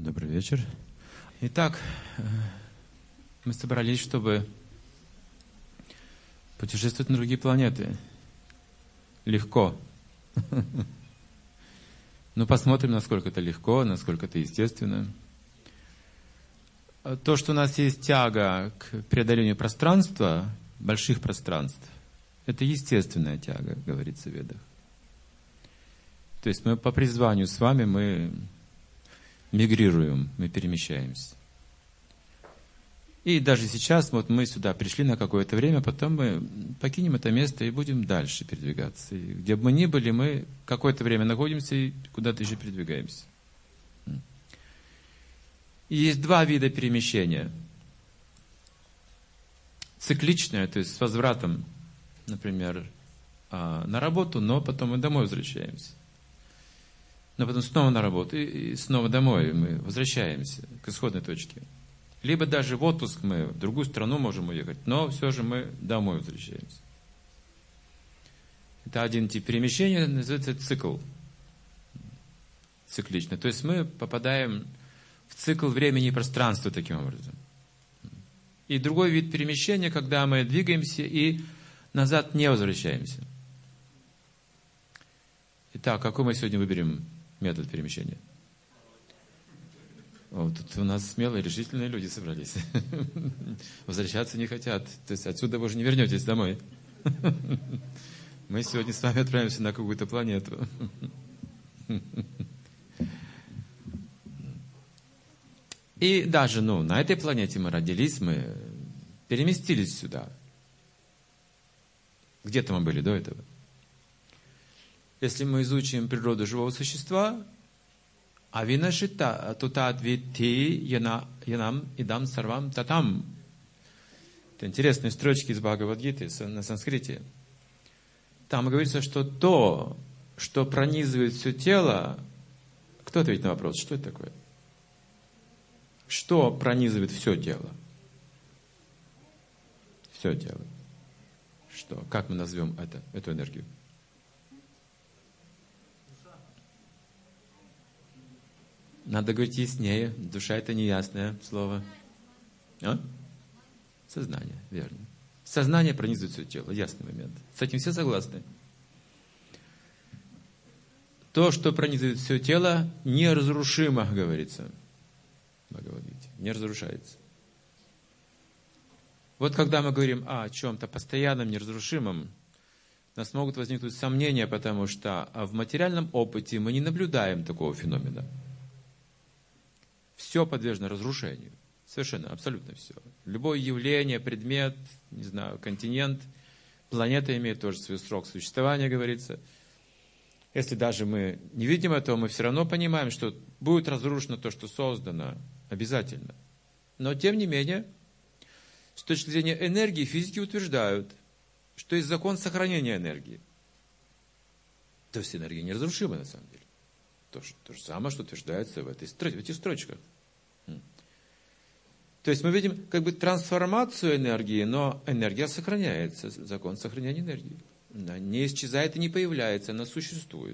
Добрый вечер. Итак, мы собрались, чтобы путешествовать на другие планеты. Легко. Но посмотрим, насколько это легко, насколько это естественно. То, что у нас есть тяга к преодолению пространства, больших пространств, это естественная тяга, говорится в Ведах. То есть мы по призванию с вами, мы мигрируем, мы перемещаемся. И даже сейчас вот мы сюда пришли на какое-то время, потом мы покинем это место и будем дальше передвигаться. И где бы мы ни были, мы какое-то время находимся и куда-то еще передвигаемся. И есть два вида перемещения. Цикличное, то есть с возвратом, например, на работу, но потом мы домой возвращаемся. Но потом снова на работу и снова домой мы возвращаемся к исходной точке. Либо даже в отпуск мы в другую страну можем уехать, но все же мы домой возвращаемся. Это один тип перемещения, называется цикл. Цикличный. То есть мы попадаем в цикл времени и пространства таким образом. И другой вид перемещения, когда мы двигаемся и назад не возвращаемся. Итак, какой мы сегодня выберем метод перемещения? Вот тут у нас смелые, решительные люди собрались. Возвращаться не хотят. То есть отсюда вы уже не вернетесь домой. Мы сегодня с вами отправимся на какую-то планету. И даже на этой планете мы родились, мы переместились сюда. Где-то мы были до этого. Если мы изучим природу живого существа, авинашита тутат витти янам идам сарвам татам. Это интересные строчки из Бхагавад-гиты на санскрите. Там говорится, что то, что пронизывает все тело... Кто ответит на вопрос, что это такое? Что пронизывает все тело? Все тело. Что? Как мы назовем эту энергию? Надо говорить яснее. Душа — это неясное слово. Сознание, верно. Сознание пронизывает все тело. Ясный момент. С этим все согласны? То, что пронизывает все тело, неразрушимо, говорится в Бхагавад-гите. Не разрушается. Вот когда мы говорим о чем-то постоянном, неразрушимом, у нас могут возникнуть сомнения, потому что в материальном опыте мы не наблюдаем такого феномена. Все подвержено разрушению. Совершенно, абсолютно все. Любое явление, предмет, не знаю, континент, планета имеет тоже свой срок существования, говорится. Если даже мы не видим этого, мы все равно понимаем, что будет разрушено то, что создано, обязательно. Но, тем не менее, с точки зрения энергии, физики утверждают, что есть закон сохранения энергии. То есть энергия неразрушима, на самом деле. То же самое, что утверждается в этих строчках. То есть мы видим трансформацию энергии, но энергия сохраняется, закон сохранения энергии. Она не исчезает и не появляется, она существует.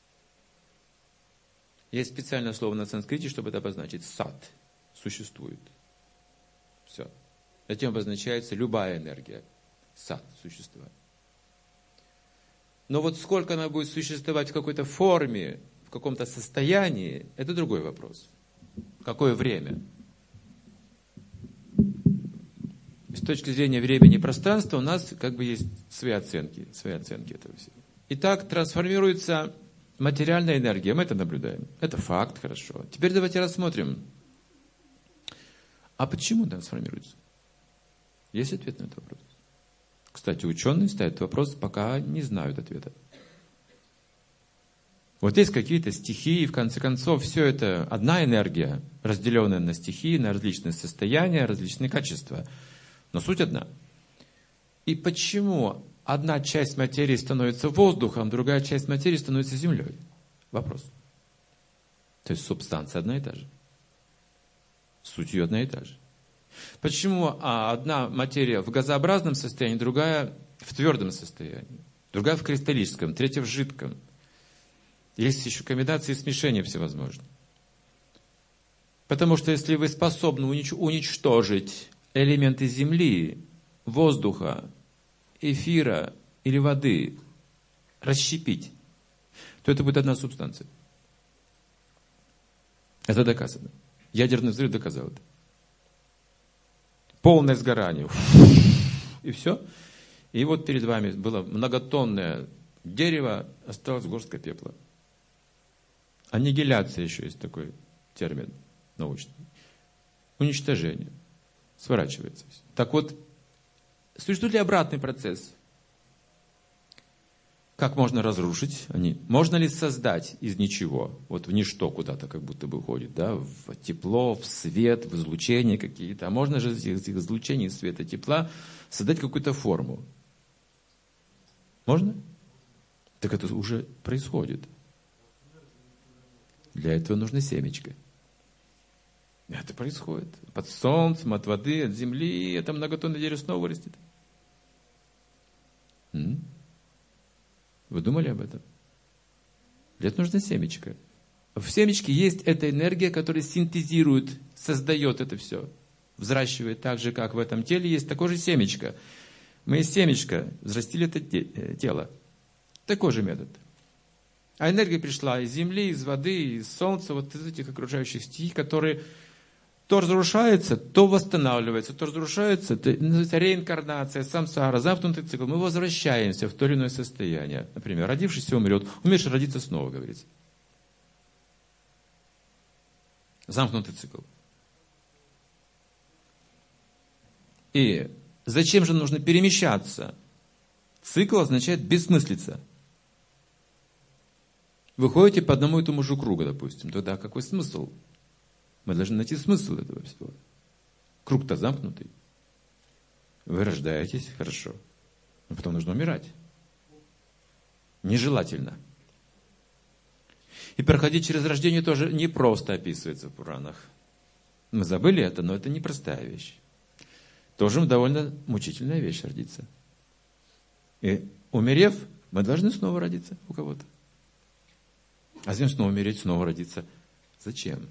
Есть специальное слово на санскрите, чтобы это обозначить. Сат. Существует. Все. Этим обозначается любая энергия. Сат. Существует. Но вот сколько она будет существовать в какой-то форме, в каком-то состоянии, это другой вопрос. Какое время? С точки зрения времени и пространства у нас есть свои оценки этого всего. Итак, трансформируется материальная энергия, мы это наблюдаем. Это факт, хорошо. Теперь давайте рассмотрим, а почему трансформируется? Есть ответ на этот вопрос? Кстати, ученые ставят этот вопрос, пока не знают ответа. Вот есть какие-то стихии, в конце концов, все это одна энергия, разделенная на стихии, на различные состояния, различные качества. Но суть одна. И почему одна часть материи становится воздухом, другая часть материи становится землей? Вопрос. То есть субстанция одна и та же. Суть ее одна и та же. Почему одна материя в газообразном состоянии, другая в твердом состоянии, другая в кристаллическом, третья в жидком? Есть еще комбинации и смешения всевозможные. Потому что если вы способны уничтожить элементы земли, воздуха, эфира или воды, расщепить, то это будет одна субстанция. Это доказано. Ядерный взрыв доказал это. Полное сгорание. И все. И вот перед вами было многотонное дерево, осталась горстка пепла. Аннигиляция еще есть такой термин научный. Уничтожение. Сворачивается. Так вот, существует ли обратный процесс? Как можно разрушить? Можно ли создать из ничего? Вот в ничто куда-то как будто бы уходит, да? В тепло, в свет, в излучения какие-то. А можно же из этих излучений, света, тепла создать какую-то форму? Можно? Так это уже происходит. Для этого нужно семечко. Это происходит. Под солнцем, от воды, от земли. Это многотонное дерево снова вырастет. Вы думали об этом? Для этого нужно семечко. В семечке есть эта энергия, которая синтезирует, создает это все. Взращивает так же, как в этом теле есть такое же семечко. Мы из семечка взрастили это тело. Такой же метод. А энергия пришла из земли, из воды, из солнца, вот из этих окружающих стихий, которые то разрушаются, то восстанавливаются, то разрушаются. Это называется реинкарнация, самсара, замкнутый цикл. Мы возвращаемся в то или иное состояние. Например, родившийся умрет, умерший родится снова, говорится. Замкнутый цикл. И зачем же нужно перемещаться? Цикл означает бессмыслица. Вы ходите по одному и тому же кругу, допустим. Тогда какой смысл? Мы должны найти смысл этого всего. Круг-то замкнутый. Вы рождаетесь, хорошо. Но потом нужно умирать. Нежелательно. И проходить через рождение тоже непросто описывается в Пуранах. Мы забыли это, но это непростая вещь. Тоже довольно мучительная вещь родиться. И умерев, мы должны снова родиться у кого-то. А затем снова умереть, снова родиться. Зачем?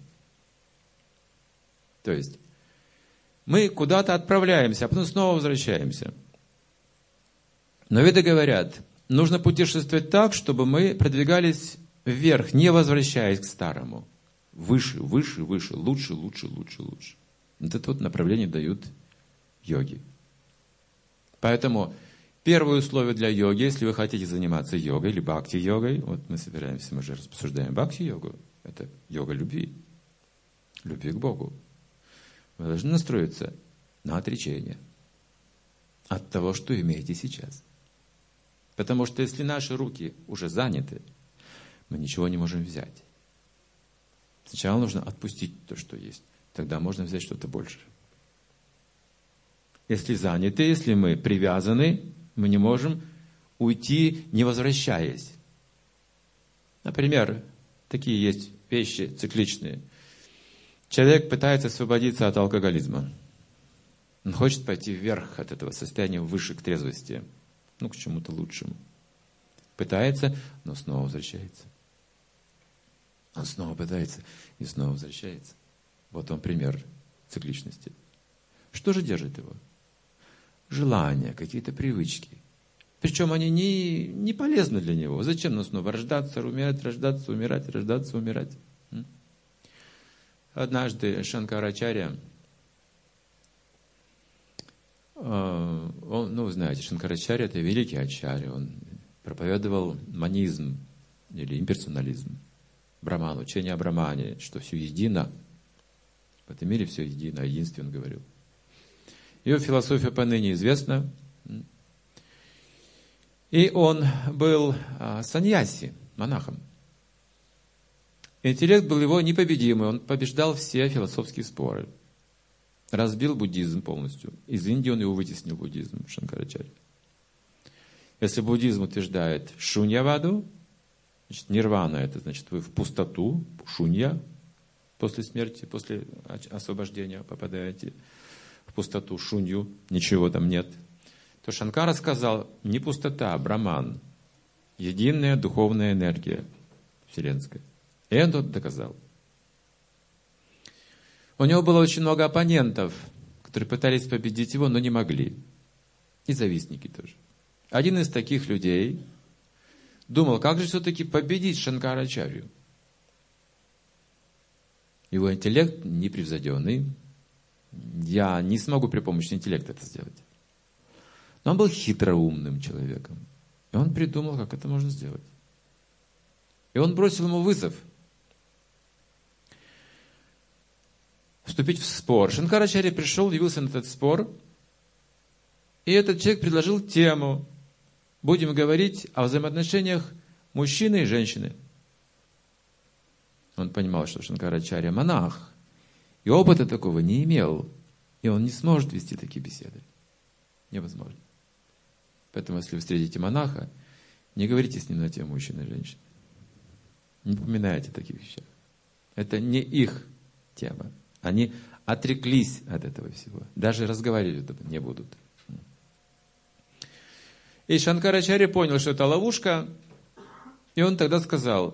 То есть, мы куда-то отправляемся, а потом снова возвращаемся. Но веды говорят, нужно путешествовать так, чтобы мы продвигались вверх, не возвращаясь к старому. Выше, выше, выше, лучше, лучше, лучше, лучше. Вот это вот направление дают йоги. Поэтому первое условие для йоги, если вы хотите заниматься йогой или бхакти-йогой, вот мы собираемся, мы же обсуждаем бхакти-йогу, это йога любви, любви к Богу. Вы должны настроиться на отречение от того, что имеете сейчас. Потому что если наши руки уже заняты, мы ничего не можем взять. Сначала нужно отпустить то, что есть. Тогда можно взять что-то больше. Если заняты, если мы привязаны, мы не можем уйти, не возвращаясь. Например, такие есть вещи цикличные. Человек пытается освободиться от алкоголизма. Он хочет пойти вверх от этого состояния, выше к трезвости, к чему-то лучшему. Пытается, но снова возвращается. Он снова пытается и снова возвращается. Вот он пример цикличности. Что же держит его? Желания, какие-то привычки. Причем они не полезны для него. Зачем нам снова рождаться, умирать, рождаться, умирать, рождаться, умирать? Однажды Шанкарачарья, вы знаете, Шанкарачарья — это великий ачарья, он проповедовал манизм или имперсонализм, браман, учение о брамане, что все едино, в этом мире все едино, о единстве он говорил. Его философия поныне известна, и он был саньяси, монахом. Интеллект был его непобедимый, он побеждал все философские споры. Разбил буддизм полностью. Из Индии он его вытеснил, буддизм, Шанкарачарья. Если буддизм утверждает шуньяваду, значит, нирвана — это значит, вы в пустоту, шунья, после смерти, после освобождения попадаете в пустоту, шунью, ничего там нет, то Шанкара сказал, не пустота, а браман, единая духовная энергия вселенская. И он тут доказал. У него было очень много оппонентов, которые пытались победить его, но не могли. И завистники тоже. Один из таких людей думал, как же все-таки победить Шанкарачарью. Его интеллект непревзойденный. Я не смогу при помощи интеллекта это сделать. Но он был хитроумным человеком. И он придумал, как это можно сделать. И он бросил ему вызов. Вступить в спор. Шанкарачарья пришел, явился на этот спор. И этот человек предложил тему. Будем говорить о взаимоотношениях мужчины и женщины. Он понимал, что Шанкарачарья монах. И опыта такого не имел. И он не сможет вести такие беседы. Невозможно. Поэтому, если вы встретите монаха, не говорите с ним на тему мужчины и женщины. Не упоминайте о таких вещах. Это не их тема. Они отреклись от этого всего. Даже разговаривать не будут. И Шанкарачарья понял, что это ловушка. И он тогда сказал: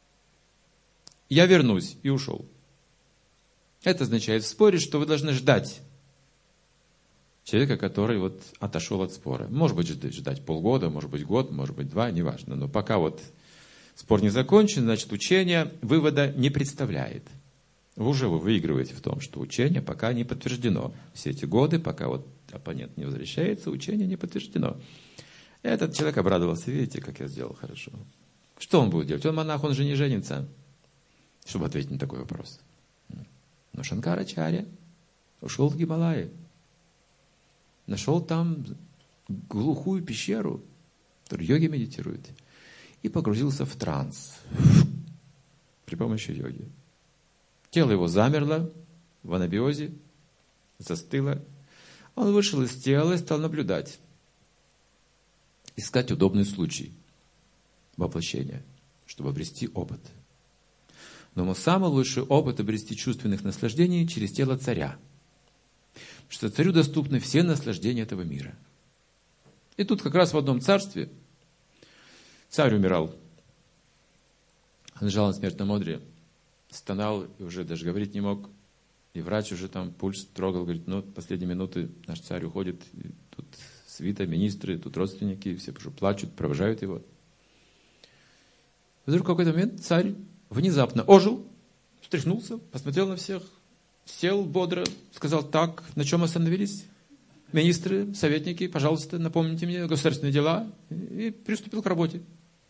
я вернусь, и ушел. Это означает в споре, что вы должны ждать человека, который вот отошел от спора. Может быть, ждать полгода, может быть, год, может быть, 2, неважно. Но пока вот спор не закончен, значит, учение вывода не представляет. Вы выигрываете в том, что учение пока не подтверждено. Все эти годы, пока вот оппонент не возвращается, учение не подтверждено. Этот человек обрадовался: видите, как я сделал хорошо. Что он будет делать? Он монах, он же не женится, чтобы ответить на такой вопрос. Но Шанкарачарья ушел в Гималаи. Нашел там глухую пещеру, в которой йоги медитируют, и погрузился в транс при помощи йоги. Тело его замерло в анабиозе, застыло. Он вышел из тела и стал наблюдать, искать удобный случай воплощения, чтобы обрести опыт. Но самый лучший опыт обрести чувственных наслаждений через тело царя. Потому что царю доступны все наслаждения этого мира. И тут как раз в одном царстве царь умирал. Он лежал на смертном одре, стонал и уже даже говорить не мог. И врач уже там пульс трогал, говорит: ну, последние минуты наш царь уходит. И тут свита, министры, тут родственники, все плачут, провожают его. Вдруг в какой-то момент царь внезапно ожил, встряхнулся, посмотрел на всех, сел бодро, сказал: так, на чем остановились? Министры, советники, пожалуйста, напомните мне государственные дела. И приступил к работе.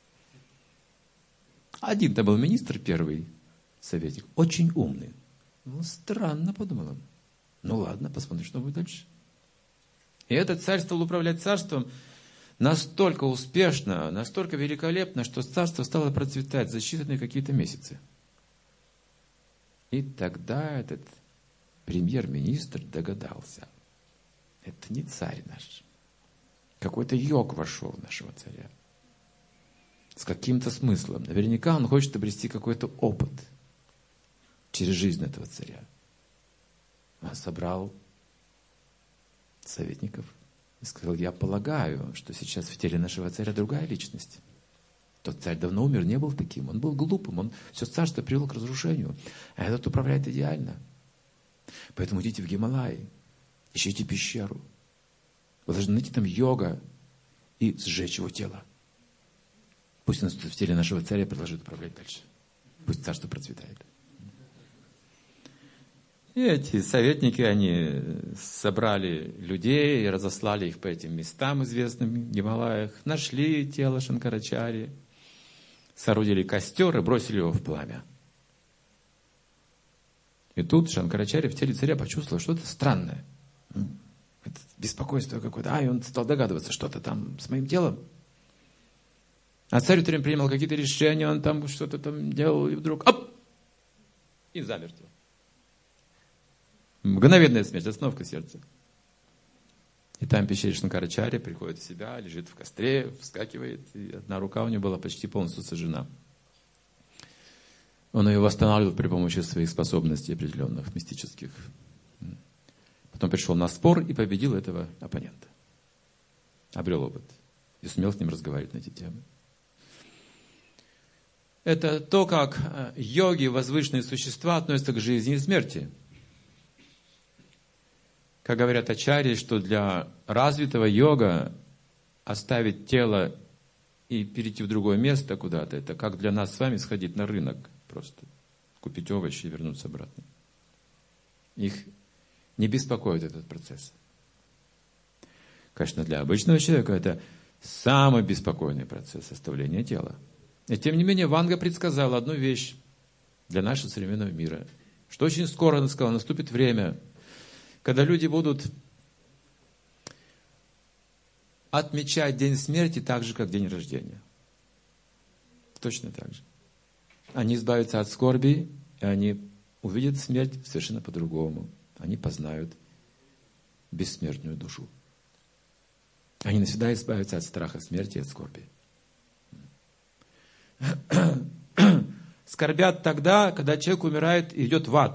Один-то был министр первый, советник, очень умный. Ну, странно, подумал он. Ну ладно, посмотрим, что будет дальше. И этот царь стал управлять царством настолько успешно, настолько великолепно, что царство стало процветать за считанные какие-то месяцы. И тогда этот премьер-министр догадался: это не царь наш. Какой-то йог вошел в нашего царя. С каким-то смыслом. Наверняка он хочет обрести какой-то опыт через жизнь этого царя. Он собрал советников и сказал: я полагаю, что сейчас в теле нашего царя другая личность. Тот царь давно умер, не был таким. Он был глупым, он все царство привел к разрушению. А этот управляет идеально. Поэтому идите в Гималаи, ищите пещеру. Вы должны найти там йога и сжечь его тело. Пусть он в теле нашего царя продолжит управлять дальше. Пусть царство процветает. И эти советники, они собрали людей и разослали их по этим местам известным в Гималаях, нашли тело Шанкарачарьи, соорудили костер и бросили его в пламя. И тут Шанкарачарья в теле царя почувствовал что-то странное. Это беспокойство какое-то. И он стал догадываться, что-то там с моим телом. А царь утром принимал какие-то решения, он там что-то там делал, и вдруг оп! И замертво. Мгновенная смерть, остановка сердца. И там в пещере Шанкарачарья приходит в себя, лежит в костре, вскакивает, и одна рука у него была почти полностью сожжена. Он ее восстанавливал при помощи своих способностей определенных, мистических. Потом пришел на спор и победил этого оппонента. Обрел опыт. И сумел с ним разговаривать на эти темы. Это то, как йоги, возвышенные существа, относятся к жизни и смерти. Как говорят ачарьи, что для развитого йога оставить тело и перейти в другое место куда-то, это как для нас с вами сходить на рынок просто, купить овощи и вернуться обратно. Их не беспокоит этот процесс. Конечно, для обычного человека это самый беспокойный процесс оставления тела. И тем не менее, Ванга предсказал одну вещь для нашего современного мира, что очень скоро, он сказал, наступит время, когда люди будут отмечать день смерти так же, как день рождения. Точно так же. Они избавятся от скорби, и они увидят смерть совершенно по-другому. Они познают бессмертную душу. Они навсегда избавятся от страха смерти и от скорби. Скорбят тогда, когда человек умирает и идет в ад.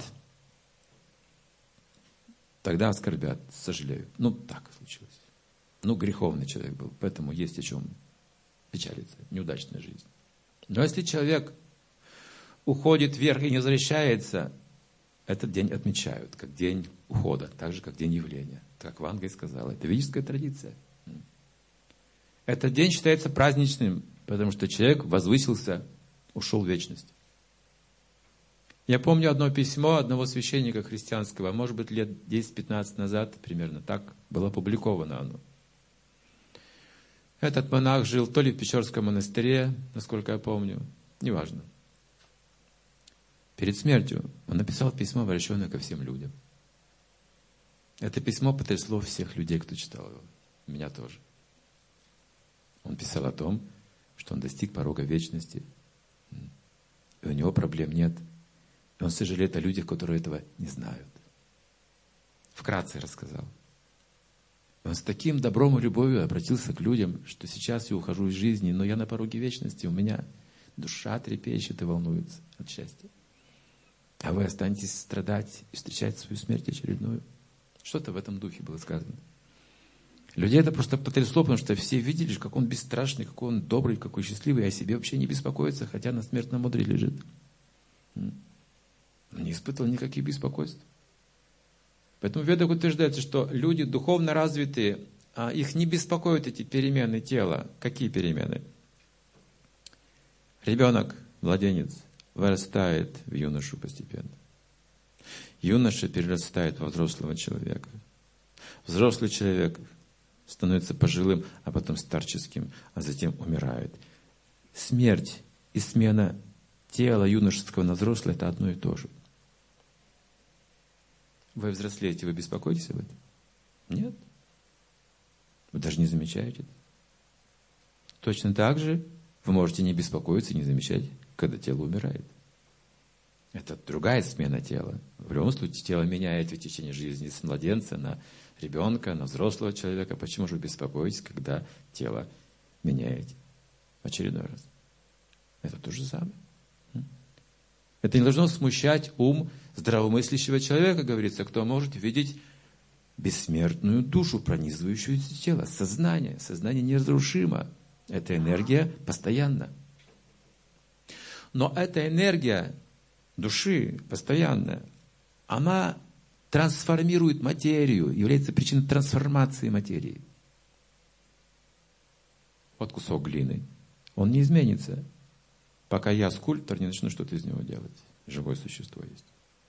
Тогда скорбят, сожалеют. Так случилось. Греховный человек был, поэтому есть о чем печалиться. Неудачная жизнь. Но если человек уходит вверх и не возвращается, этот день отмечают, как день ухода, так же, как день явления. Как Ванга и сказала, это ведическая традиция. Этот день считается праздничным, потому что человек возвысился, ушел в вечность. Я помню одно письмо одного священника христианского, может быть, лет 10-15 назад, примерно так, было опубликовано оно. Этот монах жил то ли в Печорском монастыре, насколько я помню, неважно. Перед смертью он написал письмо, обращенное ко всем людям. Это письмо потрясло всех людей, кто читал его. Меня тоже. Он писал о том, что он достиг порога вечности, и у него проблем нет. И он сожалеет о людях, которые этого не знают. Вкратце рассказал. И он с таким добром и любовью обратился к людям, что сейчас я ухожу из жизни, но я на пороге вечности, у меня душа трепещет и волнуется от счастья. А вы останетесь страдать и встречать свою смерть очередную. Что-то в этом духе было сказано. Людей это просто потрясло, потому что все видели, как он бесстрашный, какой он добрый, какой счастливый, и о себе вообще не беспокоится, хотя на смертном одре лежит. Он не испытывал никаких беспокойств. Поэтому в Ведах утверждается, что люди духовно развитые, их не беспокоят эти перемены тела. Какие перемены? Ребенок, младенец, вырастает в юношу постепенно. Юноша перерастает во взрослого человека. Взрослый человек становится пожилым, а потом старческим, а затем умирает. Смерть и смена тела юношеского на взрослое – это одно и то же. Вы взрослеете, вы беспокоитесь об этом? Нет. Вы даже не замечаете это. Точно так же вы можете не беспокоиться и не замечать, когда тело умирает. Это другая смена тела. В любом случае, тело меняет в течение жизни с младенца на ребенка, на взрослого человека. Почему же вы беспокоитесь, когда тело меняете в очередной раз? Это то же самое. Это не должно смущать ум здравомыслящего человека, говорится, кто может видеть бессмертную душу, пронизывающую тело, сознание. Сознание неразрушимо. Эта энергия постоянна. Но эта энергия души постоянная, она трансформирует материю, является причиной трансформации материи. Вот кусок глины. Он не изменится, пока я, скульптор, не начну что-то из него делать. Живое существо есть.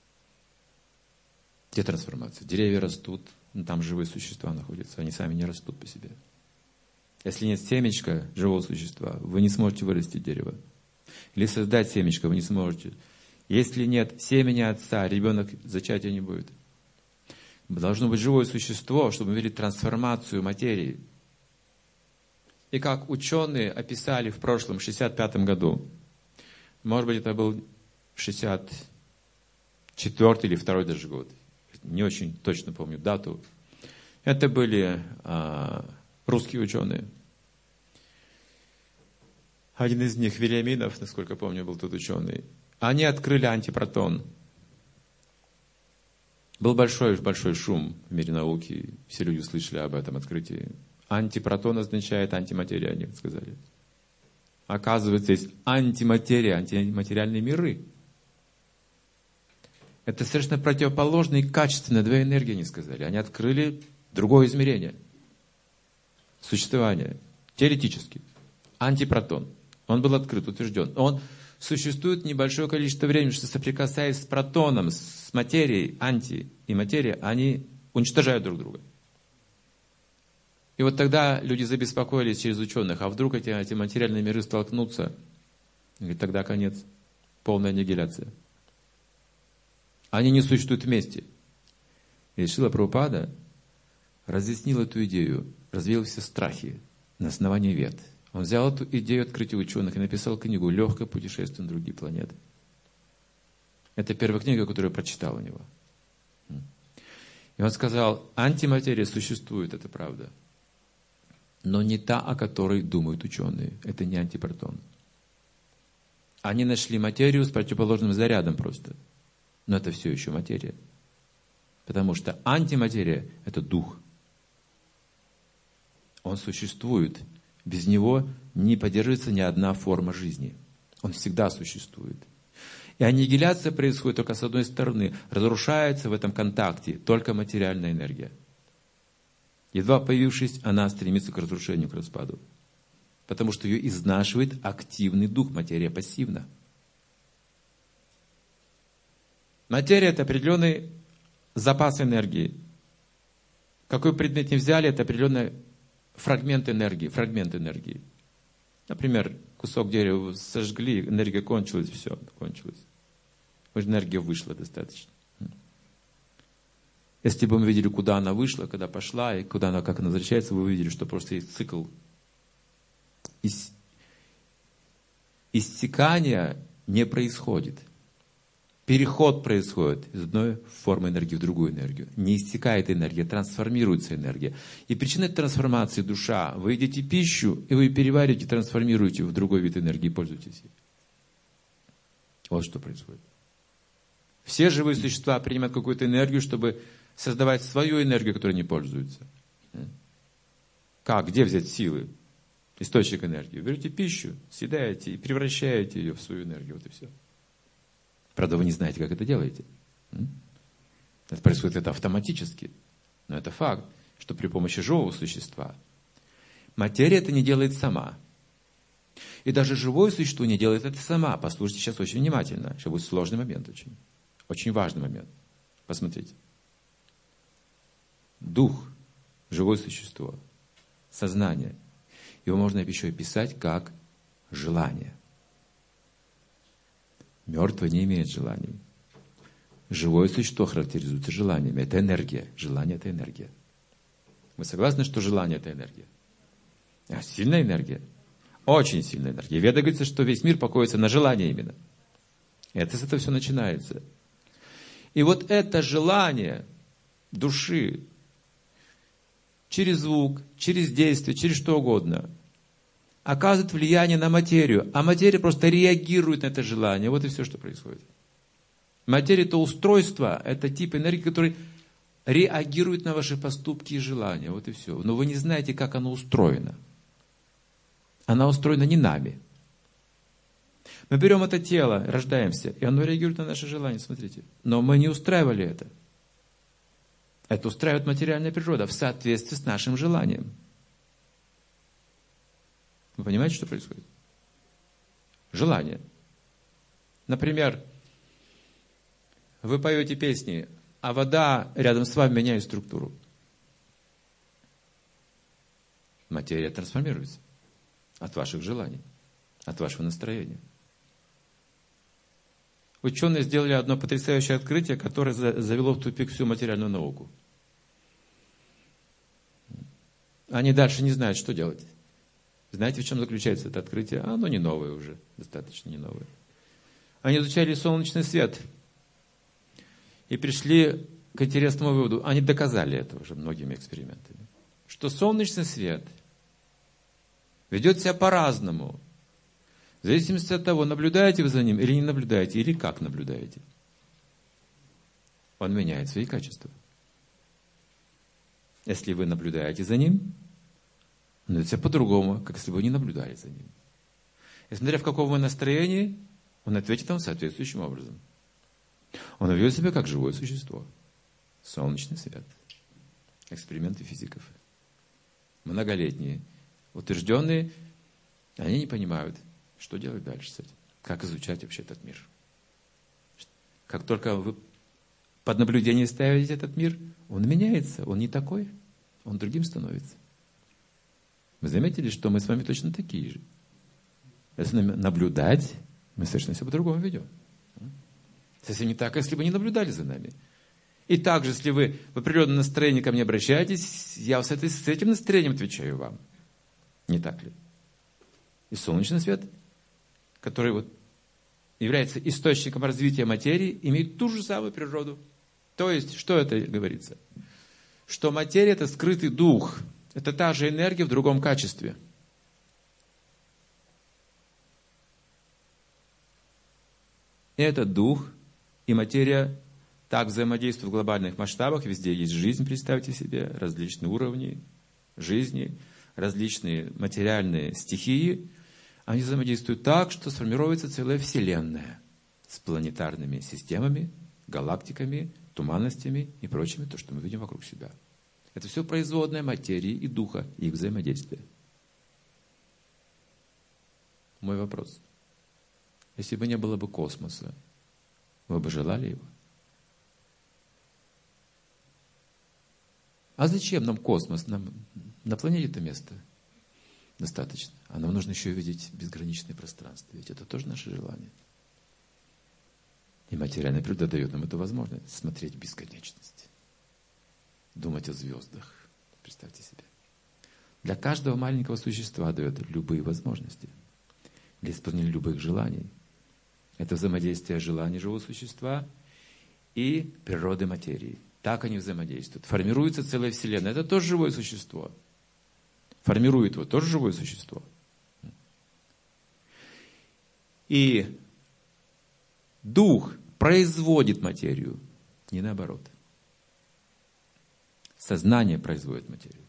Где трансформация? Деревья растут, там живые существа находятся, они сами не растут по себе. Если нет семечка живого существа, вы не сможете вырастить дерево. Или создать семечко вы не сможете. Если нет семени отца, ребенок зачатия не будет. Должно быть живое существо, чтобы мы видели трансформацию материи. И как ученые описали в прошлом, в 1965 году, может быть, это был 64-й или 2-й даже год, не очень точно помню дату, это были русские ученые. Один из них, Вильяминов, насколько помню, был тот ученый. Они открыли антипротон. Был большой шум в мире науки. Все люди слышали об этом открытии. Антипротон означает антиматерия, они сказали. Оказывается, есть антиматерия, антиматериальные миры. Это совершенно противоположные качественные две энергии, они сказали. Они открыли другое измерение существования, теоретически. Антипротон. Он был открыт, утвержден. Он существует небольшое количество времени, что соприкасаясь с протоном, с материей, анти и материя, они уничтожают друг друга. И вот тогда люди забеспокоились через ученых, а вдруг эти материальные миры столкнутся, и тогда конец, полная аннигиляция. Они не существуют вместе. И Шрила Прабхупада разъяснил эту идею, развеял все страхи на основании вед. Он взял эту идею открытия ученых и написал книгу «Легкое путешествие на другие планеты». Это первая книга, которую я прочитал у него. И он сказал, антиматерия существует, это правда. Но не та, о которой думают ученые. Это не антипротон. Они нашли материю с противоположным зарядом просто. Но это все еще материя. Потому что антиматерия – это дух. Он существует. Без него не поддерживается ни одна форма жизни. Он всегда существует. И аннигиляция происходит только с одной стороны. Разрушается в этом контакте только материальная энергия. Едва появившись, она стремится к разрушению, к распаду. Потому что ее изнашивает активный дух, материя пассивна. Материя – это определенный запас энергии. Какой предмет не взяли, это определенный фрагмент энергии. Например, кусок дерева сожгли, энергия кончилась, все, кончилось. Энергия вышла достаточно. Если бы мы видели, куда она вышла, когда пошла, и куда она, как она возвращается, вы увидели, что просто есть цикл. Иссякания не происходит. Переход происходит из одной формы энергии в другую энергию. Не иссякает энергия, трансформируется энергия. И причина этой трансформации – душа. Вы едите пищу, и вы перевариваете, трансформируете в другой вид энергии, пользуетесь ей. Вот что происходит. Все живые существа принимают какую-то энергию, чтобы создавать свою энергию, которой не пользуются. Как? Где взять силы? Источник энергии. Берете пищу, съедаете и превращаете ее в свою энергию. Вот и все. Правда, вы не знаете, как это делаете. Это происходит автоматически. Но это факт, что при помощи живого существа материя это не делает сама. И даже живое существо не делает это сама. Послушайте сейчас очень внимательно. Сейчас будет сложный момент очень. Очень важный момент. Посмотрите. Дух, живое существо, сознание. Его можно еще описать как желание. Мертвый не имеет желаний. Живое существо характеризуется желаниями. Это энергия. Желание – это энергия. Вы согласны, что желание – это энергия? Сильная энергия. Очень сильная энергия. Веда говорится, что весь мир покоится на желании именно. Это с этого все начинается. И вот это желание души через звук, через действие, через что угодно оказывает влияние на материю, а материя просто реагирует на это желание. Вот и все, что происходит. Материя – это устройство, это тип энергии, который реагирует на ваши поступки и желания. Вот и все. Но вы не знаете, как оно устроено. Она устроена не нами. Мы берем это тело, рождаемся, и оно реагирует на наши желания, смотрите. Но мы не устраивали это. Это устраивает материальная природа в соответствии с нашим желанием. Вы понимаете, что происходит? Желание. Например, вы поете песни, а вода рядом с вами меняет структуру. Материя трансформируется от ваших желаний, от вашего настроения. Ученые сделали одно потрясающее открытие, которое завело в тупик всю материальную науку. Они дальше не знают, что делать. Знаете, в чем заключается это открытие? Оно не новое уже, достаточно не новое. Они изучали солнечный свет и пришли к интересному выводу. Они доказали это уже многими экспериментами. Что солнечный свет ведет себя по-разному. В зависимости от того, наблюдаете вы за ним или не наблюдаете, или как наблюдаете. Он меняет свои качества. Если вы наблюдаете за ним, он ведет себя по-другому, как если бы вы не наблюдали за ним. И смотря в каком вы настроении, он ответит вам соответствующим образом. Он ведет себя как живое существо. Солнечный свет. Эксперименты физиков. Многолетние. Утвержденные, они не понимают, что делать дальше с этим. Как изучать вообще этот мир. Как только вы под наблюдение ставите этот мир, он меняется, он не такой, он другим становится. Вы заметили, что мы с вами точно такие же? Если наблюдать, мы совершенно все по-другому ведем. Совсем не так, если бы не наблюдали за нами. И также, если вы в определенном настроении ко мне обращаетесь, я с этим настроением отвечаю вам. Не так ли? И солнечный свет, который вот является источником развития материи, имеет ту же самую природу. То есть, что это говорится? Что материя – это скрытый дух. Это та же энергия в другом качестве. И этот дух и материя так взаимодействуют в глобальных масштабах. Везде есть жизнь, представьте себе, различные уровни жизни, различные материальные стихии. Они взаимодействуют так, что сформируется целая Вселенная с планетарными системами, галактиками, туманностями и прочими, то, что мы видим вокруг себя. Это все производная материи и духа, их взаимодействия. Мой вопрос. Если бы не было бы космоса, вы бы желали его? А зачем нам космос? Нам на планете-то места достаточно. А нам нужно еще увидеть безграничное пространство. Ведь это тоже наше желание. И материальная природа дает нам эту возможность смотреть в бесконечность. Думать о звездах. Представьте себе. Для каждого маленького существа дает любые возможности. Для исполнения любых желаний. Это взаимодействие желаний живого существа и природы материи. Так они взаимодействуют. Формируется целая Вселенная. Это тоже живое существо. Формирует его тоже живое существо. И дух производит материю, не наоборот. Сознание производит материю.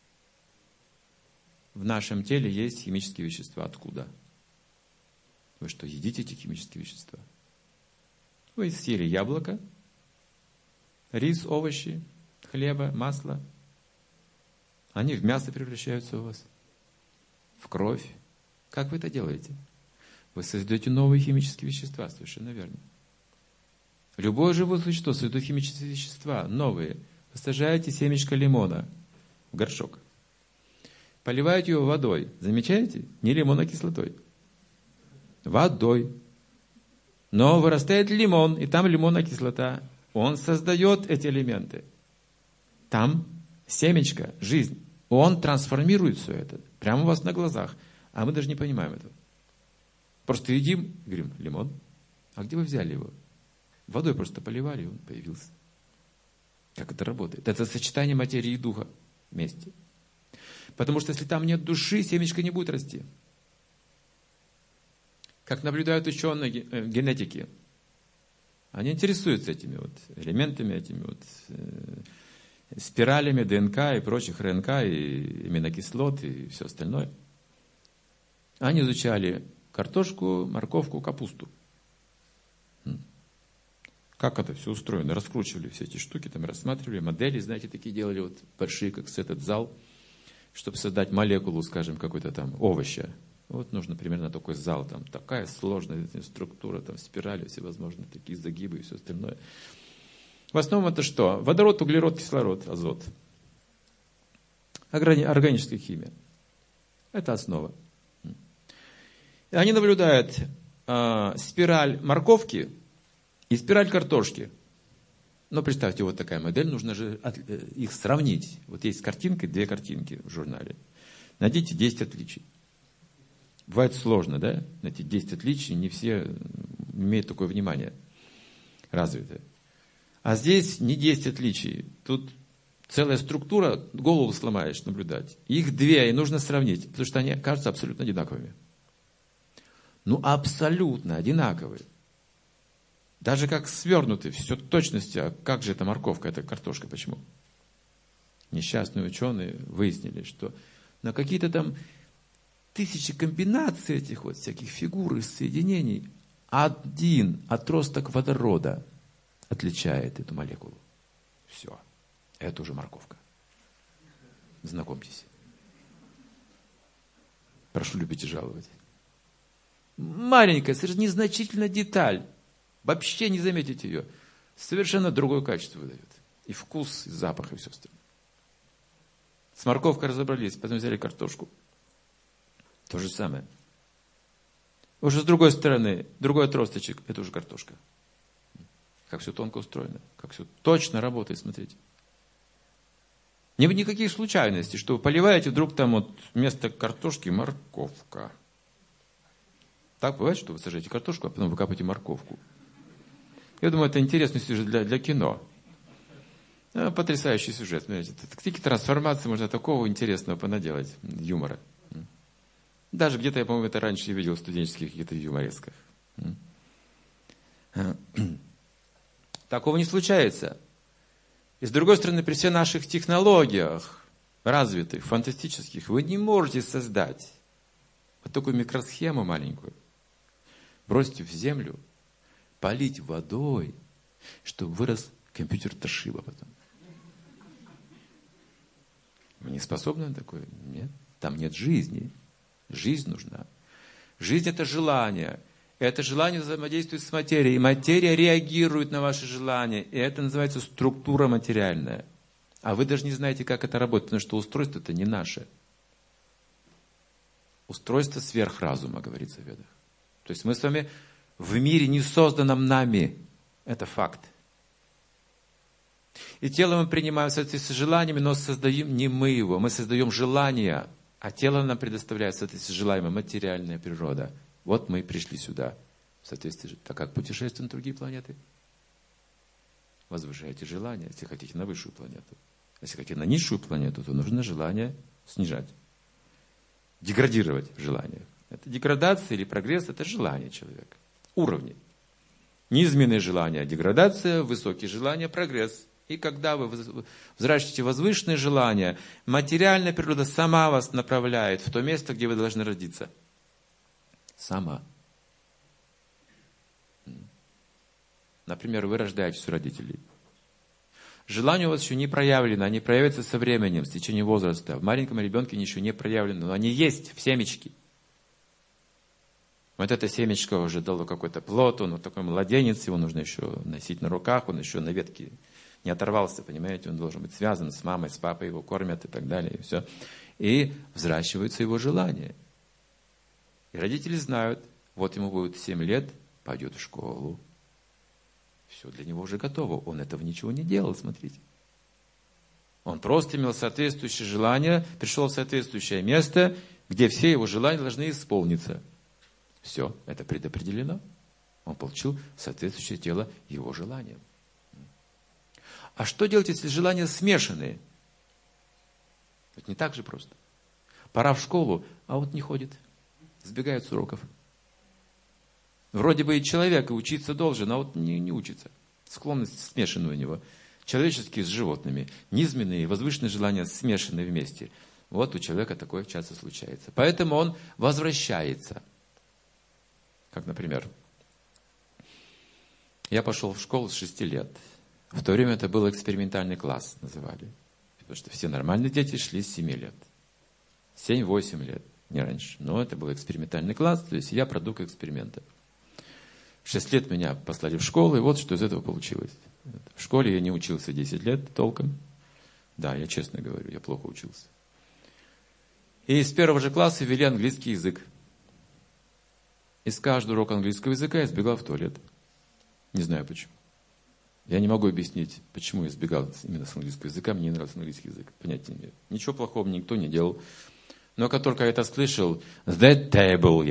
В нашем теле есть химические вещества. Откуда? Вы что, едите эти химические вещества? Вы съели яблоко, рис, овощи, хлеба, масло. Они в мясо превращаются у вас, в кровь. Как вы это делаете? Вы создаете новые химические вещества, совершенно верно. Любое живое существо создает химические вещества, новые. Вы сажаете семечко лимона в горшок. Поливаете его водой. Замечаете? Не лимонно-кислотой. Водой. Но вырастает лимон, и там лимонная кислота. Он создает эти элементы. Там семечко, жизнь. Он трансформирует все это. Прямо у вас на глазах. А мы даже не понимаем этого. Просто едим и говорим, лимон. А где вы взяли его? Водой просто поливали, и он появился. Как это работает? Это сочетание материи и духа вместе. Потому что если там нет души, семечко не будет расти. Как наблюдают ученые генетики. Они интересуются этими вот элементами, этими вот спиралями ДНК и прочих РНК, и аминокислот, и все остальное. Они изучали картошку, морковку, капусту. Как это все устроено? Раскручивали все эти штуки, там рассматривали, модели, знаете, такие делали, вот большие, как этот зал, чтобы создать молекулу, скажем, какой-то там овоща. Вот нужно примерно такой зал, там такая сложная структура, там спирали всевозможные, такие загибы и все остальное. В основном это что? Водород, углерод, кислород, азот. Органическая химия. Это основа. И они наблюдают спираль морковки и спираль картошки. Но представьте, вот такая модель, нужно же их сравнить. Вот есть картинка, 2 картинки в журнале. Найдите 10 отличий. Бывает сложно, да? Найти 10 отличий, не все имеют такое внимание развитое. А здесь не 10 отличий. Тут целая структура, голову сломаешь наблюдать. Их 2, и нужно сравнить, потому что они кажутся абсолютно одинаковыми. Ну, абсолютно одинаковые. Даже как свернуты, все в точности. А как же эта морковка, эта картошка, почему? Несчастные ученые выяснили, что на какие-то там тысячи комбинаций этих вот всяких фигур и соединений один отросток водорода отличает эту молекулу. Все. Это уже морковка. Знакомьтесь. Прошу любить и жаловать. Маленькая, совершенно незначительная деталь. Вообще не заметите ее. Совершенно другое качество выдает. И вкус, и запах, и все остальное. С морковкой разобрались, потом взяли картошку. То же самое. Уже с другой стороны, другой отросточек, это уже картошка. Как все тонко устроено, как все точно работает, смотрите. Никаких случайностей, что вы поливаете, вдруг там вот вместо картошки морковка. Так бывает, что вы сажаете картошку, а потом выкапываете морковку. Я думаю, это интересный сюжет для кино. Потрясающий сюжет. Смотрите, какие трансформации можно такого интересного понаделать, юмора. Даже где-то, я, по-моему, это раньше видел в студенческих каких-то юморесках. Такого не случается. И с другой стороны, при всех наших технологиях, развитых, фантастических, вы не можете создать вот такую микросхему маленькую, бросьте в землю, полить водой, чтобы вырос компьютер Toshiba потом. Вы не способны на такое? Нет. Там нет жизни. Жизнь нужна. Жизнь – это желание. Это желание взаимодействует с материей. И материя реагирует на ваши желания. И это называется структура материальная. А вы даже не знаете, как это работает, потому что устройство это не наше. Устройство сверхразума, говорится в Ведах. То есть мы с вами в мире, не созданном нами. Это факт. И тело мы принимаем в соответствии с желаниями, но создаем не мы его. Мы создаем желания, а тело нам предоставляет в соответствии с желаемой материальная природа. Вот мы и пришли сюда. В соответствии, так как путешествуем на другие планеты. Возвышайте желания, если хотите на высшую планету. Если хотите на низшую планету, то нужно желание снижать. Деградировать желание. Это деградация или прогресс, это желание человека. Уровни. Низменные желания, деградация, высокие желания, прогресс. И когда вы взращиваете возвышенные желания, материальная природа сама вас направляет в то место, где вы должны родиться. Сама. Например, вы рождаетесь у родителей. Желания у вас еще не проявлены, они проявятся со временем, с течением возраста. В маленьком ребенке они еще не проявлены, но они есть в семечке. Вот это семечко уже дало какой-то плод, он вот такой младенец, его нужно еще носить на руках, он еще на ветке не оторвался, понимаете, он должен быть связан с мамой, с папой, его кормят и так далее, и все. И взращиваются его желания. И родители знают, вот ему будет 7 лет, пойдет в школу. Все для него уже готово. Он этого ничего не делал, смотрите. Он просто имел соответствующее желание, пришел в соответствующее место, где все его желания должны исполниться. Все, это предопределено. Он получил соответствующее тело его желаниям. А что делать, если желания смешанные? Это не так же просто. Пора в школу, а вот не ходит. Сбегает с уроков. Вроде бы и человек и учиться должен, а вот не учится. Склонность смешанная у него. Человеческие с животными. Низменные и возвышенные желания смешаны вместе. Вот у человека такое часто случается. Поэтому он возвращается. Как, например, я пошел в школу с 6 лет. В то время это был экспериментальный класс, называли. Потому что все нормальные дети шли с 7 лет. 7-8 лет, не раньше. Но это был экспериментальный класс, то есть я продукт эксперимента. В 6 лет меня послали в школу, и вот что из этого получилось. В школе я не учился 10 лет толком. Да, я честно говорю, я плохо учился. И с первого же класса ввели английский язык. И с каждого урока английского языка я сбегал в туалет. Не знаю почему. Я не могу объяснить, почему я сбегал именно с английского языка. Мне не нравился английский язык. Понятия не имею. Ничего плохого мне никто не делал. Но как только я это слышал, the table,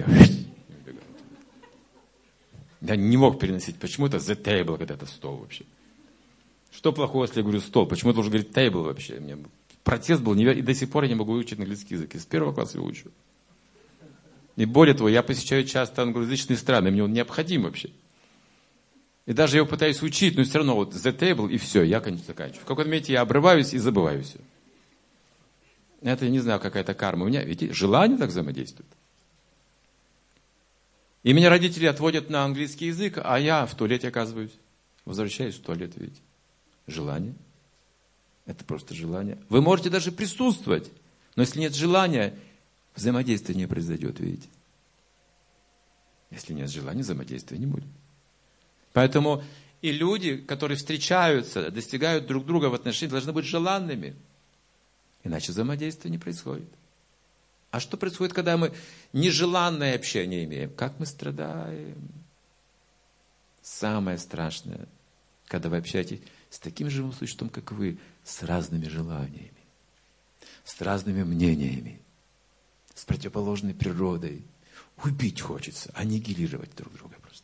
я не мог переносить. Почему это the table, когда это стол вообще? Что плохого, если я говорю стол? Почему я должен говорить table вообще? У меня протест был невероятный. И до сих пор я не могу выучить английский язык. Из первого класса его учу. И более того, я посещаю часто англоязычные страны. Мне он необходим вообще. И даже я его пытаюсь учить, но все равно вот the table, и все, я заканчиваю. В какой-то моменте я обрываюсь и забываю все. Это, я не знаю, какая-то карма. У меня, видите, желание так взаимодействует. И меня родители отводят на английский язык, а я в туалете оказываюсь. Возвращаюсь в туалет, видите. Желание. Это просто желание. Вы можете даже присутствовать, но если нет желания, взаимодействие не произойдет, видите. Если нет желания, взаимодействия не будет. Поэтому и люди, которые встречаются, достигают друг друга в отношениях, должны быть желанными. Иначе взаимодействия не происходит. А что происходит, когда мы нежеланное общение имеем? Как мы страдаем? Самое страшное, когда вы общаетесь с таким живым существом, как вы, с разными желаниями, с разными мнениями, с противоположной природой. Убить хочется, аннигилировать друг друга просто.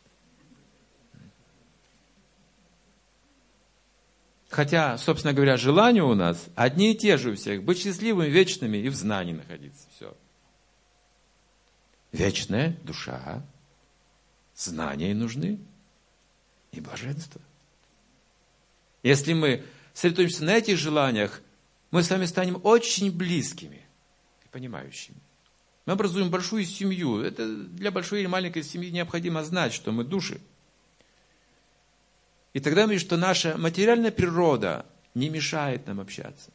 Хотя, собственно говоря, желания у нас одни и те же у всех. Быть счастливыми, вечными и в знании находиться. Все. Вечная душа, знания нужны и блаженство. Если мы сосредоточимся на этих желаниях, мы с вами станем очень близкими и понимающими. Мы образуем большую семью. Это для большой или маленькой семьи необходимо знать, что мы души. И тогда мы видим, что наша материальная природа не мешает нам общаться.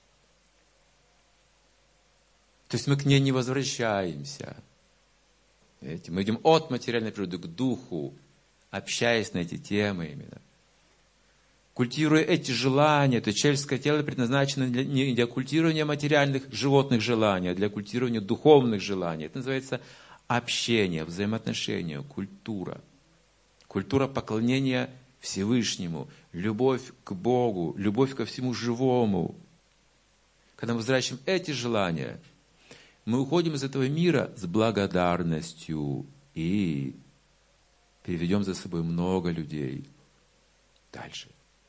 То есть мы к ней не возвращаемся. Видите? Мы идем от материальной природы к духу, общаясь на эти темы именно. Культивируя эти желания, то человеческое тело предназначено не для культивирования материальных животных желаний, а для культивирования духовных желаний. Это называется общение, взаимоотношения, культура. Культура поклонения Всевышнему, любовь к Богу, любовь ко всему живому. Когда мы возвращаем эти желания, мы уходим из этого мира с благодарностью и переведем за собой много людей дальше.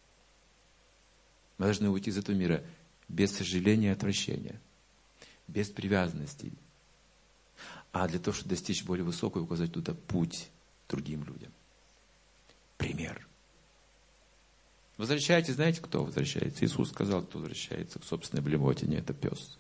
Мы должны уйти из этого мира без сожаления и отвращения, без привязанностей. А для того, чтобы достичь более высокого, указать туда путь другим людям. Пример. Возвращайтесь, знаете, кто возвращается? Иисус сказал, кто возвращается к собственной блевотине, это пес.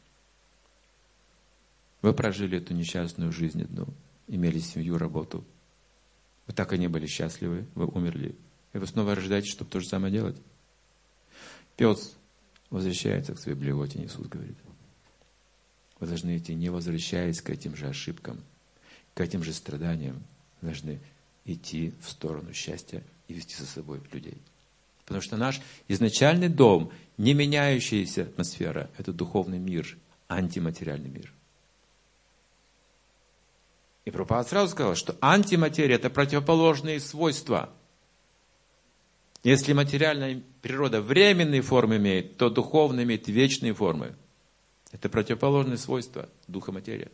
Вы прожили эту несчастную жизнь одну, имели семью, работу. Вы так и не были счастливы, вы умерли. И вы снова ожидаете, чтобы то же самое делать? Пес возвращается к своей блевотине, Иисус говорит. Вы должны идти, не возвращаясь к этим же ошибкам, к этим же страданиям. Вы должны идти в сторону счастья и вести за собой людей. Потому что наш изначальный дом, не меняющаяся атмосфера, это духовный мир, антиматериальный мир. И Прабхупада сразу сказал, что антиматерия – это противоположные свойства. Если материальная природа временные формы имеет, то духовная имеет вечные формы. Это противоположные свойства духа материя.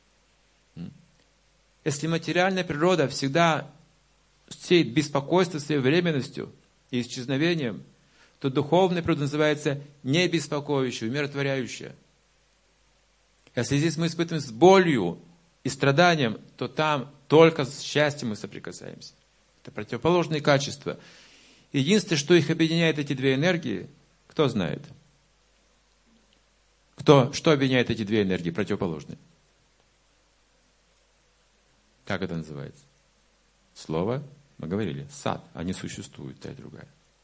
Если материальная природа всегда сеет беспокойство своей временностью и исчезновением, то духовная природа называется не беспокоящая, умиротворяющая. Если здесь мы испытываем с болью и страданием, то там только с счастьем мы соприкасаемся. Это противоположные качества. Единственное, что их объединяет, эти две энергии, кто знает? Что объединяет эти две энергии противоположные? Как это называется? Слово, мы говорили, сад, они существуют, та и другая.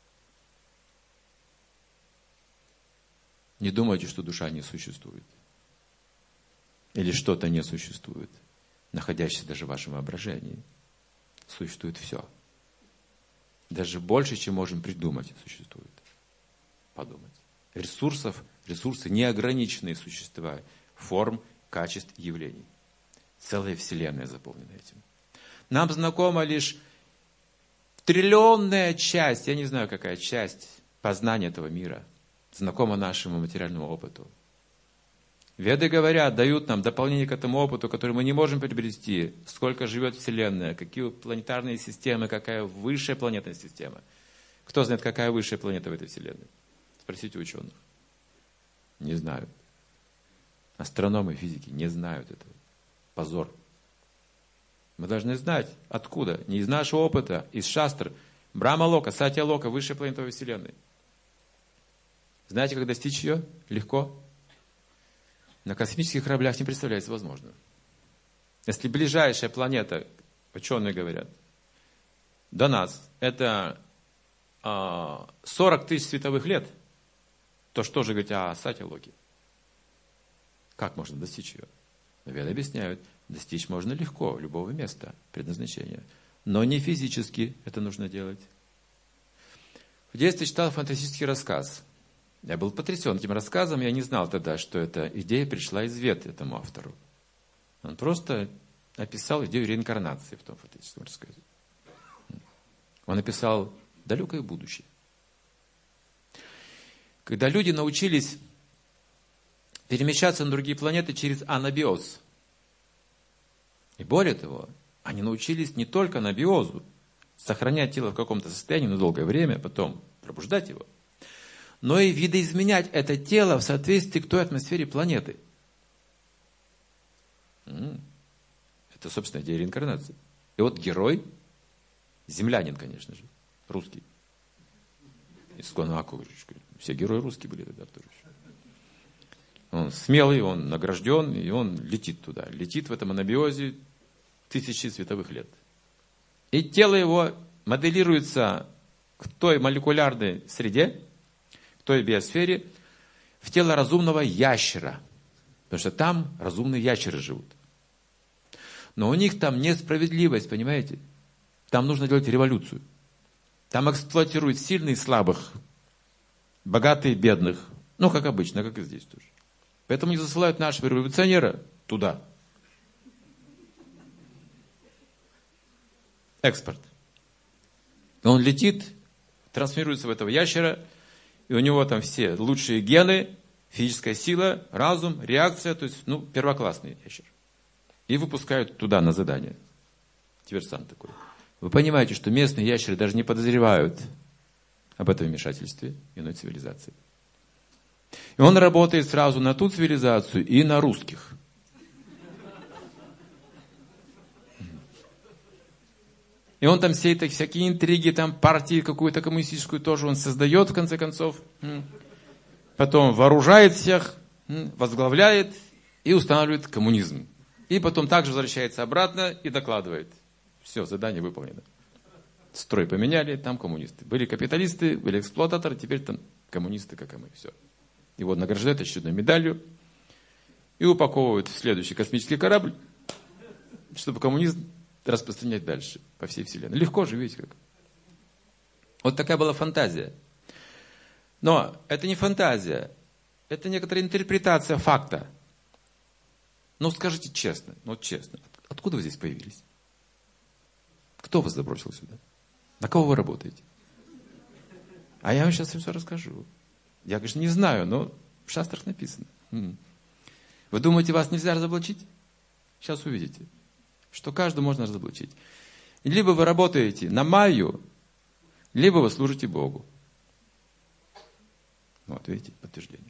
Не думайте, что душа не существует. Или что-то не существует, находящееся даже в вашем воображении. Существует все. Даже больше, чем можем придумать, существует. Подумать. Ресурсы неограниченные существа, форм, качеств, явлений. Целая вселенная заполнена этим. Нам знакома лишь триллионная часть, я не знаю, какая часть познания этого мира, знакома нашему материальному опыту. Веды говорят, дают нам дополнение к этому опыту, который мы не можем приобрести. Сколько живет Вселенная, какие планетарные системы, какая высшая планетная система. Кто знает, какая высшая планета в этой Вселенной? Спросите ученых. Не знают. Астрономы, физики не знают этого. Позор. Мы должны знать, откуда. Не из нашего опыта, из шастр. Брахма-лока, Сатья-лока, высшая планета во Вселенной. Знаете, как достичь ее? Легко. На космических кораблях не представляется возможным. Если ближайшая планета, ученые говорят, до нас, это 40 тысяч световых лет, то что же говорить о Сатья-Локе? Как можно достичь ее? Веды объясняют, достичь можно легко любого места предназначения, но не физически это нужно делать. В детстве читал фантастический рассказ. Я был потрясен этим рассказом, я не знал тогда, что эта идея пришла из Вед этому автору. Он просто описал идею реинкарнации в том фантастическом рассказе. Он описал далекое будущее. Когда люди научились перемещаться на другие планеты через анабиоз, и более того, они научились не только анабиозу, сохранять тело в каком-то состоянии на долгое время, потом пробуждать его, но и видоизменять это тело в соответствии к той атмосфере планеты. Это, собственно, идея реинкарнации. И вот герой, землянин, конечно же, русский. Все герои русские были тогда тоже. Он смелый, он награжден, и он летит туда. Летит в этом анабиозе тысячи световых лет. И тело его моделируется к той молекулярной среде, к той биосфере, в тело разумного ящера. Потому что там разумные ящеры живут. Но у них там несправедливость, понимаете? Там нужно делать революцию. Там эксплуатируют сильных и слабых, богатых и бедных. Ну, как обычно, как и здесь тоже. Поэтому не засылают нашего революционера туда. Экспорт. Он летит, трансформируется в этого ящера, и у него там все лучшие гены, физическая сила, разум, реакция, то есть, первоклассный ящер. И выпускают туда на задание. Диверсант такой. Вы понимаете, что местные ящеры даже не подозревают об этом вмешательстве иной цивилизации. И он работает сразу на ту цивилизацию и на русских. И он там все всякие интриги, там партии какую-то коммунистическую тоже он создает, в конце концов. Потом вооружает всех, возглавляет и устанавливает коммунизм. И потом также возвращается обратно и докладывает. Все, задание выполнено. Строй поменяли, там коммунисты. Были капиталисты, были эксплуататоры, теперь там коммунисты, как и мы. Все. Его награждают очередной медалью и упаковывают в следующий космический корабль, чтобы коммунизм распространять дальше по всей Вселенной. Легко же, видите как. Вот такая была фантазия. Но это не фантазия, это некоторая интерпретация факта. Ну, скажите честно, честно, откуда вы здесь появились? Кто вас забросил сюда? На кого вы работаете? А я вам сейчас все расскажу. Я, конечно, не знаю, но в шастрах написано. Вы думаете, вас нельзя разоблачить? Сейчас увидите, что каждого можно разоблачить. Либо вы работаете на Майю, либо вы служите Богу. Вот, видите, подтверждение.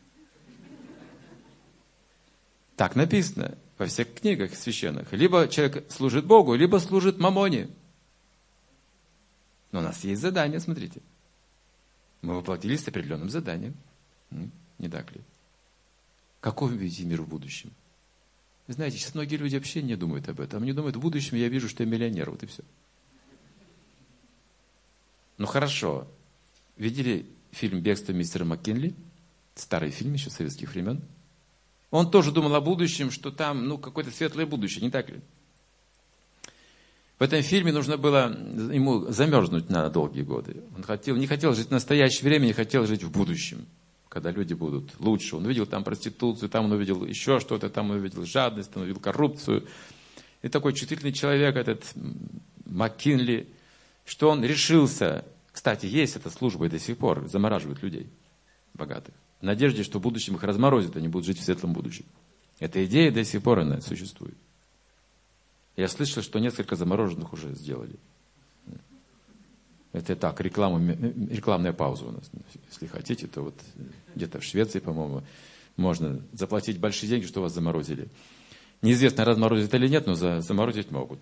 Так написано во всех книгах священных. Либо человек служит Богу, либо служит Мамоне. Но у нас есть задание, смотрите. Мы воплотились с определенным заданием. Не так ли? Какой вы видите мир в будущем? Вы знаете, сейчас многие люди вообще не думают об этом. Они думают, в будущем я вижу, что я миллионер. Вот и все. Ну хорошо. Видели фильм «Бегство мистера МакКинли»? Старый фильм еще советских времен. Он тоже думал о будущем, что там, какое-то светлое будущее, не так ли? В этом фильме нужно было ему замерзнуть на долгие годы. Он не хотел жить в настоящее время, не хотел жить в будущем, когда люди будут лучше. Он увидел там проституцию, там он увидел еще что-то, там он увидел жадность, там он увидел коррупцию. И такой чувствительный человек, этот МакКинли, что он решился, кстати, есть эта служба и до сих пор, замораживают людей богатых. В надежде, что в будущем их разморозят, они будут жить в светлом будущем. Эта идея до сих пор она существует. Я слышал, что несколько замороженных уже сделали. Это так, рекламная пауза у нас. Если хотите, то вот где-то в Швеции, по-моему, можно заплатить большие деньги, что вас заморозили. Неизвестно, разморозят или нет, но заморозить могут.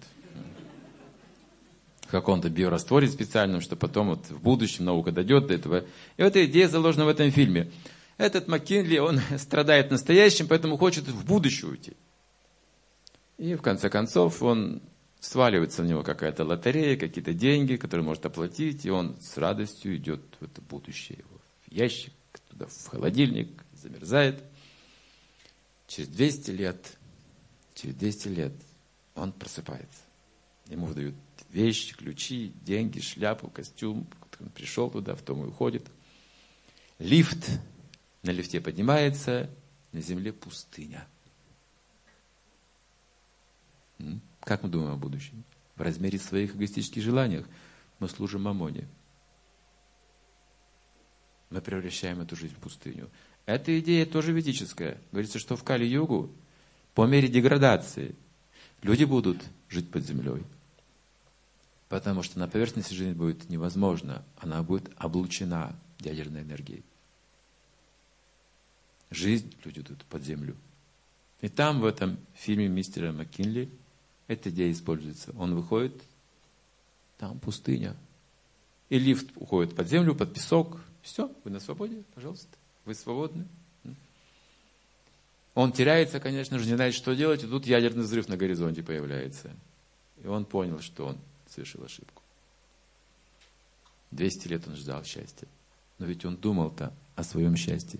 В каком-то биорастворе специальном, что потом вот в будущем наука дойдет до этого. И эта идея заложена в этом фильме. Этот МакКинли, он страдает настоящим, поэтому хочет в будущее уйти. И в конце концов он сваливается на него какая-то лотерея, какие-то деньги, которые может оплатить, и он с радостью идет в это будущее. Его в ящик, туда в холодильник, замерзает. Через 200 лет он просыпается. Ему выдают вещи, ключи, деньги, шляпу, костюм. Он пришел туда, в том и уходит. Лифт. На лифте поднимается, на земле пустыня. Как мы думаем о будущем? В размере своих эгоистических желаний мы служим мамоне. Мы превращаем эту жизнь в пустыню. Эта идея тоже ведическая. Говорится, что в Кали-югу, по мере деградации, люди будут жить под землей. Потому что на поверхности жизнь будет невозможна. Она будет облучена ядерной энергией. Жизнь люди идут под землю. И там, в этом фильме мистера Маккинли, эта идея используется. Он выходит, там пустыня. И лифт уходит под землю, под песок. Все, вы на свободе, пожалуйста. Вы свободны. Он теряется, конечно же, не знает, что делать, и тут ядерный взрыв на горизонте появляется. И он понял, что он совершил ошибку. 200 лет он ждал счастья. Но ведь он думал-то о своем счастье.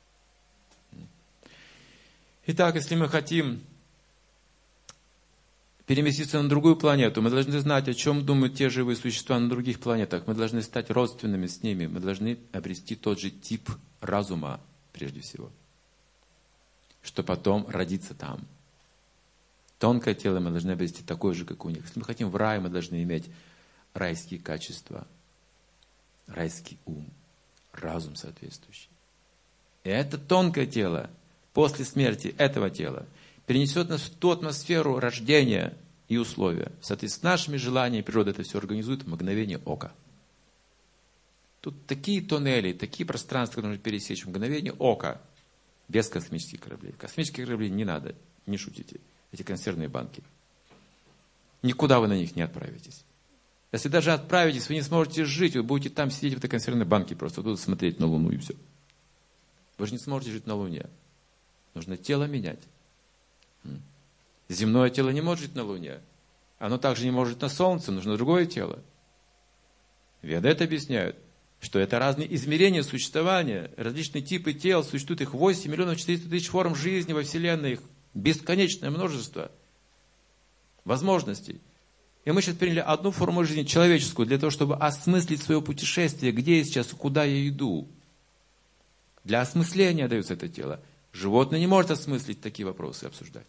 Итак, если мы хотим переместиться на другую планету, мы должны знать, о чем думают те живые существа на других планетах. Мы должны стать родственными с ними. Мы должны обрести тот же тип разума, прежде всего, что потом родиться там. Тонкое тело мы должны обрести такое же, как у них. Если мы хотим в рай, мы должны иметь райские качества, райский ум, разум соответствующий. И это тонкое тело после смерти этого тела перенесет нас в ту атмосферу рождения и условия. Соответственно, с нашими желаниями природа это все организует в мгновение ока. Тут такие тоннели, такие пространства, которые нужно пересечь в мгновение ока, без космических кораблей. Космические корабли не надо, не шутите. Эти консервные банки. Никуда вы на них не отправитесь. Если даже отправитесь, вы не сможете жить, вы будете там сидеть в этой консервной банке, просто тут смотреть на Луну и все. Вы же не сможете жить на Луне. Нужно тело менять. Земное тело не может жить на Луне. Оно также не может жить на Солнце, нужно другое тело. Веды это объясняют, что это разные измерения существования, различные типы тел, существует их 8 миллионов 400 тысяч форм жизни во Вселенной, их бесконечное множество возможностей. И мы сейчас приняли одну форму жизни, человеческую, для того, чтобы осмыслить свое путешествие, где я сейчас, куда я иду. Для осмысления дается это тело. Животное не может осмыслить такие вопросы и обсуждать.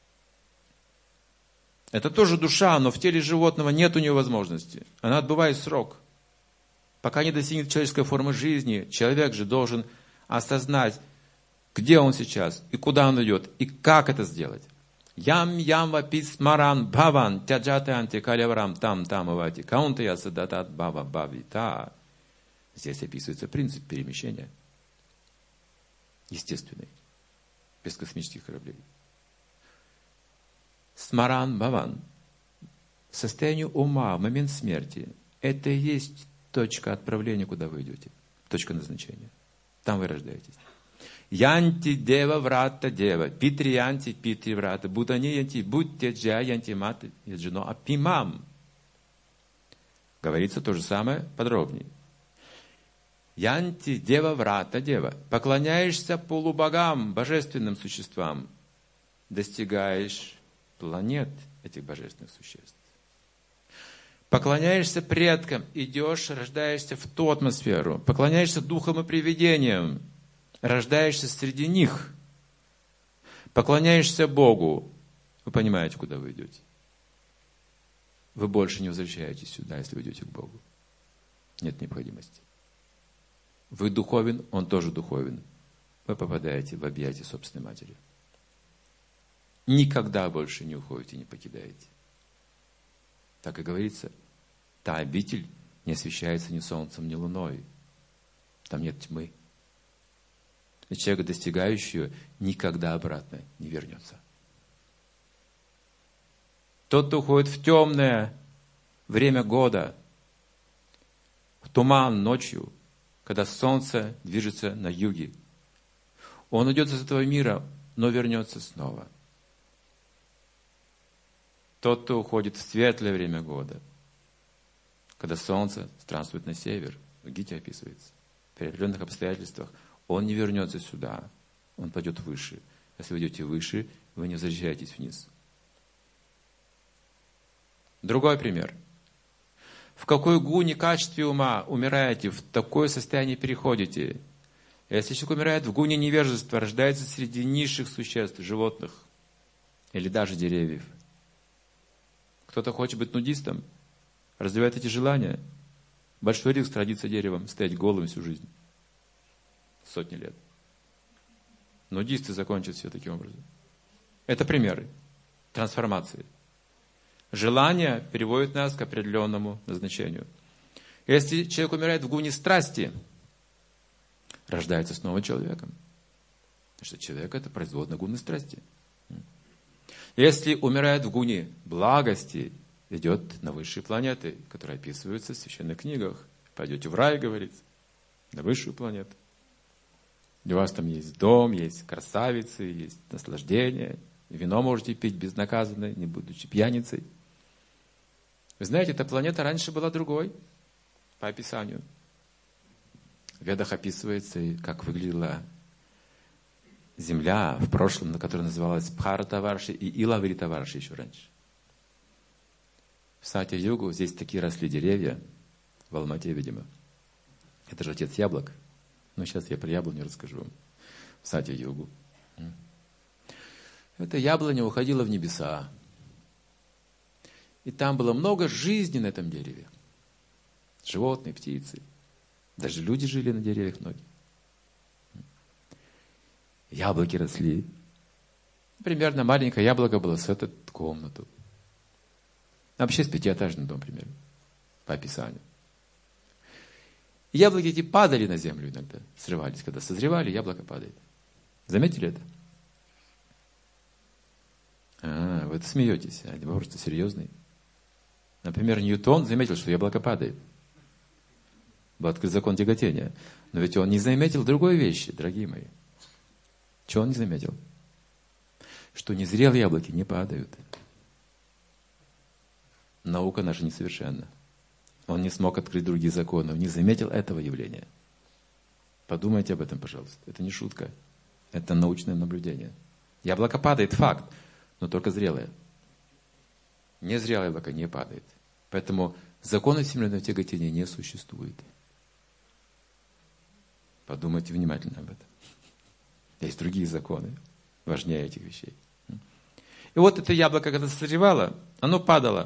Это тоже душа, но в теле животного нет у нее возможности. Она отбывает срок. Пока не достигнет человеческой формы жизни, человек же должен осознать, где он сейчас, и куда он идет, и как это сделать. Ям вапис смаран бхаван тяджаты антикаляврам там авати каунтая садатат бава бавита. Здесь описывается принцип перемещения. Естественный. Без космических кораблей. Смаран бхаван. Состояние ума в момент смерти. Это и есть точка отправления, куда вы идете. Точка назначения. Там вы рождаетесь. Янти дева врата дева, питри янти питри врата, будани янти будьте джа янти маты яджино апимам. Говорится то же самое подробнее. Янти дева врата дева. Поклоняешься полубогам, божественным существам. Достигаешь планет этих божественных существ. Поклоняешься предкам, идешь, рождаешься в ту атмосферу. Поклоняешься духам и привидениям. Рождаешься среди них, поклоняешься Богу, вы понимаете, куда вы идете. Вы больше не возвращаетесь сюда, если вы идете к Богу. Нет необходимости. Вы духовен, Он тоже духовен. Вы попадаете в объятия собственной матери. Никогда больше не уходите, не покидаете. Так и говорится, та обитель не освещается ни солнцем, ни луной. Там нет тьмы. И человек, достигающий ее, никогда обратно не вернется. Тот, кто уходит в темное время года, в туман ночью, когда солнце движется на юге, он уйдет из этого мира, но вернется снова. Тот, кто уходит в светлое время года, когда солнце странствует на север, в Гите описывается, при определенных обстоятельствах, он не вернется сюда, он пойдет выше. Если вы идете выше, вы не возвращаетесь вниз. Другой пример. В какой гуне качестве ума умираете, в такое состояние переходите. Если человек умирает в гуне невежества, рождается среди низших существ, животных или даже деревьев. Кто-то хочет быть нудистом, развивает эти желания. Большой риск родиться деревом, стоять голым всю жизнь. Сотни лет. Нудисты закончат все таким образом. Это примеры трансформации. Желание переводит нас к определенному назначению. Если человек умирает в гуне страсти, рождается снова человеком. Потому что человек – это производная гуны страсти. Если умирает в гуне благости, идет на высшие планеты, которые описываются в священных книгах. Пойдете в рай, говорится, на высшую планету. У вас там есть дом, есть красавицы, есть наслаждение. Вино можете пить безнаказанно, не будучи пьяницей. Вы знаете, эта планета раньше была другой, по описанию. В Ведах описывается, как выглядела земля в прошлом, которая называлась Бхаратаварши и Илавритаварши еще раньше. В Сатья-югу здесь такие росли деревья, в Алмате, видимо. Это же отец яблок. Но сейчас я про яблоню расскажу вам. В Сатья-югу. Эта яблоня уходила в небеса. И там было много жизни на этом дереве. Животные, птицы. Даже люди жили на деревьях многие. Яблоки росли. Примерно маленькое яблоко было с этой комнату. Вообще с 5-этажный дом примерно. По описанию. Яблоки эти падали на землю иногда. Срывались. Когда созревали, яблоко падает. Заметили это? Вы это смеетесь. А вопрос просто серьезный. Например, Ньютон заметил, что яблоко падает. Был открыт закон тяготения. Но ведь он не заметил другой вещи, дорогие мои. Чего он не заметил? Что незрелые яблоки не падают. Наука наша несовершенна. Он не смог открыть другие законы. Он не заметил этого явления. Подумайте об этом, пожалуйста. Это не шутка. Это научное наблюдение. Яблоко падает, факт. Но только зрелое. Незрелое яблоко не падает. Поэтому закона всемирного тяготения не существует. Подумайте внимательно об этом. Есть другие законы, важнее этих вещей. И вот это яблоко, когда созревало, оно падало.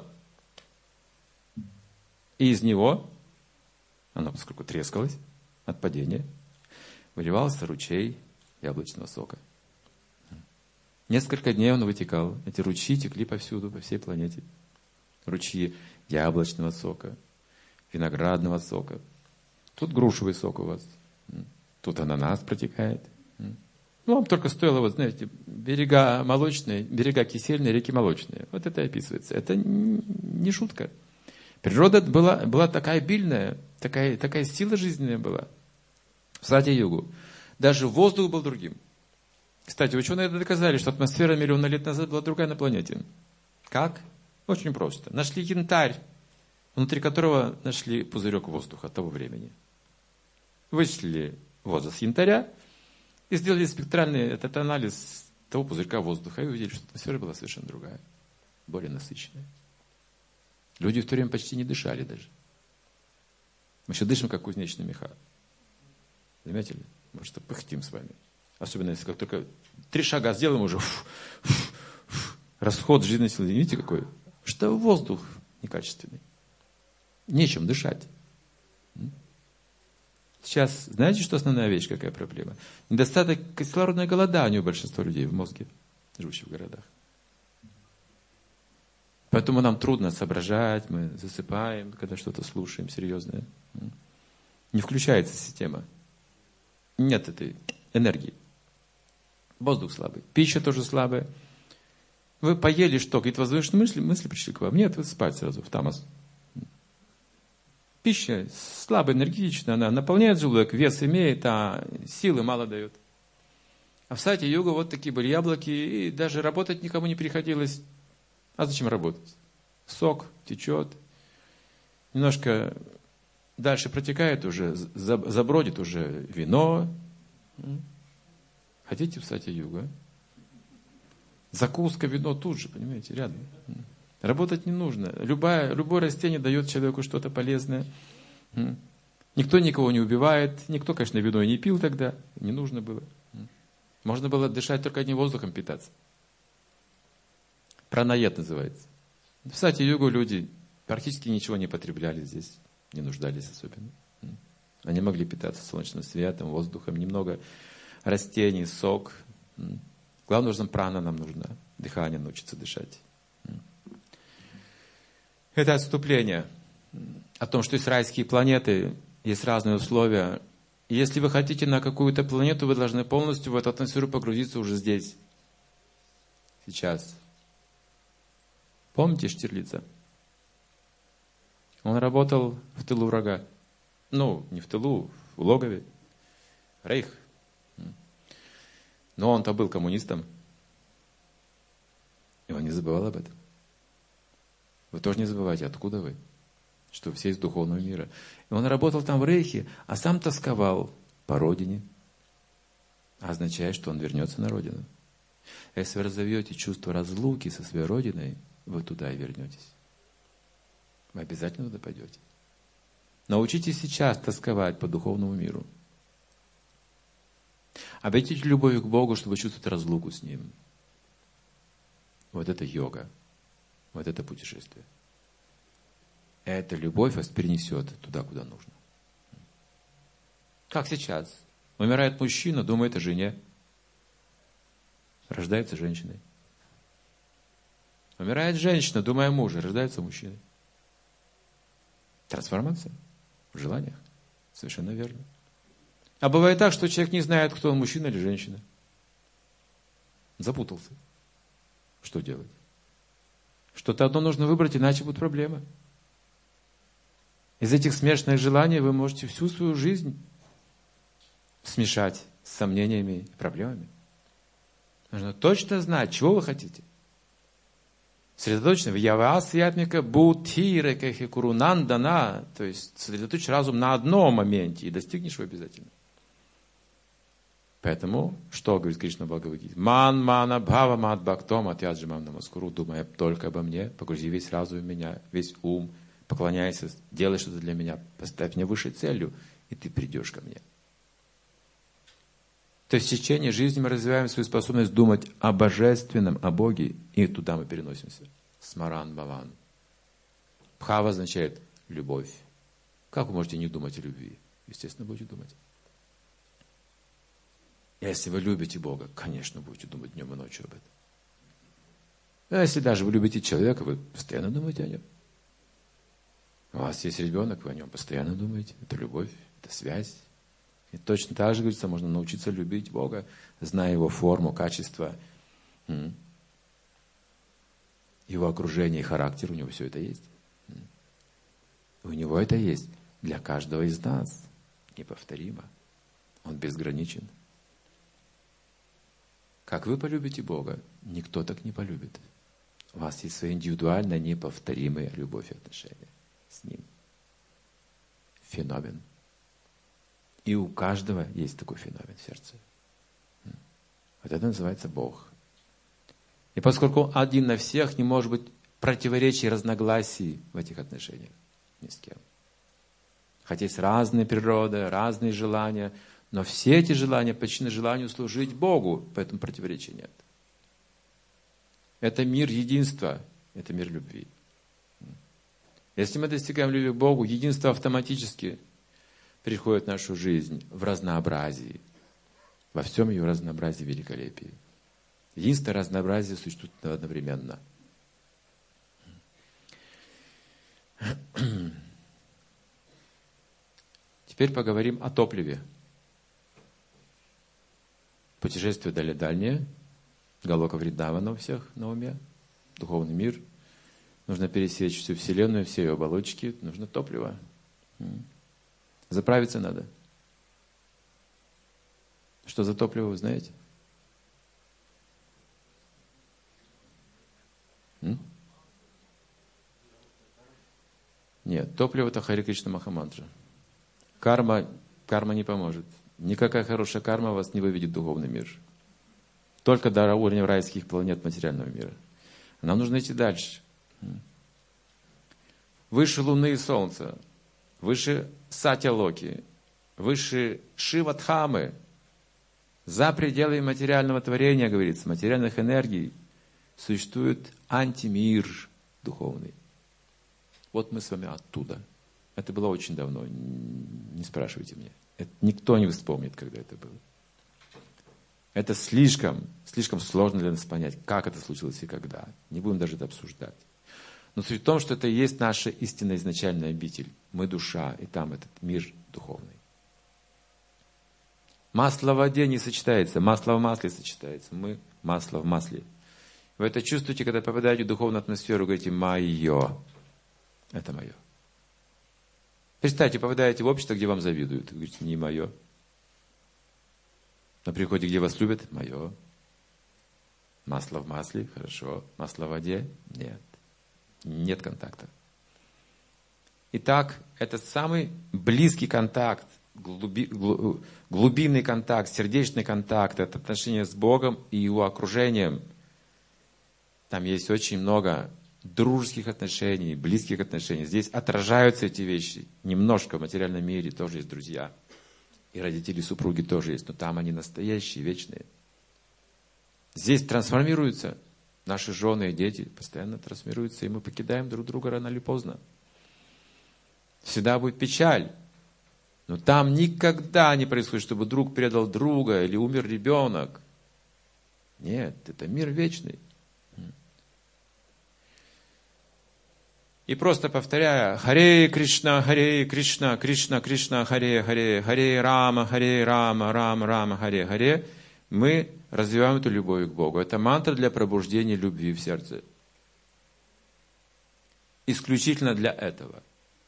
И из него, оно поскольку трескалось от падения, выливался ручей яблочного сока. Несколько дней он вытекал. Эти ручьи текли повсюду, по всей планете. Ручьи яблочного сока, виноградного сока. Тут грушевый сок у вас. Тут ананас протекает. Ну, вам только стоило, вот знаете, берега молочные, берега кисельные, реки молочные. Вот это описывается. Это не шутка. Природа была такая обильная, такая сила жизненная была. В Сатья-югу. Даже воздух был другим. Кстати, ученые доказали, что атмосфера миллиона лет назад была другая на планете. Как? Очень просто. Нашли янтарь, внутри которого нашли пузырек воздуха того времени. Вычислили возраст янтаря и сделали спектральный этот анализ того пузырька воздуха и увидели, что атмосфера была совершенно другая, более насыщенная. Люди в то время почти не дышали даже. Мы еще дышим, как кузнечные меха. Заметили? Мы что пыхтим с вами. Особенно, если как только 3 шага сделаем, уже расход жизненной силы. Видите, какой? Что воздух некачественный. Нечем дышать. Сейчас, знаете, что основная вещь, какая проблема? Недостаток кислородного голодания у большинства людей в мозге, живущих в городах. Поэтому нам трудно соображать, мы засыпаем, когда что-то слушаем серьезное. Не включается система. Нет этой энергии. Воздух слабый. Пища тоже слабая. Вы поели что? Какие-то возвышенные мысли пришли к вам? Нет, вы спать сразу в тамас. Пища слабая, энергичная, она наполняет желудок, вес имеет, а силы мало дает. А в Сатья-югу вот такие были яблоки, и даже работать никому не приходилось. А зачем работать? Сок течет, немножко дальше протекает уже, забродит уже вино. Хотите в Сатья-югу? Закуска, вино тут же, понимаете, рядом. Работать не нужно. Любое растение дает человеку что-то полезное. Никто никого не убивает. Никто, конечно, вино и не пил тогда. Не нужно было. Можно было дышать только одним воздухом, питаться. Пранаед называется. В Сатья-югу люди практически ничего не потребляли здесь. Не нуждались особенно. Они могли питаться солнечным светом, воздухом, немного растений, сок. Главное, нужна прана нам нужна. Дыхание научиться дышать. Это отступление о том, что есть райские планеты, есть разные условия. И если вы хотите на какую-то планету, вы должны полностью в эту атмосферу погрузиться уже здесь. Сейчас. Помните Штирлица? Он работал в тылу врага. Ну, не в тылу, в логове. Рейх. Но он-то был коммунистом. И он не забывал об этом. Вы тоже не забывайте, откуда вы. Что все из духовного мира. И он работал там в Рейхе, а сам тосковал по родине. Означает, что он вернется на родину. Если вы разовьете чувство разлуки со своей родиной, вы туда и вернетесь. Вы обязательно туда пойдете. Научитесь сейчас тосковать по духовному миру. Обретите любовь к Богу, чтобы чувствовать разлуку с Ним. Вот это йога. Вот это путешествие. Эта любовь вас перенесет туда, куда нужно. Как сейчас. Умирает мужчина, думает о жене. Рождается женщиной. Умирает женщина, думая о муже, рождается мужчиной. Трансформация в желаниях. Совершенно верно. А бывает так, что человек не знает, кто он, мужчина или женщина. Запутался. Что делать? Что-то одно нужно выбрать, иначе будут проблемы. Из этих смешанных желаний вы можете всю свою жизнь смешать с сомнениями и проблемами. Нужно точно знать, чего вы хотите. Сосредоточено в явасьятмика будхирекахи курунандана, то есть сосредоточь разум на одном моменте и достигнешь его обязательно. Поэтому, что говорит Кришна в Бхагавад-гите? Ман мана бхава мат бхактом атьяджимам намаскуру, думая только обо мне, погрузи весь разум в меня, весь ум, поклоняйся, делай что-то для меня, поставь меня высшей целью, и ты придешь ко мне. То есть в течение жизни мы развиваем свою способность думать о божественном, о Боге, и туда мы переносимся. Смаран бхаван. Бхава означает любовь. Как вы можете не думать о любви? Естественно, будете думать. Если вы любите Бога, конечно, будете думать днем и ночью об этом. А если даже вы любите человека, вы постоянно думаете о нем. У вас есть ребенок, вы о нем постоянно думаете. Это любовь, это связь. И точно так же, говорится, можно научиться любить Бога, зная Его форму, качество, Его окружение и характер. У Него все это есть. У Него это есть для каждого из нас. Неповторимо. Он безграничен. Как вы полюбите Бога, никто так не полюбит. У вас есть своя индивидуальная, неповторимая любовь и отношения с Ним. Феномен. И у каждого есть такой феномен в сердце. Вот это называется Бог. И поскольку Он один на всех, не может быть противоречий, разногласий в этих отношениях ни с кем. Хотя есть разные природы, разные желания, но все эти желания подчинены желанию служить Богу, поэтому противоречий нет. Это мир единства, это мир любви. Если мы достигаем любви к Богу, единство автоматически приходит в нашу жизнь в разнообразии, во всем ее разнообразии и великолепии. Единство и разнообразие существуют одновременно. Теперь поговорим о топливе. Путешествие дальнее, Галока Вриндавана у всех на уме, духовный мир. Нужно пересечь всю Вселенную, все ее оболочки, нужно топливо. Заправиться надо. Что за топливо, вы знаете? Нет, топливо — это Харе Кришна Махамантра. Карма не поможет. Никакая хорошая карма вас не выведет в духовный мир. Только до уровня райских планет материального мира. Нам нужно идти дальше. Выше Луны и Солнца, выше Сатья-Локи, выше Шива-Дхамы, за пределами материального творения, говорится, материальных энергий, существует антимир духовный. Вот мы с вами оттуда. Это было очень давно, не спрашивайте меня. Это никто не вспомнит, когда это было. Это слишком сложно для нас понять, как это случилось и когда. Не будем даже это обсуждать. Но суть в том, что это и есть наша истинная изначальная обитель. Мы душа, и там этот мир духовный. Масло в воде не сочетается, масло в масле сочетается. Мы масло в масле. Вы это чувствуете, когда попадаете в духовную атмосферу, говорите «моё». Это мое. Представьте, попадаете в общество, где вам завидуют. Вы говорите, не мое. На приходе, где вас любят, мое. Масло в масле, хорошо. Масло в воде, нет. Нет контакта. Итак, это самый близкий контакт, глубинный контакт, сердечный контакт, это отношение с Богом и Его окружением. Там есть очень много дружеских отношений, близких отношений. Здесь отражаются эти вещи. Немножко в материальном мире тоже есть друзья. И родители, супруги тоже есть. Но там они настоящие, вечные. Здесь трансформируются наши жены и дети. Постоянно трансформируются. И мы покидаем друг друга рано или поздно. Всегда будет печаль. Но там никогда не происходит, чтобы друг предал друга или умер ребенок. Нет, это мир вечный. И просто повторяя Харе Кришна, Кришна, Кришна, Харе, Харе, Харе Рама, Рама, Рама, Харе, Харе, мы развиваем эту любовь к Богу. Это мантра для пробуждения любви в сердце. Исключительно для этого.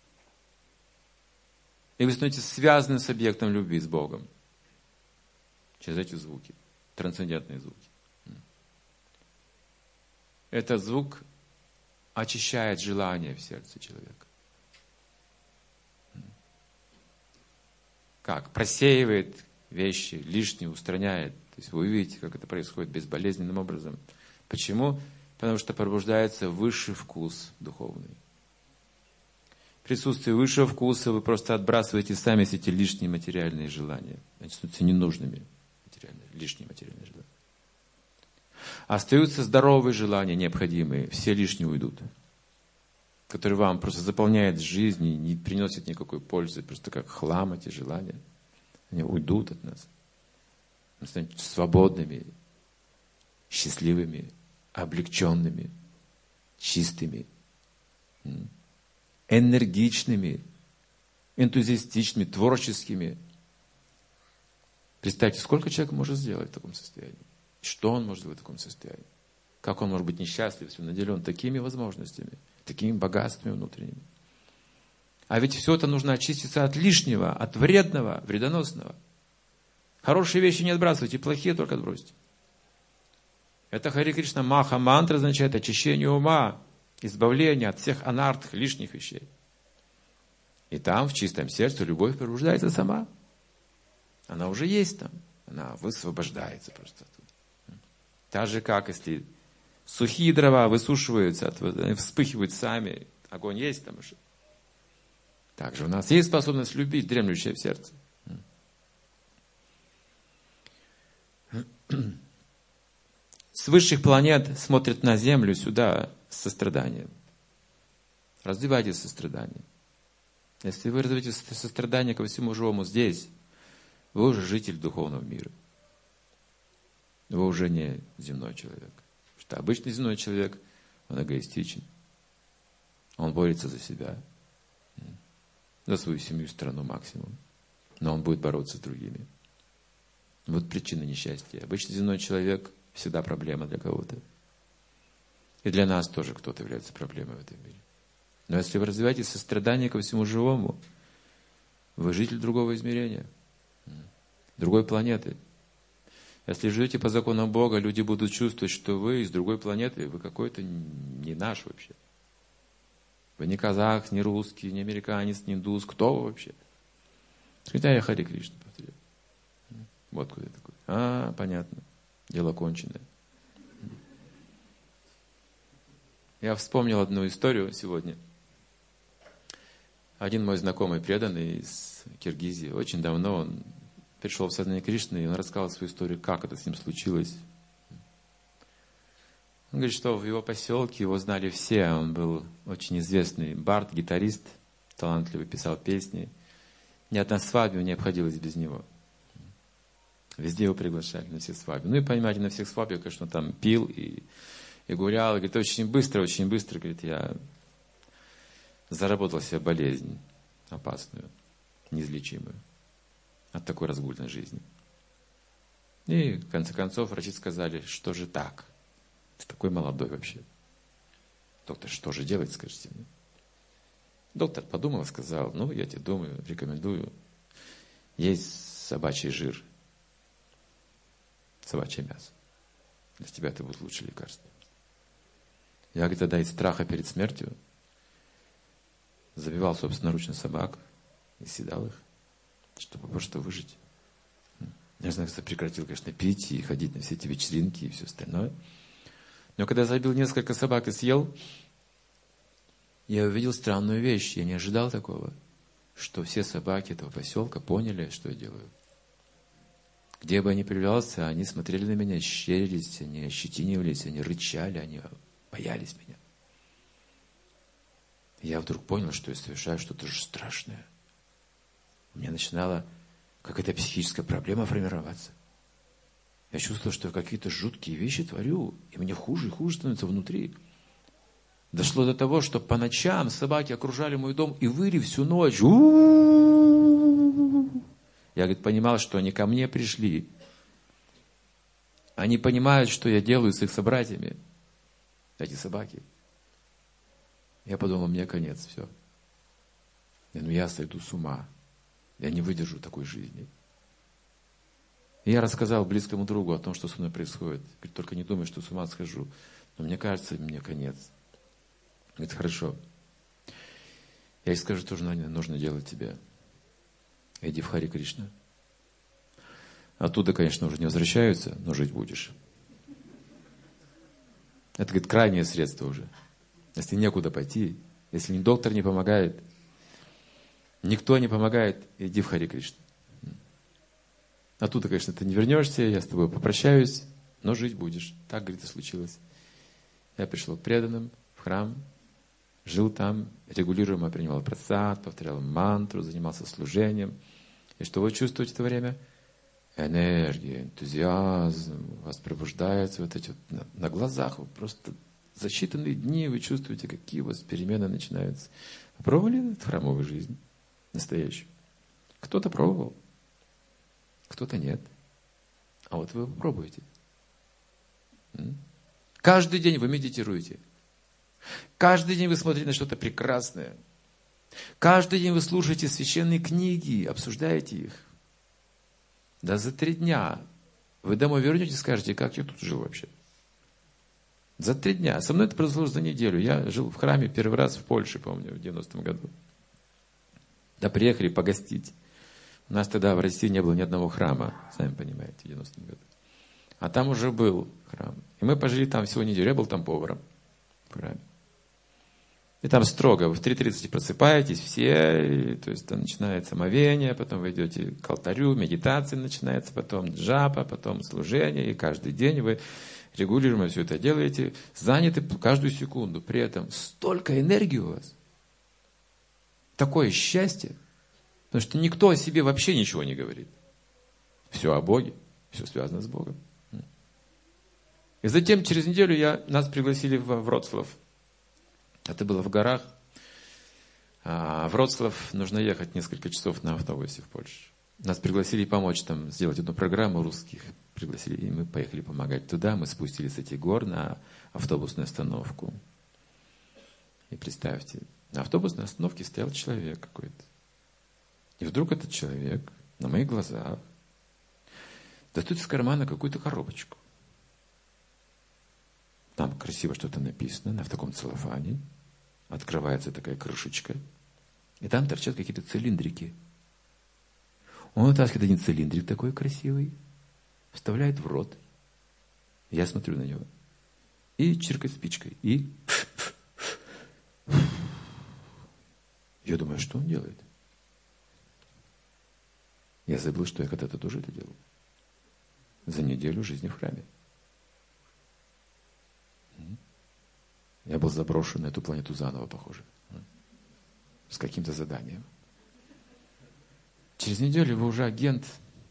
И вы становитесь связаны с объектом любви, с Богом. Через эти звуки, трансцендентные звуки. Этот звук очищает желание в сердце человека. Как? Просеивает вещи, лишние устраняет. То есть вы увидите, как это происходит безболезненным образом. Почему? Потому что пробуждается высший вкус духовный. В присутствии высшего вкуса вы просто отбрасываете сами эти лишние материальные желания. Они становятся ненужными, лишние материальные желания. Остаются здоровые желания, необходимые, все лишние уйдут, которые вам просто заполняют жизнь и не приносят никакой пользы, просто как хлам эти желания. Они уйдут от нас. Мы станем свободными, счастливыми, облегченными, чистыми, энергичными, энтузиастичными, творческими. Представьте, сколько человек может сделать в таком состоянии. Что он может быть в таком состоянии? Как он может быть несчастлив, если он наделен такими возможностями, такими богатствами внутренними? А ведь все это нужно очиститься от лишнего, от вредного, вредоносного. Хорошие вещи не отбрасывайте, плохие только отбросьте. Это Харе Кришна Маха мантра означает очищение ума, избавление от всех анартх, лишних вещей. И там, в чистом сердце, любовь пробуждается сама. Она уже есть там. Она высвобождается просто оттуда. Так же, как если сухие дрова высушиваются, они вспыхивают сами, огонь есть там уже. Также у нас есть способность любить, дремлющая в сердце. С высших планет смотрят на Землю сюда с состраданием. Развивайте сострадание. Если вы развиваете сострадание ко всему живому здесь, вы уже житель духовного мира. Вы уже не земной человек. Потому что обычный земной человек, он эгоистичен. Он борется за себя, за свою семью, страну максимум. Но он будет бороться с другими. Вот причина несчастья. Обычный земной человек всегда проблема для кого-то. И для нас тоже кто-то является проблемой в этом мире. Но если вы развиваете сострадание ко всему живому, вы житель другого измерения, другой планеты. Если живете по законам Бога, люди будут чувствовать, что вы из другой планеты, вы какой-то не наш вообще. Вы не казах, не русский, не американец, не индус. Кто вы вообще? Скажите, я Харе Кришна повторяю. Вот куда я такой. Понятно. Дело конченое. Я вспомнил одну историю сегодня. Один мой знакомый преданный из Киргизии, очень давно он пришел в сознание Кришны, и он рассказал свою историю, как это с ним случилось. Он говорит, что в его поселке его знали все. Он был очень известный бард, гитарист, талантливый, писал песни. Ни одна свадьба не обходилась без него. Везде его приглашали, на все свадьбы. Ну и, понимаете, на всех свадьбах, конечно, он там пил и гулял. И говорит, очень быстро, говорит, я заработал себе болезнь опасную, неизлечимую от такой разгульной жизни. И, в конце концов, врачи сказали, что же так? Ты такой молодой вообще. Доктор, что же делать, скажите мне? Доктор подумал и сказал, я тебе думаю, рекомендую. Есть собачий жир, собачье мясо. Для тебя это будет лучшее лекарство. Я, говорит, тогда из страха перед смертью забивал собственноручно собак и съедал их, чтобы просто выжить. Я знаю, что прекратил, конечно, пить и ходить на все эти вечеринки и все остальное. Но когда я забил несколько собак и съел, я увидел странную вещь. Я не ожидал такого, что все собаки этого поселка поняли, что я делаю. Где бы я ни появлялся, они смотрели на меня, щерились, они ощетинивались, они рычали, они боялись меня. Я вдруг понял, что я совершаю что-то же страшное. У меня начинала какая-то психическая проблема формироваться. Я чувствовал, что я какие-то жуткие вещи творю, и мне хуже и хуже становится внутри. Дошло до того, что по ночам собаки окружали мой дом и выли всю ночь. Я, говорит, понимал, что они ко мне пришли. Они понимают, что я делаю с их собратьями. Эти собаки. Я подумал, мне конец, все. Я сойду с ума. Я не выдержу такой жизни. И я рассказал близкому другу о том, что со мной происходит. Говорит, только не думай, что с ума схожу. Но мне кажется, мне конец. Говорит, хорошо. Я ей скажу, что нужно делать тебе. Иди в Харе Кришна. Оттуда, конечно, уже не возвращаются, но жить будешь. Это, говорит, крайнее средство уже. Если некуда пойти, если ни доктор не помогает, никто не помогает, иди в Харе Кришна. Оттуда, конечно, ты не вернешься, я с тобой попрощаюсь, но жить будешь. Так, говорит, и случилось. Я пришел к преданным в храм, жил там, регулируемо принимал прасад, повторял мантру, занимался служением. И что вы чувствуете в это время? Энергия, энтузиазм, вас пробуждается вот эти вот на глазах. Вы просто за считанные дни вы чувствуете, какие у вас перемены начинаются. Пробовали эту храмовую жизнь? Настоящую? Кто-то пробовал, кто-то нет. А вот вы попробуйте. Каждый день вы медитируете. Каждый день вы смотрите на что-то прекрасное. Каждый день вы слушаете священные книги, обсуждаете их. Да за 3 дня вы домой вернетесь и скажете, как я тут жил вообще. За 3 дня. Со мной это произошло за неделю. Я жил в храме первый раз в Польше, помню, в 90-м году. Да приехали погостить. У нас тогда в России не было ни одного храма, сами понимаете, в 90-м году. А там уже был храм. И мы пожили там всего неделю. Я был там поваром в храме. И там строго, вы в 3:30 просыпаетесь все, то есть там начинается омовение, потом вы идете к алтарю, медитация начинается, потом джапа, потом служение, и каждый день вы регулируемо все это делаете, заняты каждую секунду. При этом столько энергии у вас, такое счастье, потому что никто о себе вообще ничего не говорит. Все о Боге, все связано с Богом. И затем через неделю нас пригласили в Вроцлав. Это было в горах. А в Вроцлав нужно ехать несколько часов на автобусе в Польшу. Нас пригласили помочь там сделать одну программу, русских пригласили, и мы поехали помогать туда. Мы спустились с этих гор на автобусную остановку. И представьте, на автобусной остановке стоял человек какой-то. И вдруг этот человек на моих глазах достает из кармана какую-то коробочку. Там красиво что-то написано, в таком целлофане. Открывается такая крышечка, и там торчат какие-то цилиндрики. Он вытаскивает один цилиндрик такой красивый, вставляет в рот. Я смотрю на него. И чиркает спичкой. И я думаю, что он делает? Я забыл, что я когда-то тоже это делал. За неделю жизни в храме. Я был заброшен на эту планету заново, похоже. С каким-то заданием. Через неделю вы уже агент.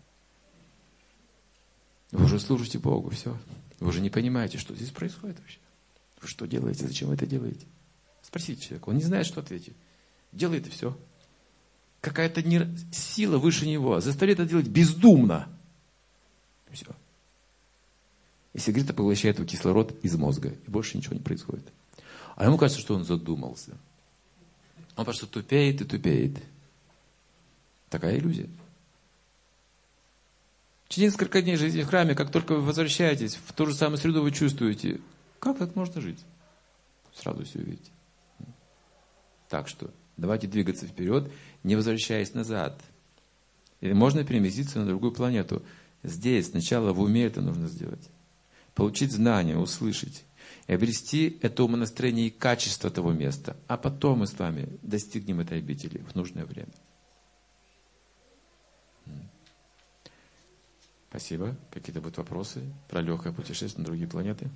Вы уже служите Богу, все. Вы уже не понимаете, что здесь происходит вообще. Вы что делаете, зачем вы это делаете? Спросите человека, он не знает, что ответить. Делает и все. Какая-то сила выше него заставляет это делать бездумно. Все. И сигарета поглощает его кислород из мозга, и больше ничего не происходит. А ему кажется, что он задумался. Он просто тупеет и тупеет. Такая иллюзия. Через несколько дней жизни в храме, как только вы возвращаетесь в ту же самую среду, вы чувствуете, как так можно жить. Сразу все увидите. Так что давайте двигаться вперед, не возвращаясь назад. Или можно переместиться на другую планету. Здесь сначала в уме это нужно сделать. Получить знания, услышать. И обрести это умонастроение и качество того места. А потом мы с вами достигнем этой обители в нужное время. Спасибо. Какие-то будут вопросы про легкое путешествие на другие планеты?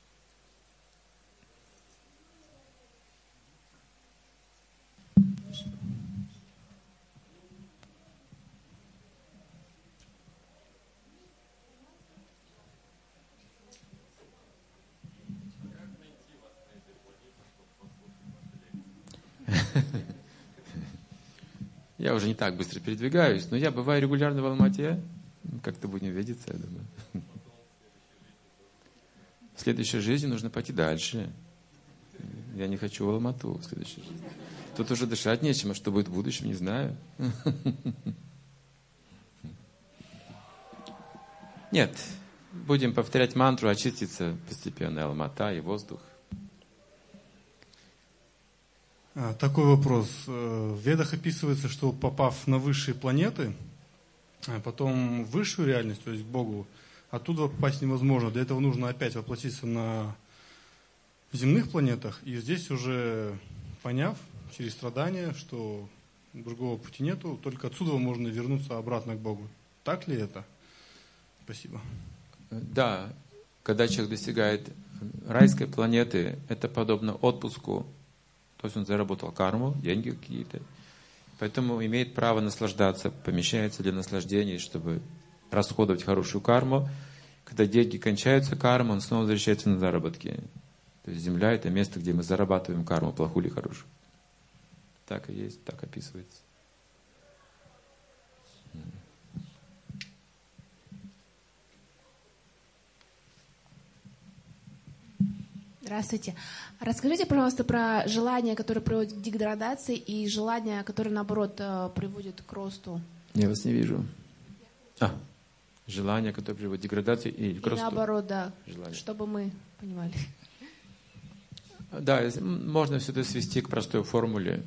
Я уже не так быстро передвигаюсь, но я бываю регулярно в Алмате. Как-то будем видеться, я думаю. В следующей жизни нужно пойти дальше. Я не хочу в Алмату в следующей жизни. Тут уже дышать нечем, а что будет в будущем, не знаю. Нет, будем повторять мантру, очиститься постепенно Алмата и воздух. Такой вопрос. В Ведах описывается, что попав на высшие планеты, а потом в высшую реальность, то есть к Богу, оттуда попасть невозможно. Для этого нужно опять воплотиться на земных планетах. И здесь уже поняв через страдания, что другого пути нету, только отсюда можно вернуться обратно к Богу. Так ли это? Спасибо. Да, когда человек достигает райской планеты, это подобно отпуску. То есть он заработал карму, деньги какие-то. Поэтому имеет право наслаждаться, помещается для наслаждений, чтобы расходовать хорошую карму. Когда деньги кончаются, карма, он снова возвращается на заработки. То есть земля — это место, где мы зарабатываем карму, плохую или хорошую. Так и есть, так описывается. Здравствуйте. Расскажите, пожалуйста, про желания, которые приводят к деградации, и желания, которые, наоборот, приводят к росту. Я вас не вижу. Желания, которые приводят к деградации и к росту. И наоборот, да, желания. Чтобы мы понимали. Да, можно все это свести к простой формуле.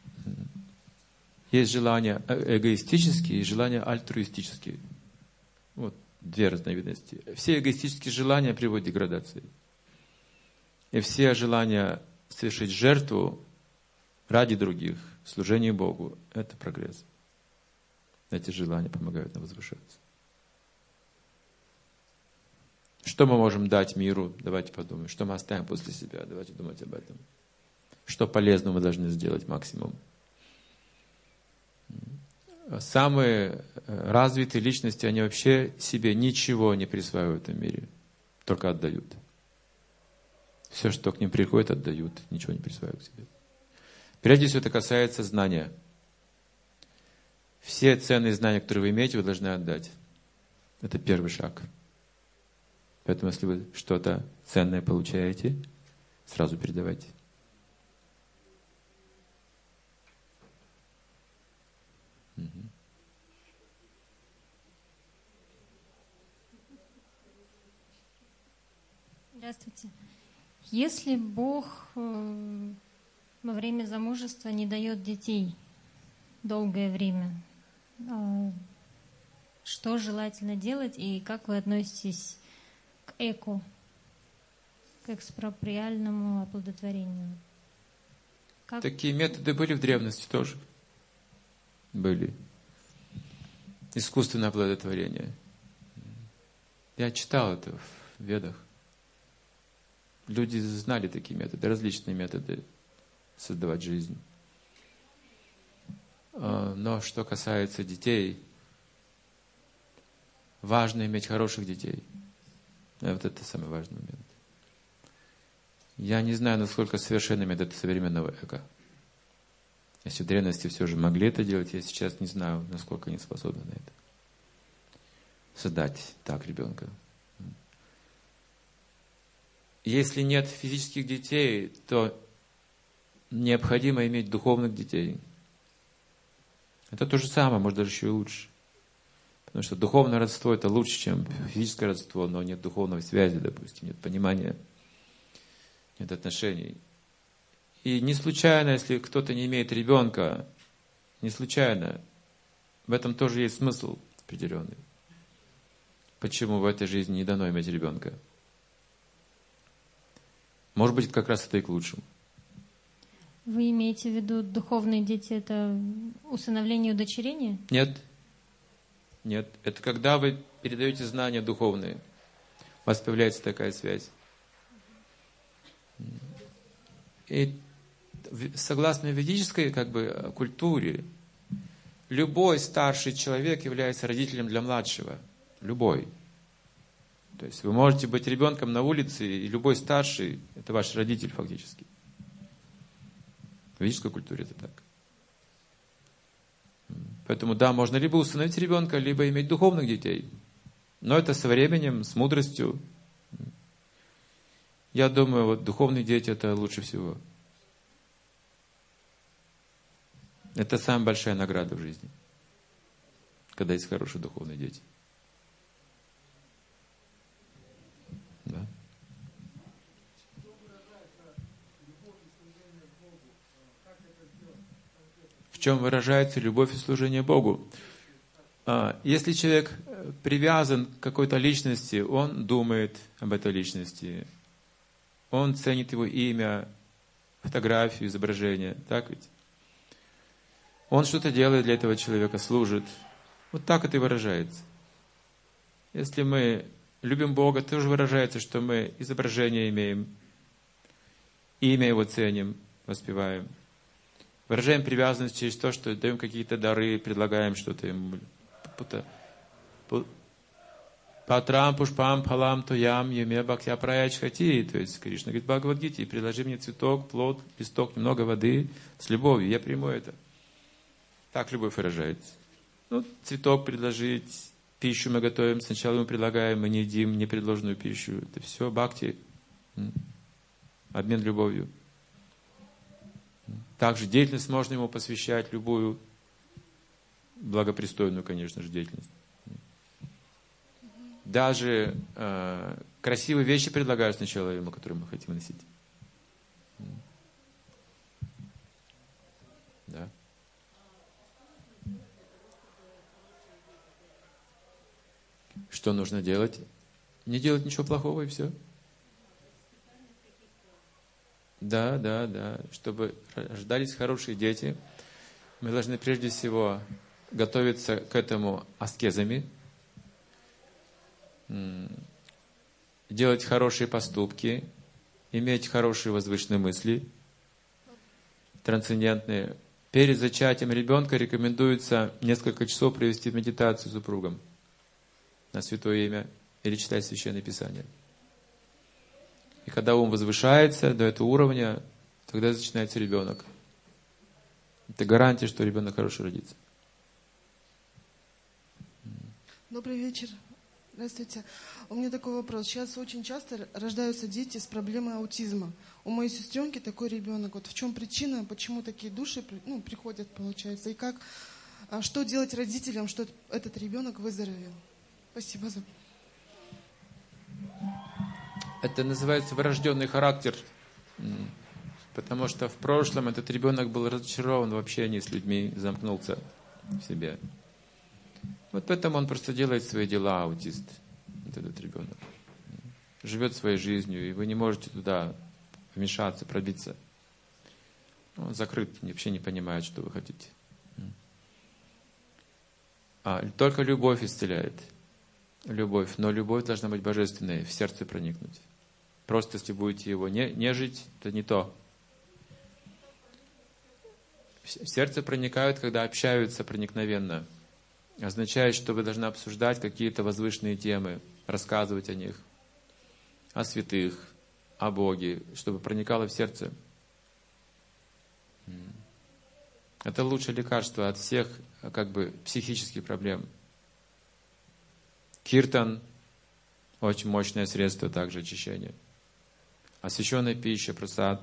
Есть желания эгоистические и желания альтруистические. Вот две разновидности. Все эгоистические желания приводят к деградации. И все желания совершить жертву ради других, служение Богу, это прогресс. Эти желания помогают нам возвышаться. Что мы можем дать миру? Давайте подумаем. Что мы оставим после себя? Давайте думать об этом. Что полезного мы должны сделать максимум? Самые развитые личности, они вообще себе ничего не присваивают в этом мире, только отдают. Все, что к ним приходит, отдают, ничего не присваивают себе. Прежде всего, это касается знания. Все ценные знания, которые вы имеете, вы должны отдать. Это первый шаг. Поэтому, если вы что-то ценное получаете, сразу передавайте. Здравствуйте. Если Бог во время замужества не дает детей долгое время. Что желательно делать и как вы относитесь к эко, к экспроприальному оплодотворению? Как... Такие методы были в древности тоже. Были. Искусственное оплодотворение. Я читал это в Ведах. Люди знали такие методы, различные методы создавать жизнь. Но что касается детей, важно иметь хороших детей. Вот это самый важный момент. Я не знаю, насколько совершенный метод современного эко. Если в древности все же могли это делать, я сейчас не знаю, насколько они способны на это. Создать так ребенка. Если нет физических детей, то необходимо иметь духовных детей. Это то же самое, может даже еще и лучше. Потому что духовное родство это лучше, чем физическое родство, но нет духовной связи, допустим, нет понимания, нет отношений. И не случайно, если кто-то не имеет ребенка, не случайно, в этом тоже есть смысл определенный. Почему в этой жизни не дано иметь ребенка? Может быть, как раз это и к лучшему. Вы имеете в виду духовные дети, это усыновление и удочерение? Нет. Нет. Это когда вы передаете знания духовные. У вас появляется такая связь. И согласно ведической культуре, любой старший человек является родителем для младшего. Любой. То есть вы можете быть ребенком на улице, и любой старший – это ваш родитель фактически. В ведической культуре это так. Поэтому да, можно либо усыновить ребенка, либо иметь духовных детей. Но это со временем, с мудростью. Я думаю, вот духовные дети – это лучше всего. Это самая большая награда в жизни, когда есть хорошие духовные дети. Да. В чем выражается любовь и служение Богу? Если человек привязан к какой-то личности, он думает об этой личности, он ценит его имя, фотографию, изображение, так ведь? Он что-то делает для этого человека, служит. Вот так это и выражается. Если мы любим Бога, тоже выражается, что мы изображение имеем, имя Его ценим, воспеваем. Выражаем привязанность через то, что даем какие-то дары, предлагаем что-то Ему. Патрам, пушпам, палам, тоям, еме, бхактя, праяч, хати. То есть Кришна говорит в Бхагавад-гите: предложи мне цветок, плод, листок, немного воды с любовью, я приму это. Так любовь выражается. Цветок предложить, пищу мы готовим, сначала мы предлагаем, мы не едим непредложенную пищу. Это все бхакти, обмен любовью. Также деятельность можно ему посвящать, любую благопристойную, конечно же, деятельность. Даже красивые вещи предлагаю сначала ему, которые мы хотим носить. Да. Что нужно делать? Не делать ничего плохого, и все. Да. Чтобы рождались хорошие дети, мы должны прежде всего готовиться к этому аскезами, делать хорошие поступки, иметь хорошие возвышенные мысли, трансцендентные. Перед зачатием ребенка рекомендуется несколько часов провести медитацию с супругом на святое имя или читать Священное Писание. И когда ум возвышается до этого уровня, тогда начинается ребенок. Это гарантия, что ребенок хороший родится. Добрый вечер. Здравствуйте. У меня такой вопрос. Сейчас очень часто рождаются дети с проблемой аутизма. У моей сестренки такой ребенок. Вот в чем причина, почему такие души приходят, получается? И что делать родителям, что этот ребенок выздоровел? Спасибо за... Это называется врожденный характер. Потому что в прошлом этот ребенок был разочарован в общении с людьми, замкнулся в себе. Вот поэтому он просто делает свои дела, аутист, вот этот ребенок. Живет своей жизнью, и вы не можете туда вмешаться, пробиться. Он закрыт, вообще не понимает, что вы хотите. Только любовь исцеляет. Любовь. Но любовь должна быть божественной, в сердце проникнуть. Просто если будете его не жить, это не то. В сердце проникают, когда общаются проникновенно. Означает, что вы должны обсуждать какие-то возвышенные темы, рассказывать о них, о святых, о Боге, чтобы проникало в сердце. Это лучшее лекарство от всех психических проблем. Киртан – очень мощное средство также очищения. Освященная пища, прасад.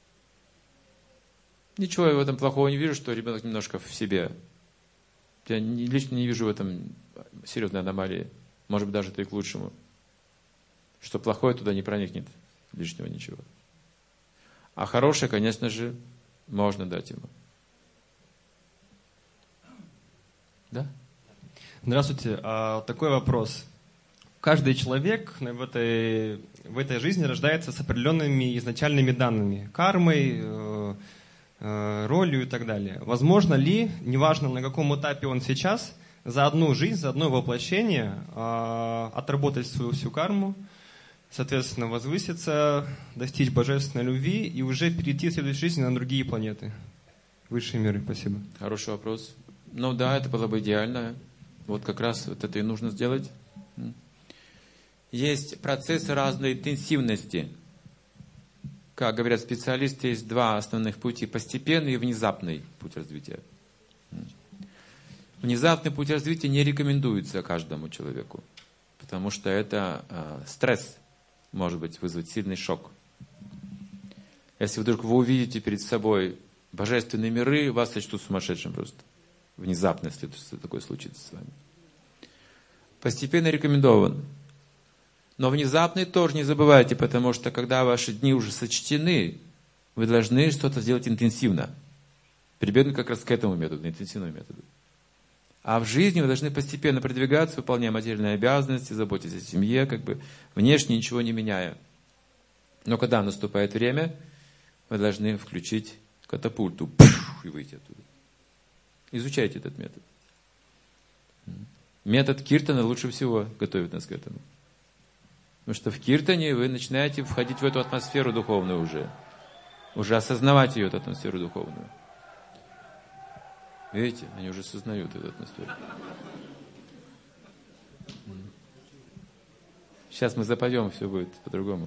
Ничего я в этом плохого не вижу, что ребенок немножко в себе. Я лично не вижу в этом серьезной аномалии. Может быть, даже это и к лучшему. Что плохое туда не проникнет, лишнего ничего. А хорошее, конечно же, можно дать ему. Да? Здравствуйте. Такой вопрос. Каждый человек в этой жизни рождается с определенными изначальными данными. Кармой, ролью и так далее. Возможно ли, неважно на каком этапе он сейчас, за одну жизнь, за одно воплощение отработать свою всю карму, соответственно, возвыситься, достичь божественной любви и уже перейти в следующей жизни на другие планеты, высшие миры? Спасибо. Хороший вопрос. Ну да, это было бы идеально. Вот как раз вот это и нужно сделать. Есть процессы разной интенсивности. Как говорят специалисты, есть два основных пути: постепенный и внезапный путь развития. Внезапный путь развития не рекомендуется каждому человеку, потому что это стресс может быть вызвать сильный шок. Если вдруг вы увидите перед собой божественные миры, вас сочтут сумасшедшим просто. Внезапно, если такое случится с вами. Постепенно рекомендован. Но внезапный тоже не забывайте, потому что когда ваши дни уже сочтены, вы должны что-то сделать интенсивно. Прибегнуть как раз к этому методу, интенсивному методу. А в жизни вы должны постепенно продвигаться, выполняя материальные обязанности, заботясь о семье, внешне ничего не меняя. Но когда наступает время, вы должны включить катапульту и выйти оттуда. Изучайте этот метод. Метод Киртана лучше всего готовит нас к этому. Потому что в Киртане вы начинаете входить в эту атмосферу духовную уже осознавать ее, эту атмосферу духовную. Видите, они уже осознают эту атмосферу. Сейчас мы запоем, все будет по-другому.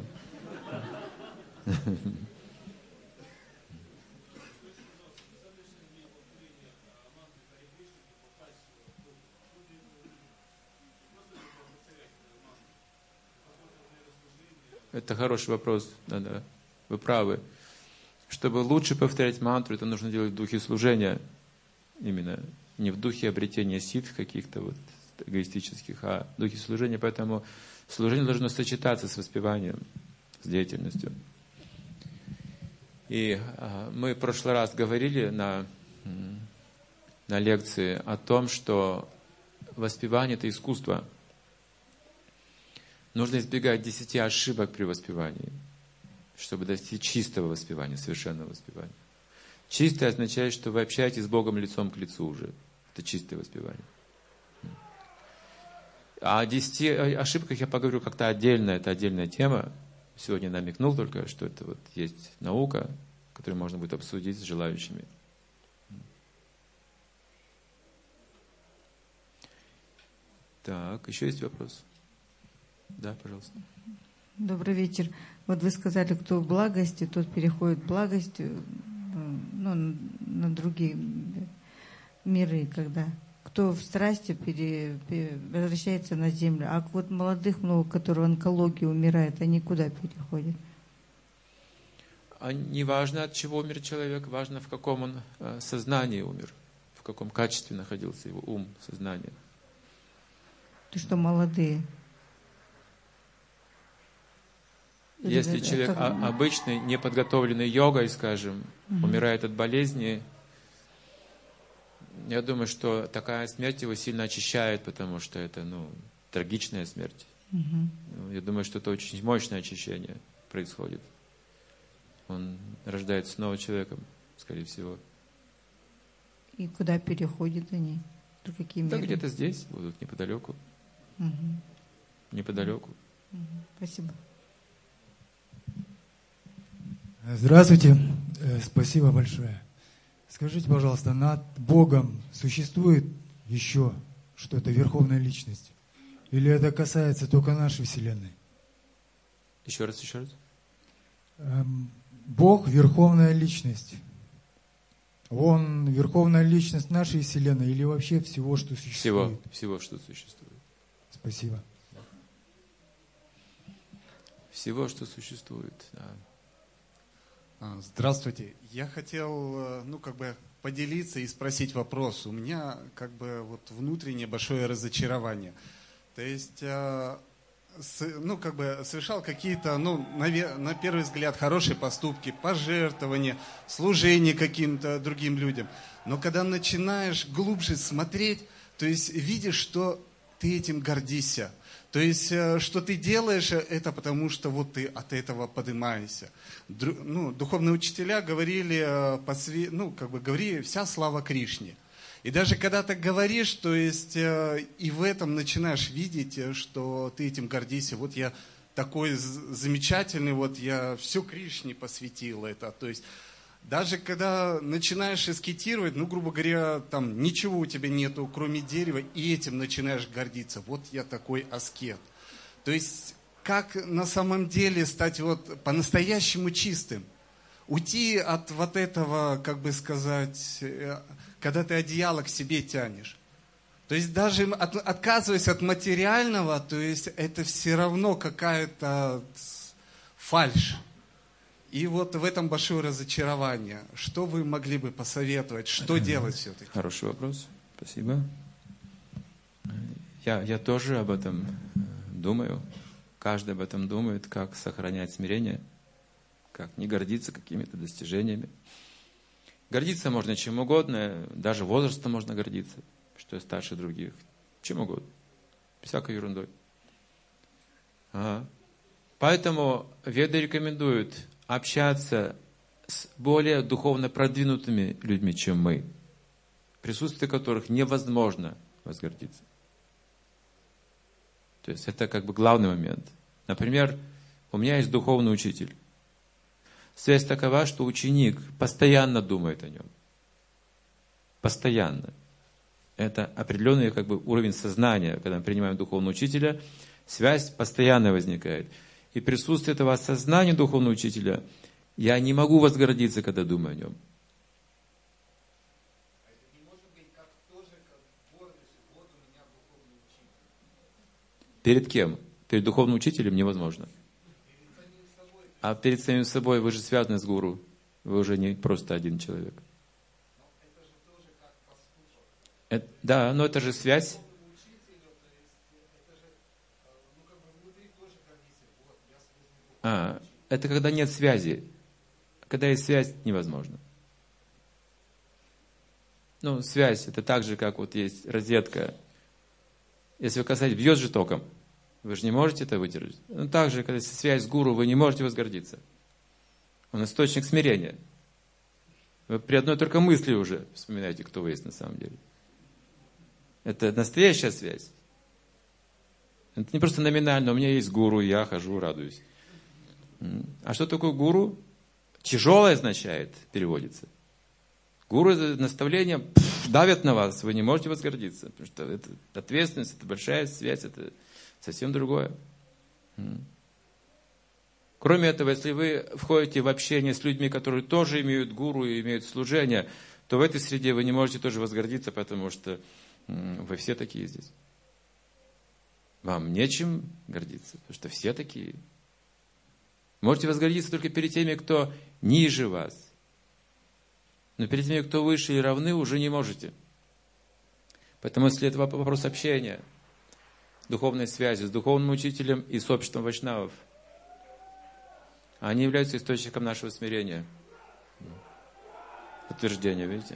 Это хороший вопрос. Да. Вы правы. Чтобы лучше повторять мантру, это нужно делать в духе служения. Именно не в духе обретения ситх каких-то эгоистических, а в духе служения. Поэтому служение должно сочетаться с воспеванием, с деятельностью. И мы в прошлый раз говорили на лекции о том, что воспевание – это искусство. Нужно избегать 10 ошибок при воспевании, чтобы достичь чистого воспевания, совершенного воспевания. Чистое означает, что вы общаетесь с Богом лицом к лицу уже. Это чистое воспевание. О 10 ошибках я поговорю как-то отдельно, это отдельная тема. Сегодня намекнул только, что это есть наука, которую можно будет обсудить с желающими. Так, еще есть вопрос? Да, пожалуйста. Добрый вечер. Вот вы сказали, кто в благости, тот переходит в благость, на другие миры, когда кто в страсти возвращается на землю. А вот молодых много, которые в онкологии умирают, они куда переходят? Не важно, от чего умер человек, важно, в каком он сознании умер, в каком качестве находился его ум, сознание. То, что молодые. Если человек обычный, неподготовленный йогой, скажем, умирает от болезни, я думаю, что такая смерть его сильно очищает, потому что это, трагичная смерть. Я думаю, что это очень мощное очищение происходит. Он рождается снова человеком, скорее всего. И куда переходят они? Какие меры? Да, где-то здесь будут, неподалеку. Неподалеку. Спасибо. Здравствуйте. Спасибо большое. Скажите, пожалуйста, над Богом существует еще что-то, верховная личность? Или это касается только нашей Вселенной? Еще раз. Бог – верховная личность. Он верховная личность нашей Вселенной или вообще всего, что существует? Всего, что существует. Спасибо. Всего, что существует, да. Здравствуйте. Я хотел, поделиться и спросить вопрос. У меня, внутреннее большое разочарование. То есть, совершал какие-то, на первый взгляд, хорошие поступки, пожертвования, служение каким-то другим людям. Но когда начинаешь глубже смотреть, то есть видишь, что ты этим гордишься. То есть, что ты делаешь, это потому, что вот ты от этого поднимаешься. Духовные учителя говорили, говори, вся слава Кришне. И даже когда ты говоришь, то есть, и в этом начинаешь видеть, что ты этим гордишься. Вот я такой замечательный, вот я все Кришне посвятил это. То есть, даже когда начинаешь аскетировать, грубо говоря, там ничего у тебя нету, кроме дерева, и этим начинаешь гордиться. Вот я такой аскет. То есть, как на самом деле стать по-настоящему чистым? Уйти от вот этого, когда ты одеяло к себе тянешь. То есть, даже отказываясь от материального, то есть, это все равно какая-то фальшь. И вот в этом большое разочарование. Что вы могли бы посоветовать? Что делать все-таки? Хороший вопрос. Спасибо. Я тоже об этом думаю. Каждый об этом думает, как сохранять смирение, как не гордиться какими-то достижениями. Гордиться можно чем угодно, даже возрастом можно гордиться, что я старше других. Чем угодно. Всякой ерундой. Поэтому веды рекомендуют общаться с более духовно продвинутыми людьми, чем мы, в присутствии которых невозможно возгордиться. То есть это главный момент. Например, у меня есть духовный учитель. Связь такова, что ученик постоянно думает о нем. Постоянно. Это определенный уровень сознания. Когда мы принимаем духовного учителя, связь постоянно возникает. И присутствие этого осознания духовного учителя, я не могу возгордиться, когда думаю о нем. Перед кем? Перед духовным учителем невозможно. А перед самим собой вы же связаны с гуру. Вы уже не просто один человек. Да, но это же связь. Это когда нет связи. Когда есть связь, невозможно. Связь, это так же, как есть розетка. Если вы касаетесь, бьет же током. Вы же не можете это выдержать. Так же, когда есть связь с гуру, вы не можете возгордиться. Он источник смирения. Вы при одной только мысли уже вспоминаете, кто вы есть на самом деле. Это настоящая связь. Это не просто номинально, у меня есть гуру, я хожу, радуюсь. А что такое гуру? Тяжелое означает, переводится. Гуру это наставление давят на вас, вы не можете возгордиться. Потому что это ответственность, это большая связь, это совсем другое. Кроме этого, если вы входите в общение с людьми, которые тоже имеют гуру и имеют служение, то в этой среде вы не можете тоже возгордиться, потому что вы все такие здесь. Вам нечем гордиться, потому что все такие. Можете возгордиться только перед теми, кто ниже вас. Но перед теми, кто выше и равны, уже не можете. Поэтому, если это вопрос общения, духовной связи с духовным учителем и с обществом вайшнавов, Они являются источником нашего смирения. Подтверждение, видите?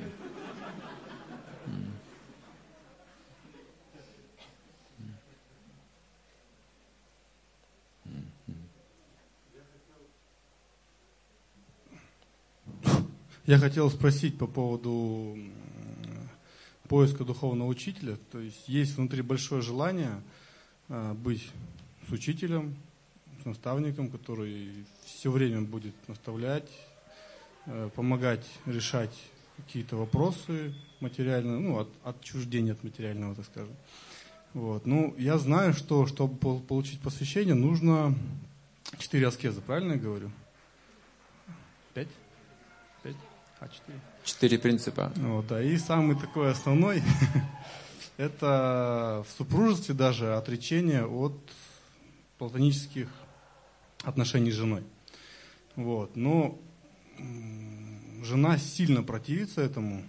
Я хотел спросить по поводу поиска духовного учителя. То есть внутри большое желание быть с учителем, с наставником, который все время будет наставлять, помогать решать какие-то вопросы материальные, отчуждения от материального, так скажем. Вот. Я знаю, что чтобы получить посвящение, нужно 4 аскезы, правильно я говорю? 5? 5? 4. 4 принципа. Да. И самый такой основной – это в супружестве даже отречение от платонических отношений с женой. Вот. Но жена сильно противится этому.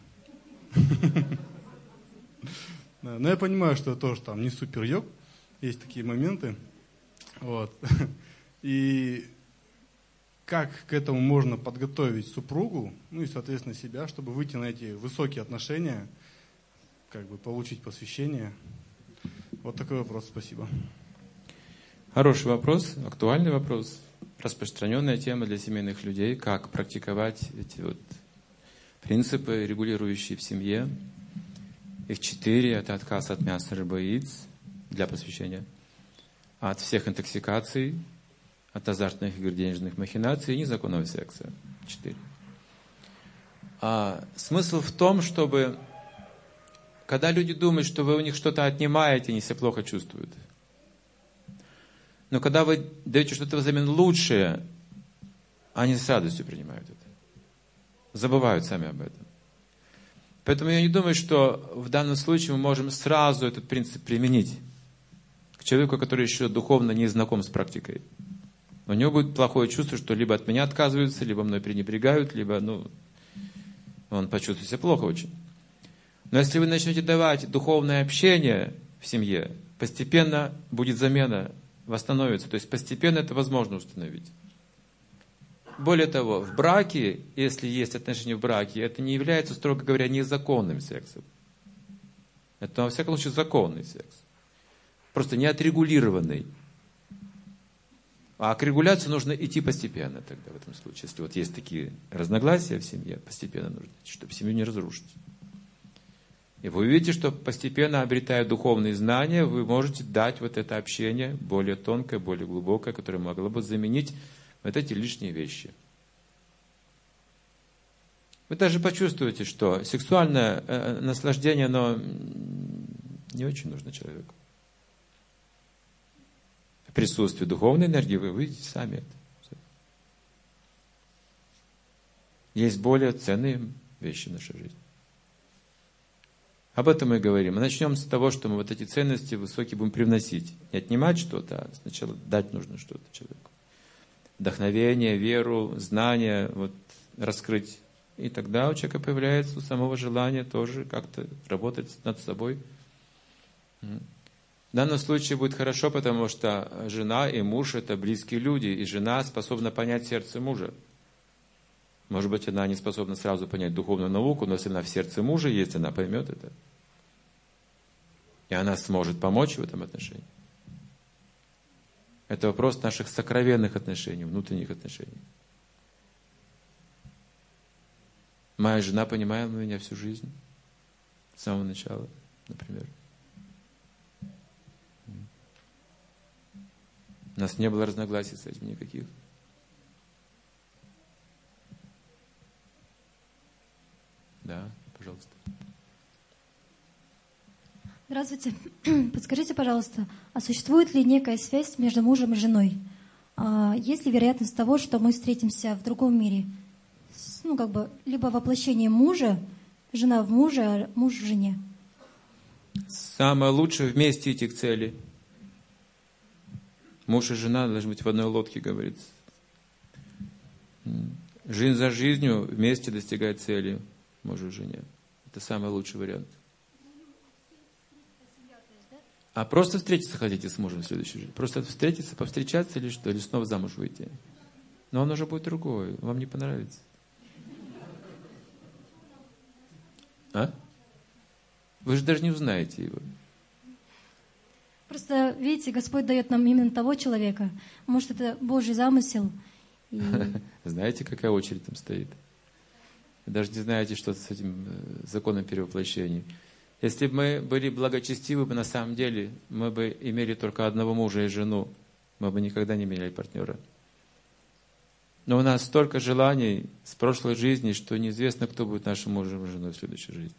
Но я понимаю, что это тоже там не супер-йог. Есть такие моменты. Вот. И как к этому можно подготовить супругу, и, соответственно, себя, чтобы выйти на эти высокие отношения, получить посвящение? Вот такой вопрос. Спасибо. Хороший вопрос, актуальный вопрос. Распространенная тема для семейных людей, как практиковать эти принципы, регулирующие в семье. Их 4. Это отказ от мяса, рыбы и яиц для посвящения. От всех интоксикаций, от азартных игр, денежных махинаций и незаконного секса. 4. Смысл в том, чтобы, когда люди думают, что вы у них что-то отнимаете, они себя плохо чувствуют. Но когда вы даете что-то взамен лучшее, они с радостью принимают это. Забывают сами об этом. Поэтому я не думаю, что в данном случае мы можем сразу этот принцип применить к человеку, который еще духовно не знаком с практикой. У него будет плохое чувство, что либо от меня отказываются, либо мной пренебрегают, либо он почувствует себя плохо очень. Но если вы начнете давать духовное общение в семье, постепенно будет замена, восстановится. То есть постепенно это возможно установить. Более того, в браке, если есть отношения в браке, это не является, строго говоря, незаконным сексом. Это, во всяком случае, законный секс. Просто не отрегулированный. А к регуляции нужно идти постепенно тогда в этом случае. Если есть такие разногласия в семье, постепенно нужно идти, чтобы семью не разрушить. И вы увидите, что постепенно, обретая духовные знания, вы можете дать это общение более тонкое, более глубокое, которое могло бы заменить эти лишние вещи. Вы даже почувствуете, что сексуальное наслаждение, оно не очень нужно человеку. В присутствии духовной энергии вы увидите сами это. Есть более ценные вещи в нашей жизни. Об этом мы и говорим. Мы начнем с того, что мы эти ценности высокие будем привносить. Не отнимать что-то, а сначала дать нужно что-то человеку. Вдохновение, веру, знания раскрыть. И тогда у человека появляется у самого желание тоже как-то работать над собой. В данном случае будет хорошо, потому что жена и муж – это близкие люди, и жена способна понять сердце мужа. Может быть, она не способна сразу понять духовную науку, но если она в сердце мужа есть, она поймет это. И она сможет помочь в этом отношении. Это вопрос наших сокровенных отношений, внутренних отношений. Моя жена понимала меня всю жизнь, с самого начала, например. У нас не было разногласий с этим никаких. Да, пожалуйста. Здравствуйте. Подскажите, пожалуйста, а существует ли некая связь между мужем и женой? Есть ли вероятность того, что мы встретимся в другом мире? Либо воплощение мужа, жена в муже, а муж в жене? Самое лучшее вместе идти к цели. Муж и жена должны быть в одной лодке, говорится. Жизнь за жизнью вместе достигать цели мужу и жене. Это самый лучший вариант. А просто встретиться хотите с мужем в следующей жизни? Просто встретиться, повстречаться или что? Или снова замуж выйти? Но он уже будет другой, вам не понравится. А? Вы же даже не узнаете его. Просто, видите, Господь дает нам именно того человека. Может, это Божий замысел. И... Знаете, какая очередь там стоит? Вы даже не знаете, что с этим законом перевоплощения. Если бы мы были благочестивы, на самом деле, мы бы имели только одного мужа и жену. Мы бы никогда не меняли партнера. Но у нас столько желаний с прошлой жизни, что неизвестно, кто будет нашим мужем и женой в следующей жизни.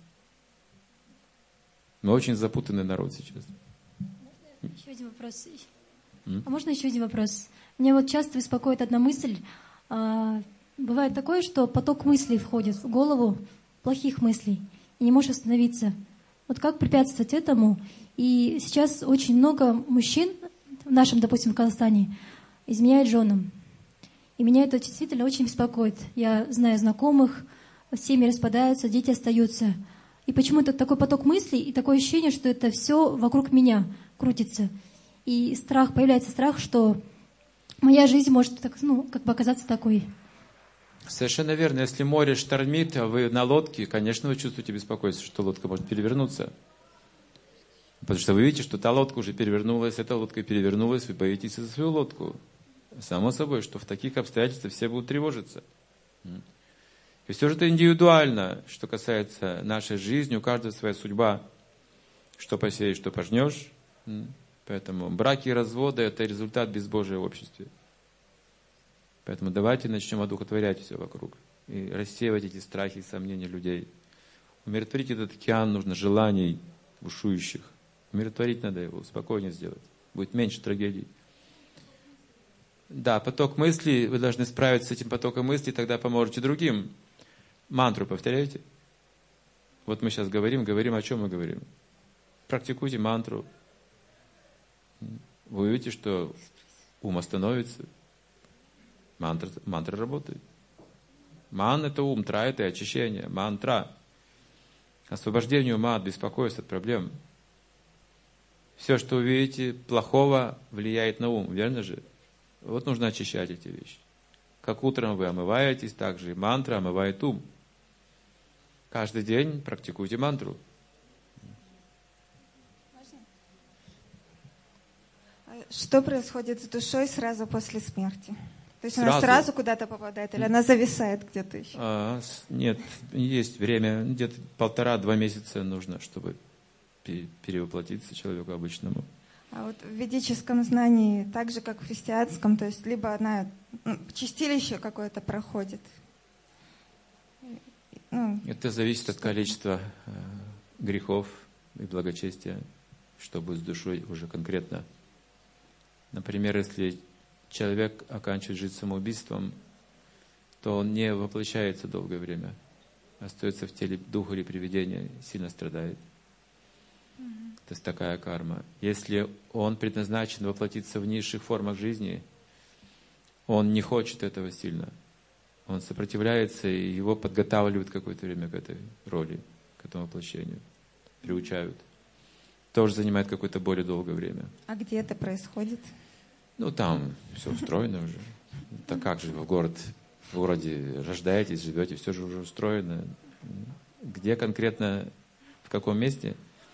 Мы очень запутанный народ сейчас. Еще один вопрос. А можно еще один вопрос? Меня вот часто беспокоит одна мысль. Бывает такое, что поток мыслей входит в голову, плохих мыслей, и не можешь остановиться. Вот как препятствовать этому? И сейчас очень много мужчин в нашем, допустим, в Казахстане изменяют женам. И меня это действительно очень беспокоит. Я знаю знакомых, семьи распадаются, дети остаются. И почему-то такой поток мыслей и такое ощущение, что это все вокруг меня крутится. И страх, появляется страх, что моя жизнь может как бы оказаться такой. Совершенно верно. Если море штормит, а вы на лодке, конечно, вы чувствуете беспокойство, что лодка может перевернуться. Потому что вы видите, что та лодка уже перевернулась, эта лодка перевернулась, вы боитесь за свою лодку. Само собой, что в таких обстоятельствах все будут тревожиться. И все же это индивидуально, что касается нашей жизни, у каждого своя судьба. Что посеешь, что пожнешь. Поэтому браки и разводы – это результат безбожия в обществе. Поэтому давайте начнем одухотворять все вокруг. И рассеивать эти страхи и сомнения людей. Умиротворить этот океан нужно желаний бушующих. Умиротворить надо его, спокойнее сделать. Будет меньше трагедий. Да, поток мыслей, вы должны справиться с этим потоком мыслей, тогда поможете другим. Мантру повторяйте. Вот мы сейчас говорим, о чем мы говорим. Практикуйте мантру. Вы увидите, что ум остановится. Мантра работает. Ман – это ум, тра – это очищение. Мантра. Освобождение ума от беспокойств, от проблем. Все, что вы видите плохого, влияет на ум, верно же? Вот нужно очищать эти вещи. Как утром вы омываетесь, так же и мантра омывает ум. Каждый день практикуйте мантру. Что происходит с душой сразу после смерти? То есть она сразу куда-то попадает, или она зависает где-то еще? Нет, есть время, где-то 1,5-2 месяца нужно, чтобы перевоплотиться человеку обычному. А вот в ведическом знании, так же как в христианском, то есть либо она чистилище какое-то проходит. Это зависит от количества грехов и благочестия, что будет с душой уже конкретно. Например, если человек оканчивает жизнь самоубийством, то он не воплощается долгое время, остается в теле духа или привидения, сильно страдает. То есть такая карма. Если он предназначен воплотиться в низших формах жизни, он не хочет этого сильно. Он сопротивляется, и его подготавливают какое-то время к этой роли, к этому воплощению. Приучают. Тоже занимает какое-то более долгое время. А где это происходит? Там все устроено уже. Так как же вы в городе рождаетесь, живете, все же уже устроено. Где конкретно, в каком месте?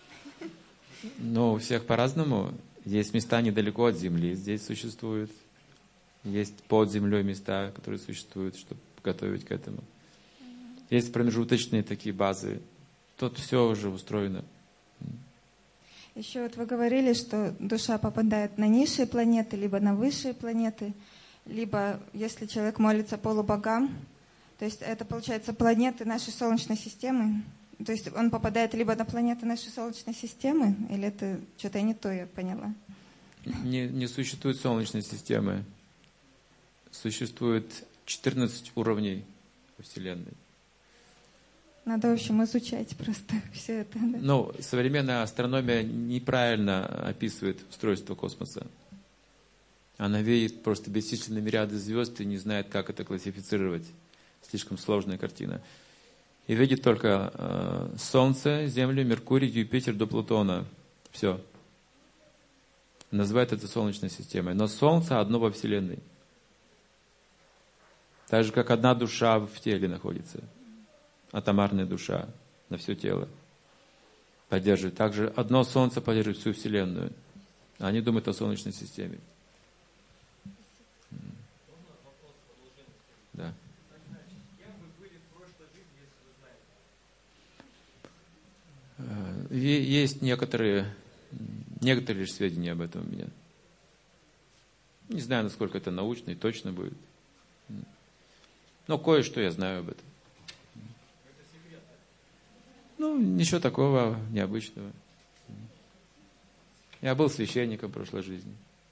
У всех по-разному. Есть места недалеко от земли, здесь существуют. Есть под землей места, которые существуют, чтобы готовить к этому. Есть промежуточные такие базы. Тут все уже устроено. Еще вот вы говорили, что душа попадает на низшие планеты, либо на высшие планеты, либо, если человек молится полубогам, то есть это, получается, планеты нашей Солнечной системы. То есть он попадает либо на планеты нашей Солнечной системы, или это что-то не то я поняла? Не существует Солнечной системы. Существует 14 уровней Вселенной. Надо, в общем, изучать просто все это. Да? Современная астрономия неправильно описывает устройство космоса. Она видит просто бесчисленными ряды звезд и не знает, как это классифицировать. Слишком сложная картина. И видит только Солнце, Землю, Меркурий, Юпитер до Плутона. Все. Называют это Солнечной системой. Но Солнце одно во Вселенной. Так же, как одна душа в теле находится, атомарная душа на все тело поддерживает. Также одно Солнце поддерживает всю Вселенную. Они думают о Солнечной системе. Да. Есть некоторые лишь сведения об этом у меня. Не знаю, насколько это научно и точно будет. Но кое-что я знаю об этом. Ну, ничего такого необычного. Я был священником в прошлой жизни.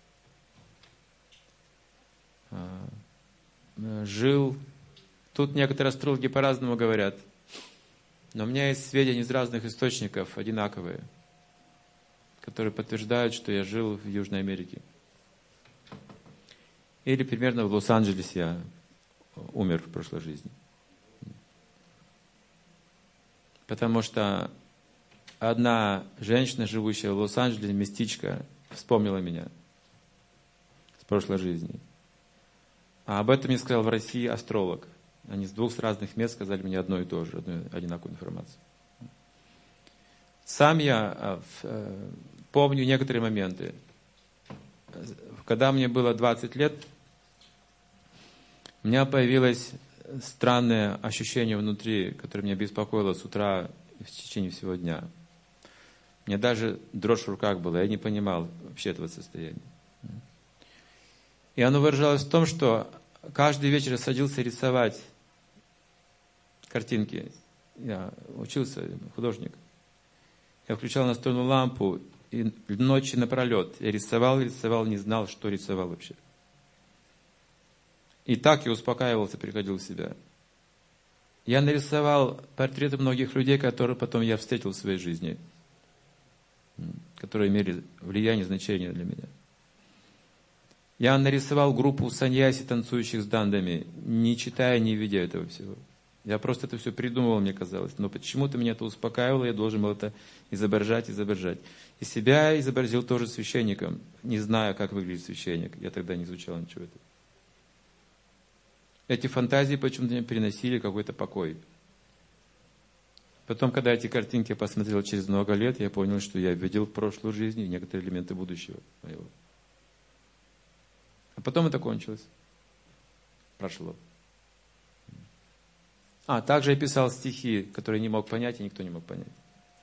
Жил. Тут некоторые астрологи по-разному говорят. Но у меня есть сведения из разных источников, одинаковые, которые подтверждают, что я жил в Южной Америке. Или примерно в Лос-Анджелесе я умер в прошлой жизни. Потому что одна женщина, живущая в Лос-Анджелесе, местичка, вспомнила меня с прошлой жизни. А об этом мне сказал в России астролог. Они с двух разных мест сказали мне одно и то же, одинаковую информацию. Сам я помню некоторые моменты. Когда мне было 20 лет, у меня появилось странное ощущение внутри, которое меня беспокоило с утра и в течение всего дня. У меня даже дрожь в руках была, я не понимал вообще этого состояния. И оно выражалось в том, что каждый вечер я садился рисовать картинки. Я учился, художник. Я включал настольную лампу, и ночи напролет я рисовал, не знал, что рисовал вообще. И так я успокаивался, приходил в себя. Я нарисовал портреты многих людей, которые потом я встретил в своей жизни, которые имели влияние, значение для меня. Я нарисовал группу саньяси, танцующих с дандами, не читая, не видя этого всего. Я просто это все придумывал, мне казалось. Но почему-то меня это успокаивало, я должен был это изображать. И себя изобразил тоже священником, не зная, как выглядит священник. Я тогда не изучал ничего этого. Эти фантазии почему-то мне приносили какой-то покой. Потом, когда эти картинки я посмотрел через много лет, я понял, что я видел прошлую жизнь и некоторые элементы будущего моего. А потом это кончилось. Прошло. Также я писал стихи, которые не мог понять, и никто не мог понять.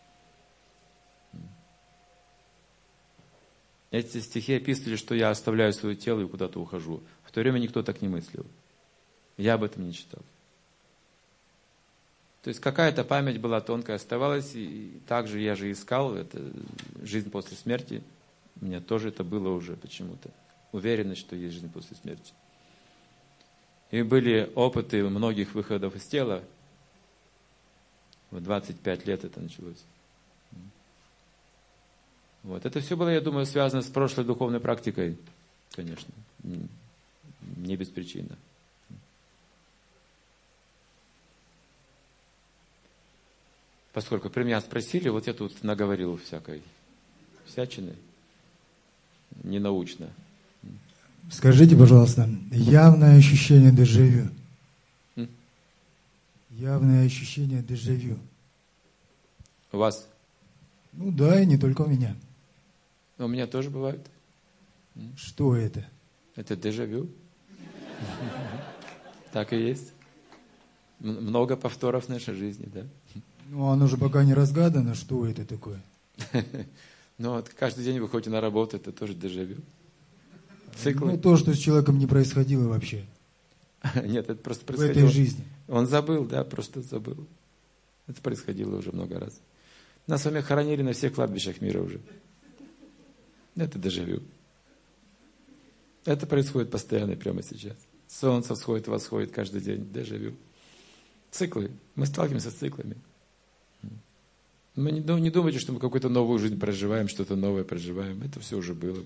Эти стихи описывали, что я оставляю свое тело и куда-то ухожу. В то время никто так не мыслил. Я об этом не читал. То есть какая-то память была тонкая, оставалась, и также я же искал это, жизнь после смерти. У меня тоже это было уже почему-то. Уверенность, что есть жизнь после смерти. И были опыты многих выходов из тела. В 25 лет это началось. Вот. Это все было, я думаю, связано с прошлой духовной практикой, конечно. Не без причины. Поскольку про меня спросили, вот я тут наговорил всячины, ненаучно. Скажите, пожалуйста, явное ощущение дежавю. Явное ощущение дежавю. У вас? Ну да, и не только у меня. Но у меня тоже бывает. Что это? Это дежавю. Так и есть. Много повторов в нашей жизни, да. Ну, оно же пока не разгадано, что это такое. Ну, вот каждый день вы ходите на работу, это тоже дежавю. Циклы. Ну, то, что с человеком не происходило вообще. Нет, это просто происходило. В этой жизни. Он забыл, да, просто забыл. Это происходило уже много раз. Нас с вами хоронили на всех кладбищах мира уже. Это дежавю. Это происходит постоянно прямо сейчас. Солнце всходит, восходит каждый день. Дежавю. Циклы. Мы сталкиваемся с циклами. Мы не думайте, что мы какую-то новую жизнь проживаем, что-то новое проживаем. Это все уже было.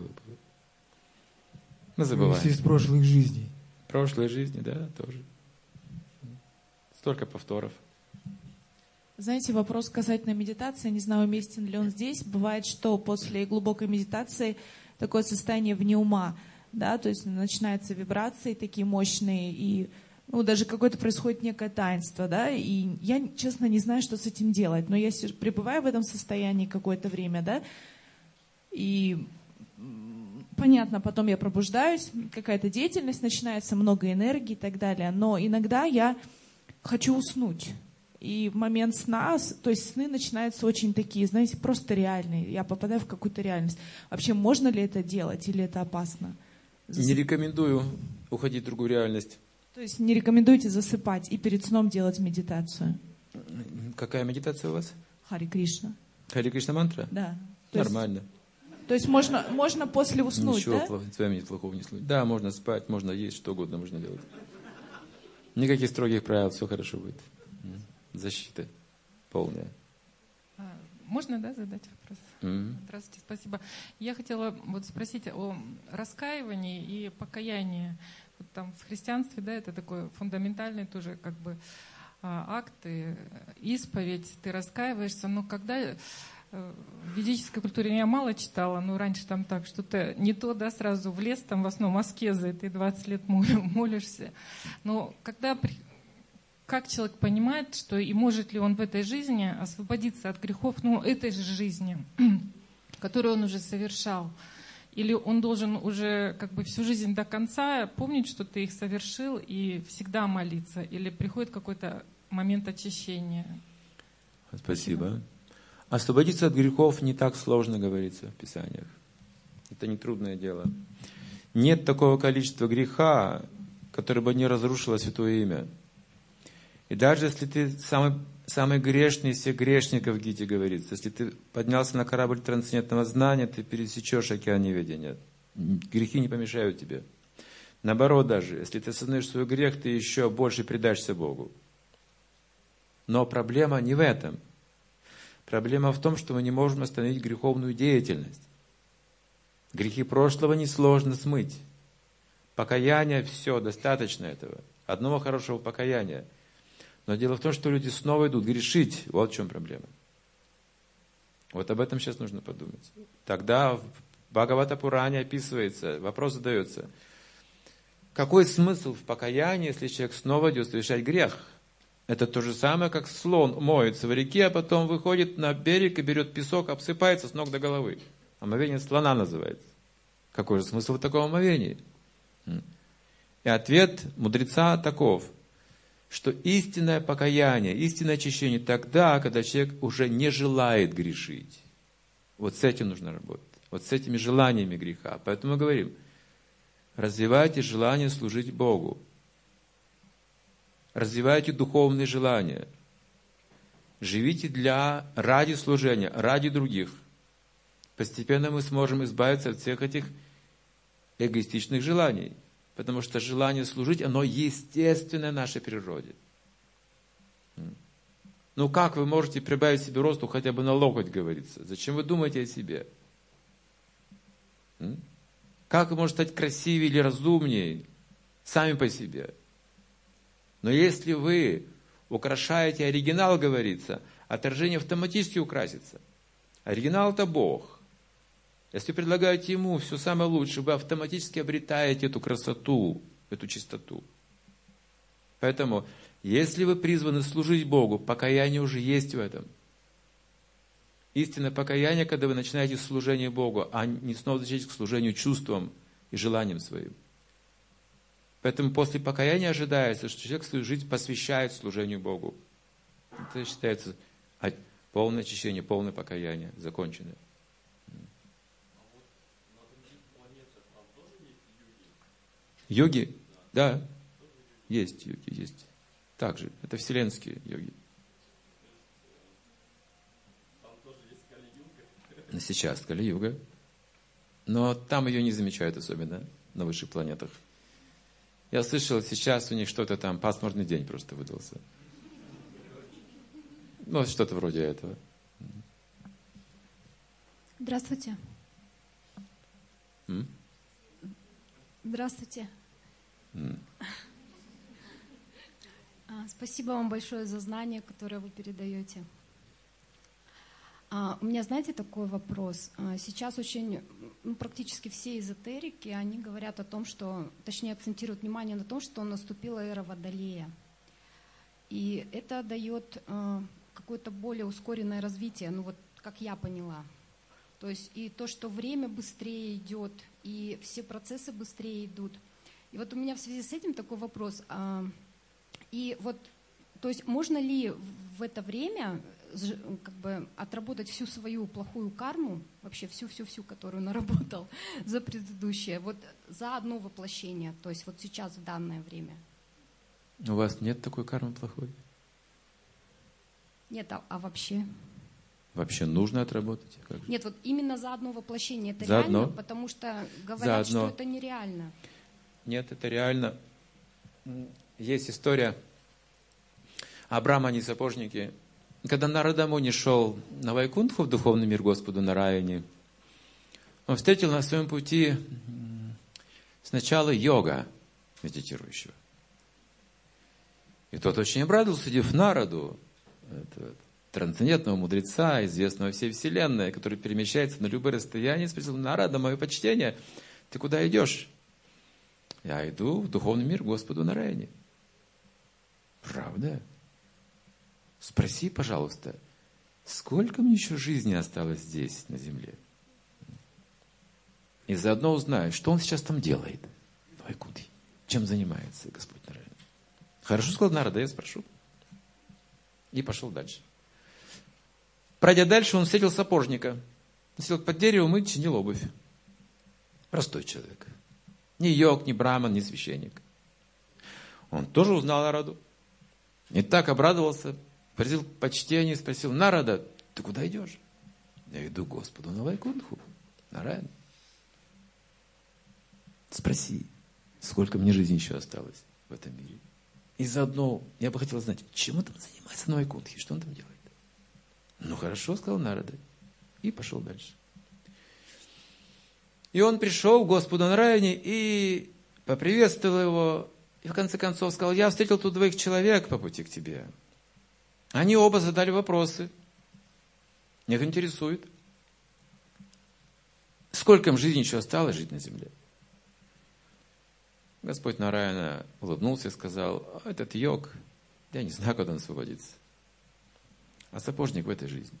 Мы забываем. Все из прошлых жизней. Прошлые жизни, да, тоже. Столько повторов. Знаете, вопрос касательно медитации, не знаю, уместен ли он здесь. Бывает, что после глубокой медитации такое состояние вне ума. да, то есть начинаются вибрации такие мощные, и ну, даже какое-то происходит некое таинство, да, и я, честно, не знаю, что с этим делать, но я пребываю в этом состоянии какое-то время, да, и понятно, потом я пробуждаюсь, какая-то деятельность начинается, много энергии и так далее, но иногда я хочу уснуть. И в момент сна, то есть сны начинаются очень такие, знаете, просто реальные. Я попадаю в какую-то реальность. Вообще, можно ли это делать или это опасно? Не рекомендую уходить в другую реальность. То есть не рекомендуете засыпать и перед сном делать медитацию? Какая медитация у вас? Хари Кришна. Хари Кришна мантра? Да. Нормально. То есть можно после уснуть, ничего да? С вами плохого не случится. Да, можно спать, можно есть, что угодно можно делать. Никаких строгих правил, все хорошо будет. Защита полная. Можно, да, задать вопрос? Здравствуйте, спасибо. Я хотела вот спросить о раскаивании и покаянии. Вот там в христианстве, да, это такой фундаментальный тоже как бы акт, исповедь, ты раскаиваешься, но когда в ведической культуре я мало читала, но раньше там так что-то не то, да, сразу в лес, там в основном аскезы, ты 20 лет молишься. Но когда как человек понимает, что и может ли он в этой жизни освободиться от грехов, ну, этой же жизни, которую он уже совершал? Или он должен уже как бы всю жизнь до конца помнить, что ты их совершил, и всегда молиться? Или приходит какой-то момент очищения? Спасибо. Освободиться от грехов не так сложно, говорится в Писаниях. Это не трудное дело. Нет такого количества греха, которое бы не разрушило святое имя. И даже если ты самый грешный из всех грешников, в Гите говорится, если ты поднялся на корабль трансцендентного знания, ты пересечешь океан неведения. Грехи не помешают тебе. Наоборот даже, если ты осознаешь свой грех, ты еще больше предашься Богу. Но проблема не в этом. Проблема в том, что мы не можем остановить греховную деятельность. Грехи прошлого несложно смыть. Покаяние, все, достаточно этого. Одного хорошего покаяния. Но дело в том, что люди снова идут грешить. Вот в чем проблема. Вот об этом сейчас нужно подумать. Тогда в Бхагавата-пуране описывается, вопрос задается. Какой смысл в покаянии, если человек снова идет совершать грех? Это то же самое, как слон моется в реке, а потом выходит на берег и берет песок, обсыпается с ног до головы. Омовение слона называется. Какой же смысл в таком омовении? И ответ мудреца таков, что истинное покаяние, истинное очищение тогда, когда человек уже не желает грешить. Вот с этим нужно работать. Вот с этими желаниями греха. Поэтому мы говорим, развивайте желание служить Богу. Развивайте духовные желания. Живите ради служения, ради других. Постепенно мы сможем избавиться от всех этих эгоистичных желаний. Потому что желание служить, оно естественное в нашей природе. Ну как вы можете прибавить себе росту хотя бы на локоть, говорится? Зачем вы думаете о себе? Как вы можете стать красивее или разумнее сами по себе? Но если вы украшаете оригинал, говорится, отражение автоматически украсится. Оригинал – это Бог. Если предлагаете Ему все самое лучшее, вы автоматически обретаете эту красоту, эту чистоту. Поэтому, если вы призваны служить Богу, покаяние уже есть в этом. Истинное покаяние, когда вы начинаете служение Богу, а не снова возвращаетесь к служению чувствам и желаниям своим. Поэтому после покаяния ожидается, что человек свою жизнь посвящает служению Богу. Это считается полное очищение, полное покаяние, законченное. Йоги? Да, есть йоги, есть. Также, это вселенские йоги. Сейчас Кали-юга. Но там ее не замечают особенно, на высших планетах. Я слышал, сейчас у них что-то там, пасмурный день просто выдался. Ну, что-то вроде этого. Здравствуйте. Здравствуйте. Спасибо вам большое за знания, которые вы передаете. У меня, знаете, такой вопрос. Сейчас очень, практически все эзотерики, они говорят о том, что, точнее, акцентируют внимание на том, что наступила эра Водолея. И это дает какое-то более ускоренное развитие, ну вот как я поняла. То есть и то, что время быстрее идет, и все процессы быстрее идут. И вот у меня в связи с этим такой вопрос. И вот, то есть можно ли в это время как бы отработать всю свою плохую карму, вообще всю, которую наработал за предыдущее, вот за одно воплощение, то есть вот сейчас, в данное время? У вас нет такой кармы плохой? Нет, а вообще? Вообще нужно отработать? Как? Нет, вот именно за одно воплощение это за реально, одно? потому что говорят, что это нереально. Нет, это реально. Есть история о Брахмане Сапожнике. Когда Нарада Муни шел на Вайкунтху, в духовный мир Господу Нараяне, он встретил на своем пути сначала йога медитирующего. И тот очень обрадовался, увидев Нараду, трансцендентного мудреца, известного всей вселенной, который перемещается на любые расстояния, спросил: Нарада, мое почтение, ты куда идешь? Я иду в духовный мир Господу Нараяне. Правда? Спроси, пожалуйста, сколько мне еще жизни осталось здесь, на земле? И заодно узнаю, что он сейчас там делает. Вайкунтхи. Чем занимается Господь Нараян? Хорошо, сказал Нарада, я спрошу. И пошел дальше. Пройдя дальше, он встретил сапожника. Он сидел под деревом и чинил обувь. Простой человек. Ни йог, ни браман, ни священник. Он тоже узнал Нараду. И так обрадовался, выразил почтение и спросил: Нарада, ты куда идешь? Я иду к Господу на Вайкунтху, Нараян. Спроси, сколько мне жизни еще осталось в этом мире. И заодно я бы хотел знать, чем он там занимается на Вайкунтхе, что он там делает. Ну хорошо, сказал Нарада. И пошел дальше. И он пришел к Господу Нараяне и поприветствовал его. И в конце концов сказал: я встретил тут 2 человек по пути к тебе. Они оба задали вопросы. Их интересует, сколько им жизни еще осталось жить на земле. Господь Нараяна улыбнулся и сказал: этот йог, я не знаю, когда он освободится. А сапожник в этой жизни.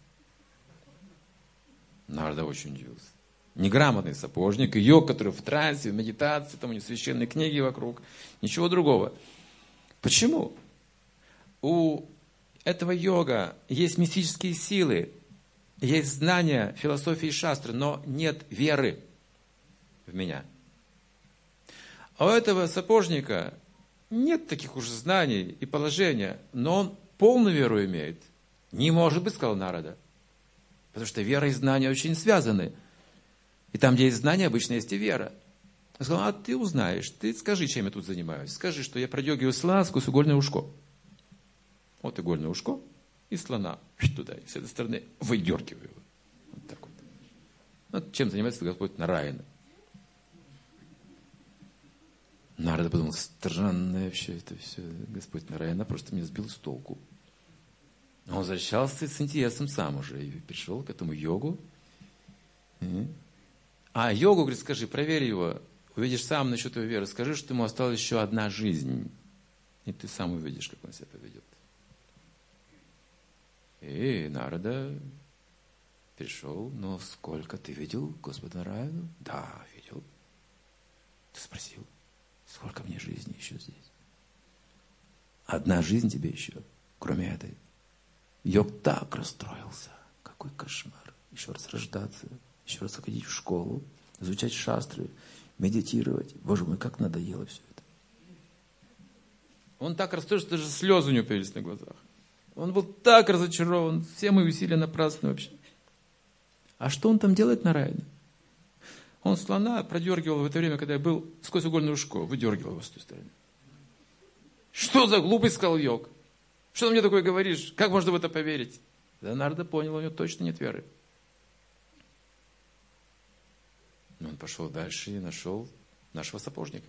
Нарада очень удивился. Неграмотный сапожник, и йог, который в трансе, в медитации, там у него священные книги вокруг, ничего другого. Почему? У этого йога есть мистические силы, есть знания философии и шастры, но нет веры в меня. А у этого сапожника нет таких уже знаний и положения, но он полную веру имеет. Не может быть, сказал Нарада. Потому что вера и знания очень связаны. И там, где есть знания, обычно есть и вера. Он сказал: а ты узнаешь, ты скажи, чем я тут занимаюсь. Скажи, что я продергиваю слона сквозь игольное ушко. Вот игольное ушко и слона туда, и с этой стороны выдергиваю его. Вот так вот. Вот чем занимается Господь Нараяна. Нарада подумал: странное вообще это все. Господь Нараяна просто меня сбил с толку. Он возвращался с интересом сам уже и пришел к этому йогу. А йогу, говорит, скажи, проверь его, увидишь сам насчет его веры, скажи, что ему осталась еще одна жизнь. И ты сам увидишь, как он себя поведет. И Нарада пришел: но сколько ты видел Господа Нараяну? Да, видел. Ты спросил: сколько мне жизни еще здесь? Одна жизнь тебе еще, кроме этой. Йог так расстроился. Какой кошмар. Еще раз рождаться, еще раз ходить в школу, изучать шастры, медитировать. Боже мой, как надоело все это. Он так расстроился, что даже слезы у него появились на глазах. Он был так разочарован. Все мои усилия напрасны вообще. А что он там делает, Нараяна? Он слона продергивал в это время, когда я был, сквозь игольное ушко. Выдергивал его с той стороны. Что за глупость, сказал йог? Что ты мне такое говоришь? Как можно в это поверить? Да Нарада понял, у него точно нет веры. Но он пошел дальше и нашел нашего сапожника.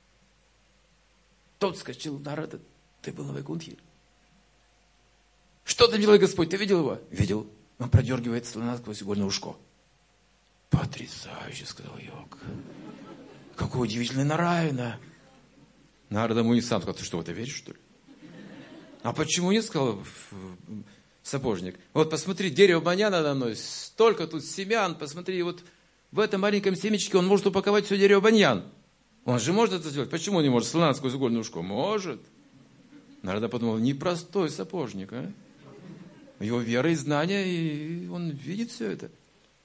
Тот вскочил: Нарада, ты был на Вайкунтхе? Что там делает Господь? Ты видел его? Видел. Он продергивает слона сквозь игольное ушко. Потрясающе, сказал Йог. Какой удивительный Нараяна. Нарада Муни сам сказал: ты что, в это веришь, что ли? А почему нет, сказал сапожник. Вот посмотри, дерево баньяна надо мной, столько тут семян, посмотри, вот в этом маленьком семечке он может упаковать все дерево баньян. Он же может это сделать. Почему он не может? Слона сквозь игольное ушко. Может. Нарада подумал: непростой сапожник, а? Его вера и знания, и он видит все это.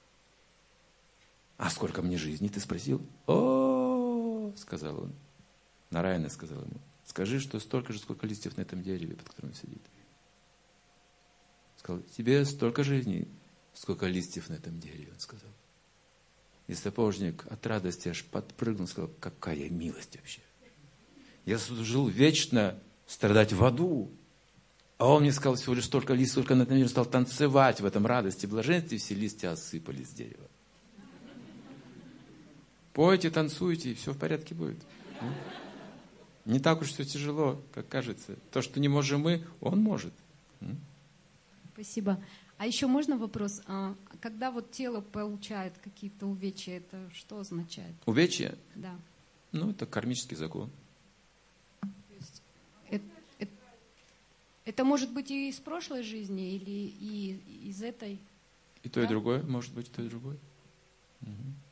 А сколько мне жизни, ты спросил? О, сказал он. Нараяна сказал ему: скажи, что столько же, сколько листьев на этом дереве, под которым он сидит. Сказал: тебе столько жизней, сколько листьев на этом дереве, он сказал. И сапожник от радости аж подпрыгнул, сказал: какая милость вообще. Я служил вечно страдать в аду. А он мне сказал: всего лишь столько листьев, сколько на этом дереве, стал танцевать в этом радости, блаженстве, все листья осыпались с дерева. Пойте, танцуйте, и все в порядке будет. Не так уж все тяжело, как кажется. То, что не можем мы, он может. Спасибо. А еще можно вопрос? Когда вот тело получает какие-то увечья, это что означает? Увечья? Да. Ну, это кармический закон. То есть это может быть и из прошлой жизни, или и из этой? И то, да? И другое, может быть, и то, и другое. Угу.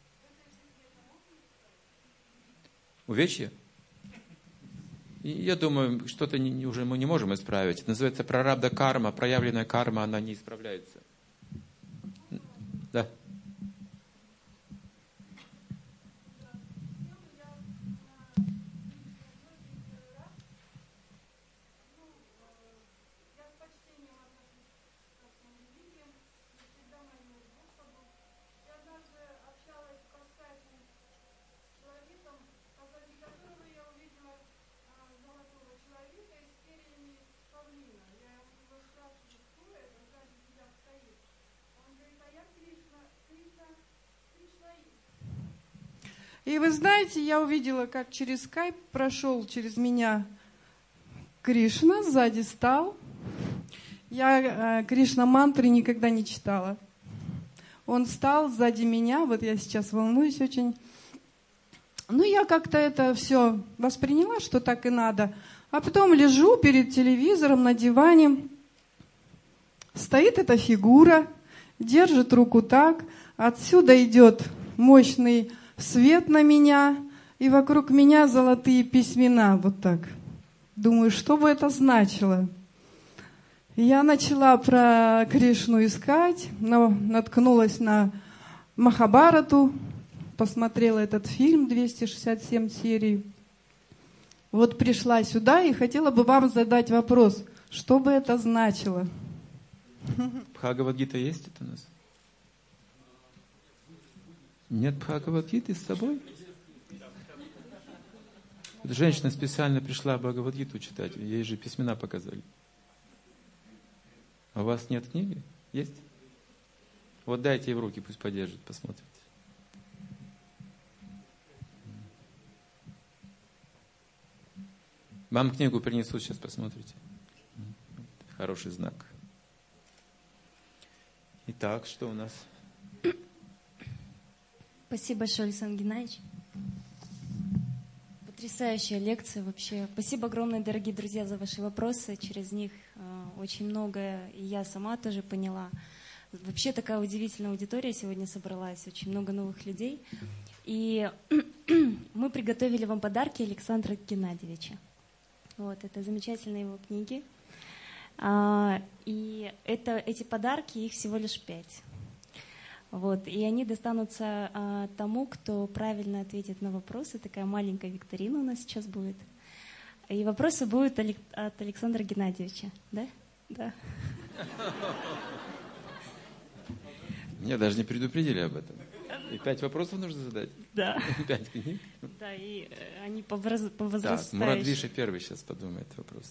Увечья? И я думаю, что-то уже мы не можем исправить. Это называется прарабда карма, проявленная карма, она не исправляется. Да. И вы знаете, я увидела, как через скайп прошел через меня Кришна, сзади стал. Я Кришна мантры никогда не читала. Он стал сзади меня, вот я сейчас волнуюсь очень. Ну, я как-то это все восприняла, что так и надо. А потом лежу перед телевизором на диване. Стоит эта фигура, держит руку так. Отсюда идет мощный свет на меня, и вокруг меня золотые письмена, вот так. Думаю, что бы это значило? Я начала про Кришну искать, но наткнулась на Махабарату, посмотрела этот фильм, 267 серий. Вот пришла сюда и хотела бы вам задать вопрос, что бы это значило? Бхагавад-гита есть это у нас? Нет Бхагавад-гиты с собой? Эта женщина специально пришла Бхагавад-гиту читать, ей же письмена показали. А у вас нет книги? Есть? Вот дайте ей в руки, пусть подержит, посмотрите. Вам книгу принесут, сейчас посмотрите. Хороший знак. Итак, что у нас? Спасибо большое, Александр Геннадьевич. Потрясающая лекция вообще. Спасибо огромное, дорогие друзья, за ваши вопросы. Через них очень многое и я сама тоже поняла. Вообще такая удивительная аудитория сегодня собралась, очень много новых людей. И мы приготовили вам подарки Александра Геннадьевича. Вот, это замечательные его книги. И эти подарки, их всего лишь 5. Вот, и они достанутся тому, кто правильно ответит на вопросы. Такая маленькая викторина у нас сейчас будет. И вопросы будут от Александра Геннадьевича. Да? Да. Меня даже не предупредили об этом. И 5 вопросов нужно задать? Да. 5 книг? Да, и они по возрастающим. Так, Мурадвиша первый сейчас подумает вопрос.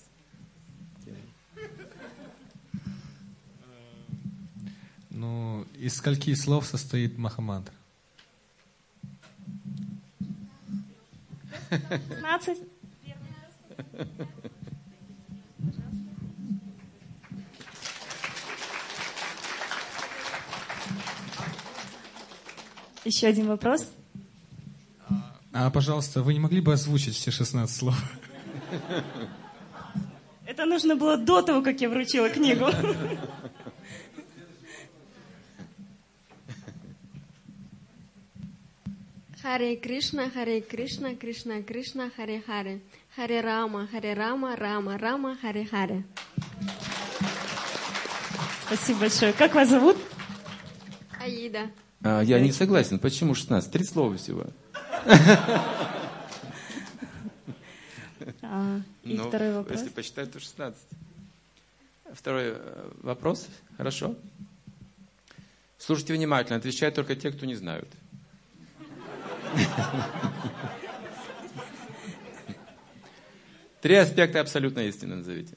Ну, из скольки слов состоит Махамантра? 15. Еще один вопрос. Пожалуйста, вы не могли бы озвучить все 16 слов? Это нужно было до того, как я вручила книгу. Харе Кришна, Кришна, Кришна, Харе Харе. Харе Рама, Рама, Рама, Харе Харе. Спасибо большое. Как вас зовут? Аида. Я не согласен. Почему 16? 3 слова всего. И второй вопрос. Если посчитать, то 16. Второй вопрос. Хорошо. Слушайте внимательно. Отвечают только те, кто не знают. Три аспекта абсолютной истины назовите.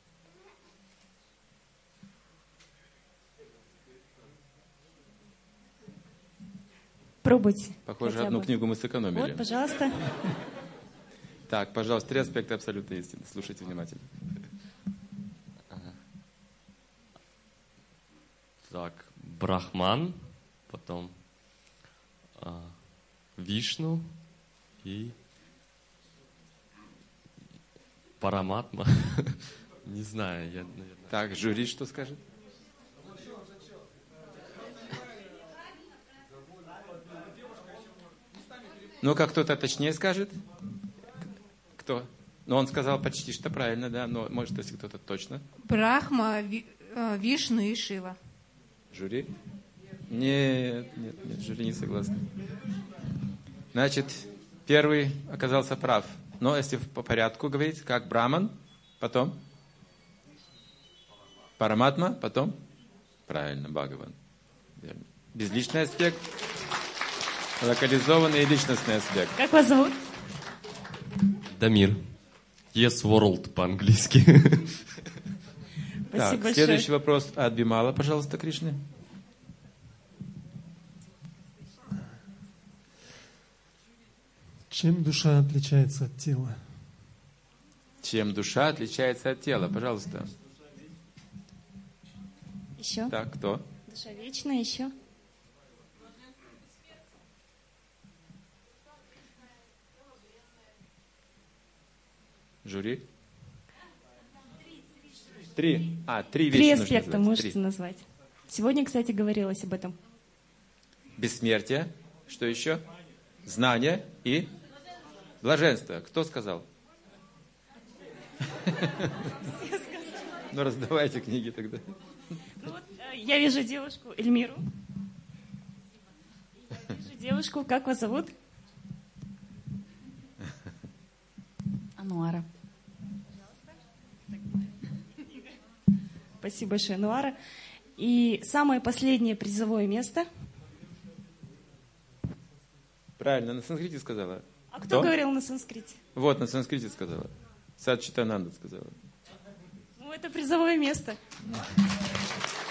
Пробуйте. Похоже, одну книгу мы сэкономили. Вот, пожалуйста. Так, пожалуйста, 3 аспекта абсолютной истины. Слушайте внимательно. Так, Брахман, потом Вишну и Параматма. Не знаю, я, наверное... Так, жюри что скажет? Ну-ка, кто-то точнее скажет? Кто? Ну, он сказал почти что правильно, да, но может, если кто-то точно. Брахма, Вишну и Шива. Жюри? Нет, жюри не согласны. Значит, первый оказался прав. Но если по порядку говорить, как Браман, потом Параматма, потом правильно, Бхагаван. Верно. Безличный аспект, локализованный и личностный аспект. Как вас зовут? Дамир. Yes World по-английски. Так, следующий вопрос от Бимала, пожалуйста, Кришны. Чем душа отличается от тела? Чем душа отличается от тела? Пожалуйста. Еще? Так, кто? Душа вечная, еще? Жюри? 3. 3 вещи. 3 аспекта можете назвать. Сегодня, кстати, говорилось об этом. Бессмертие. Что еще? Знание и блаженство. Кто сказал? Ну, раздавайте книги тогда. Я вижу девушку Эльмиру. Я вижу девушку. Как вас зовут? Ануара. Спасибо большое, Ануара. И самое последнее призовое место. Правильно, на санскрите сказала. А кто говорил на санскрите? Вот, на санскрите сказала. Саччитананда сказала. Ну, это призовое место.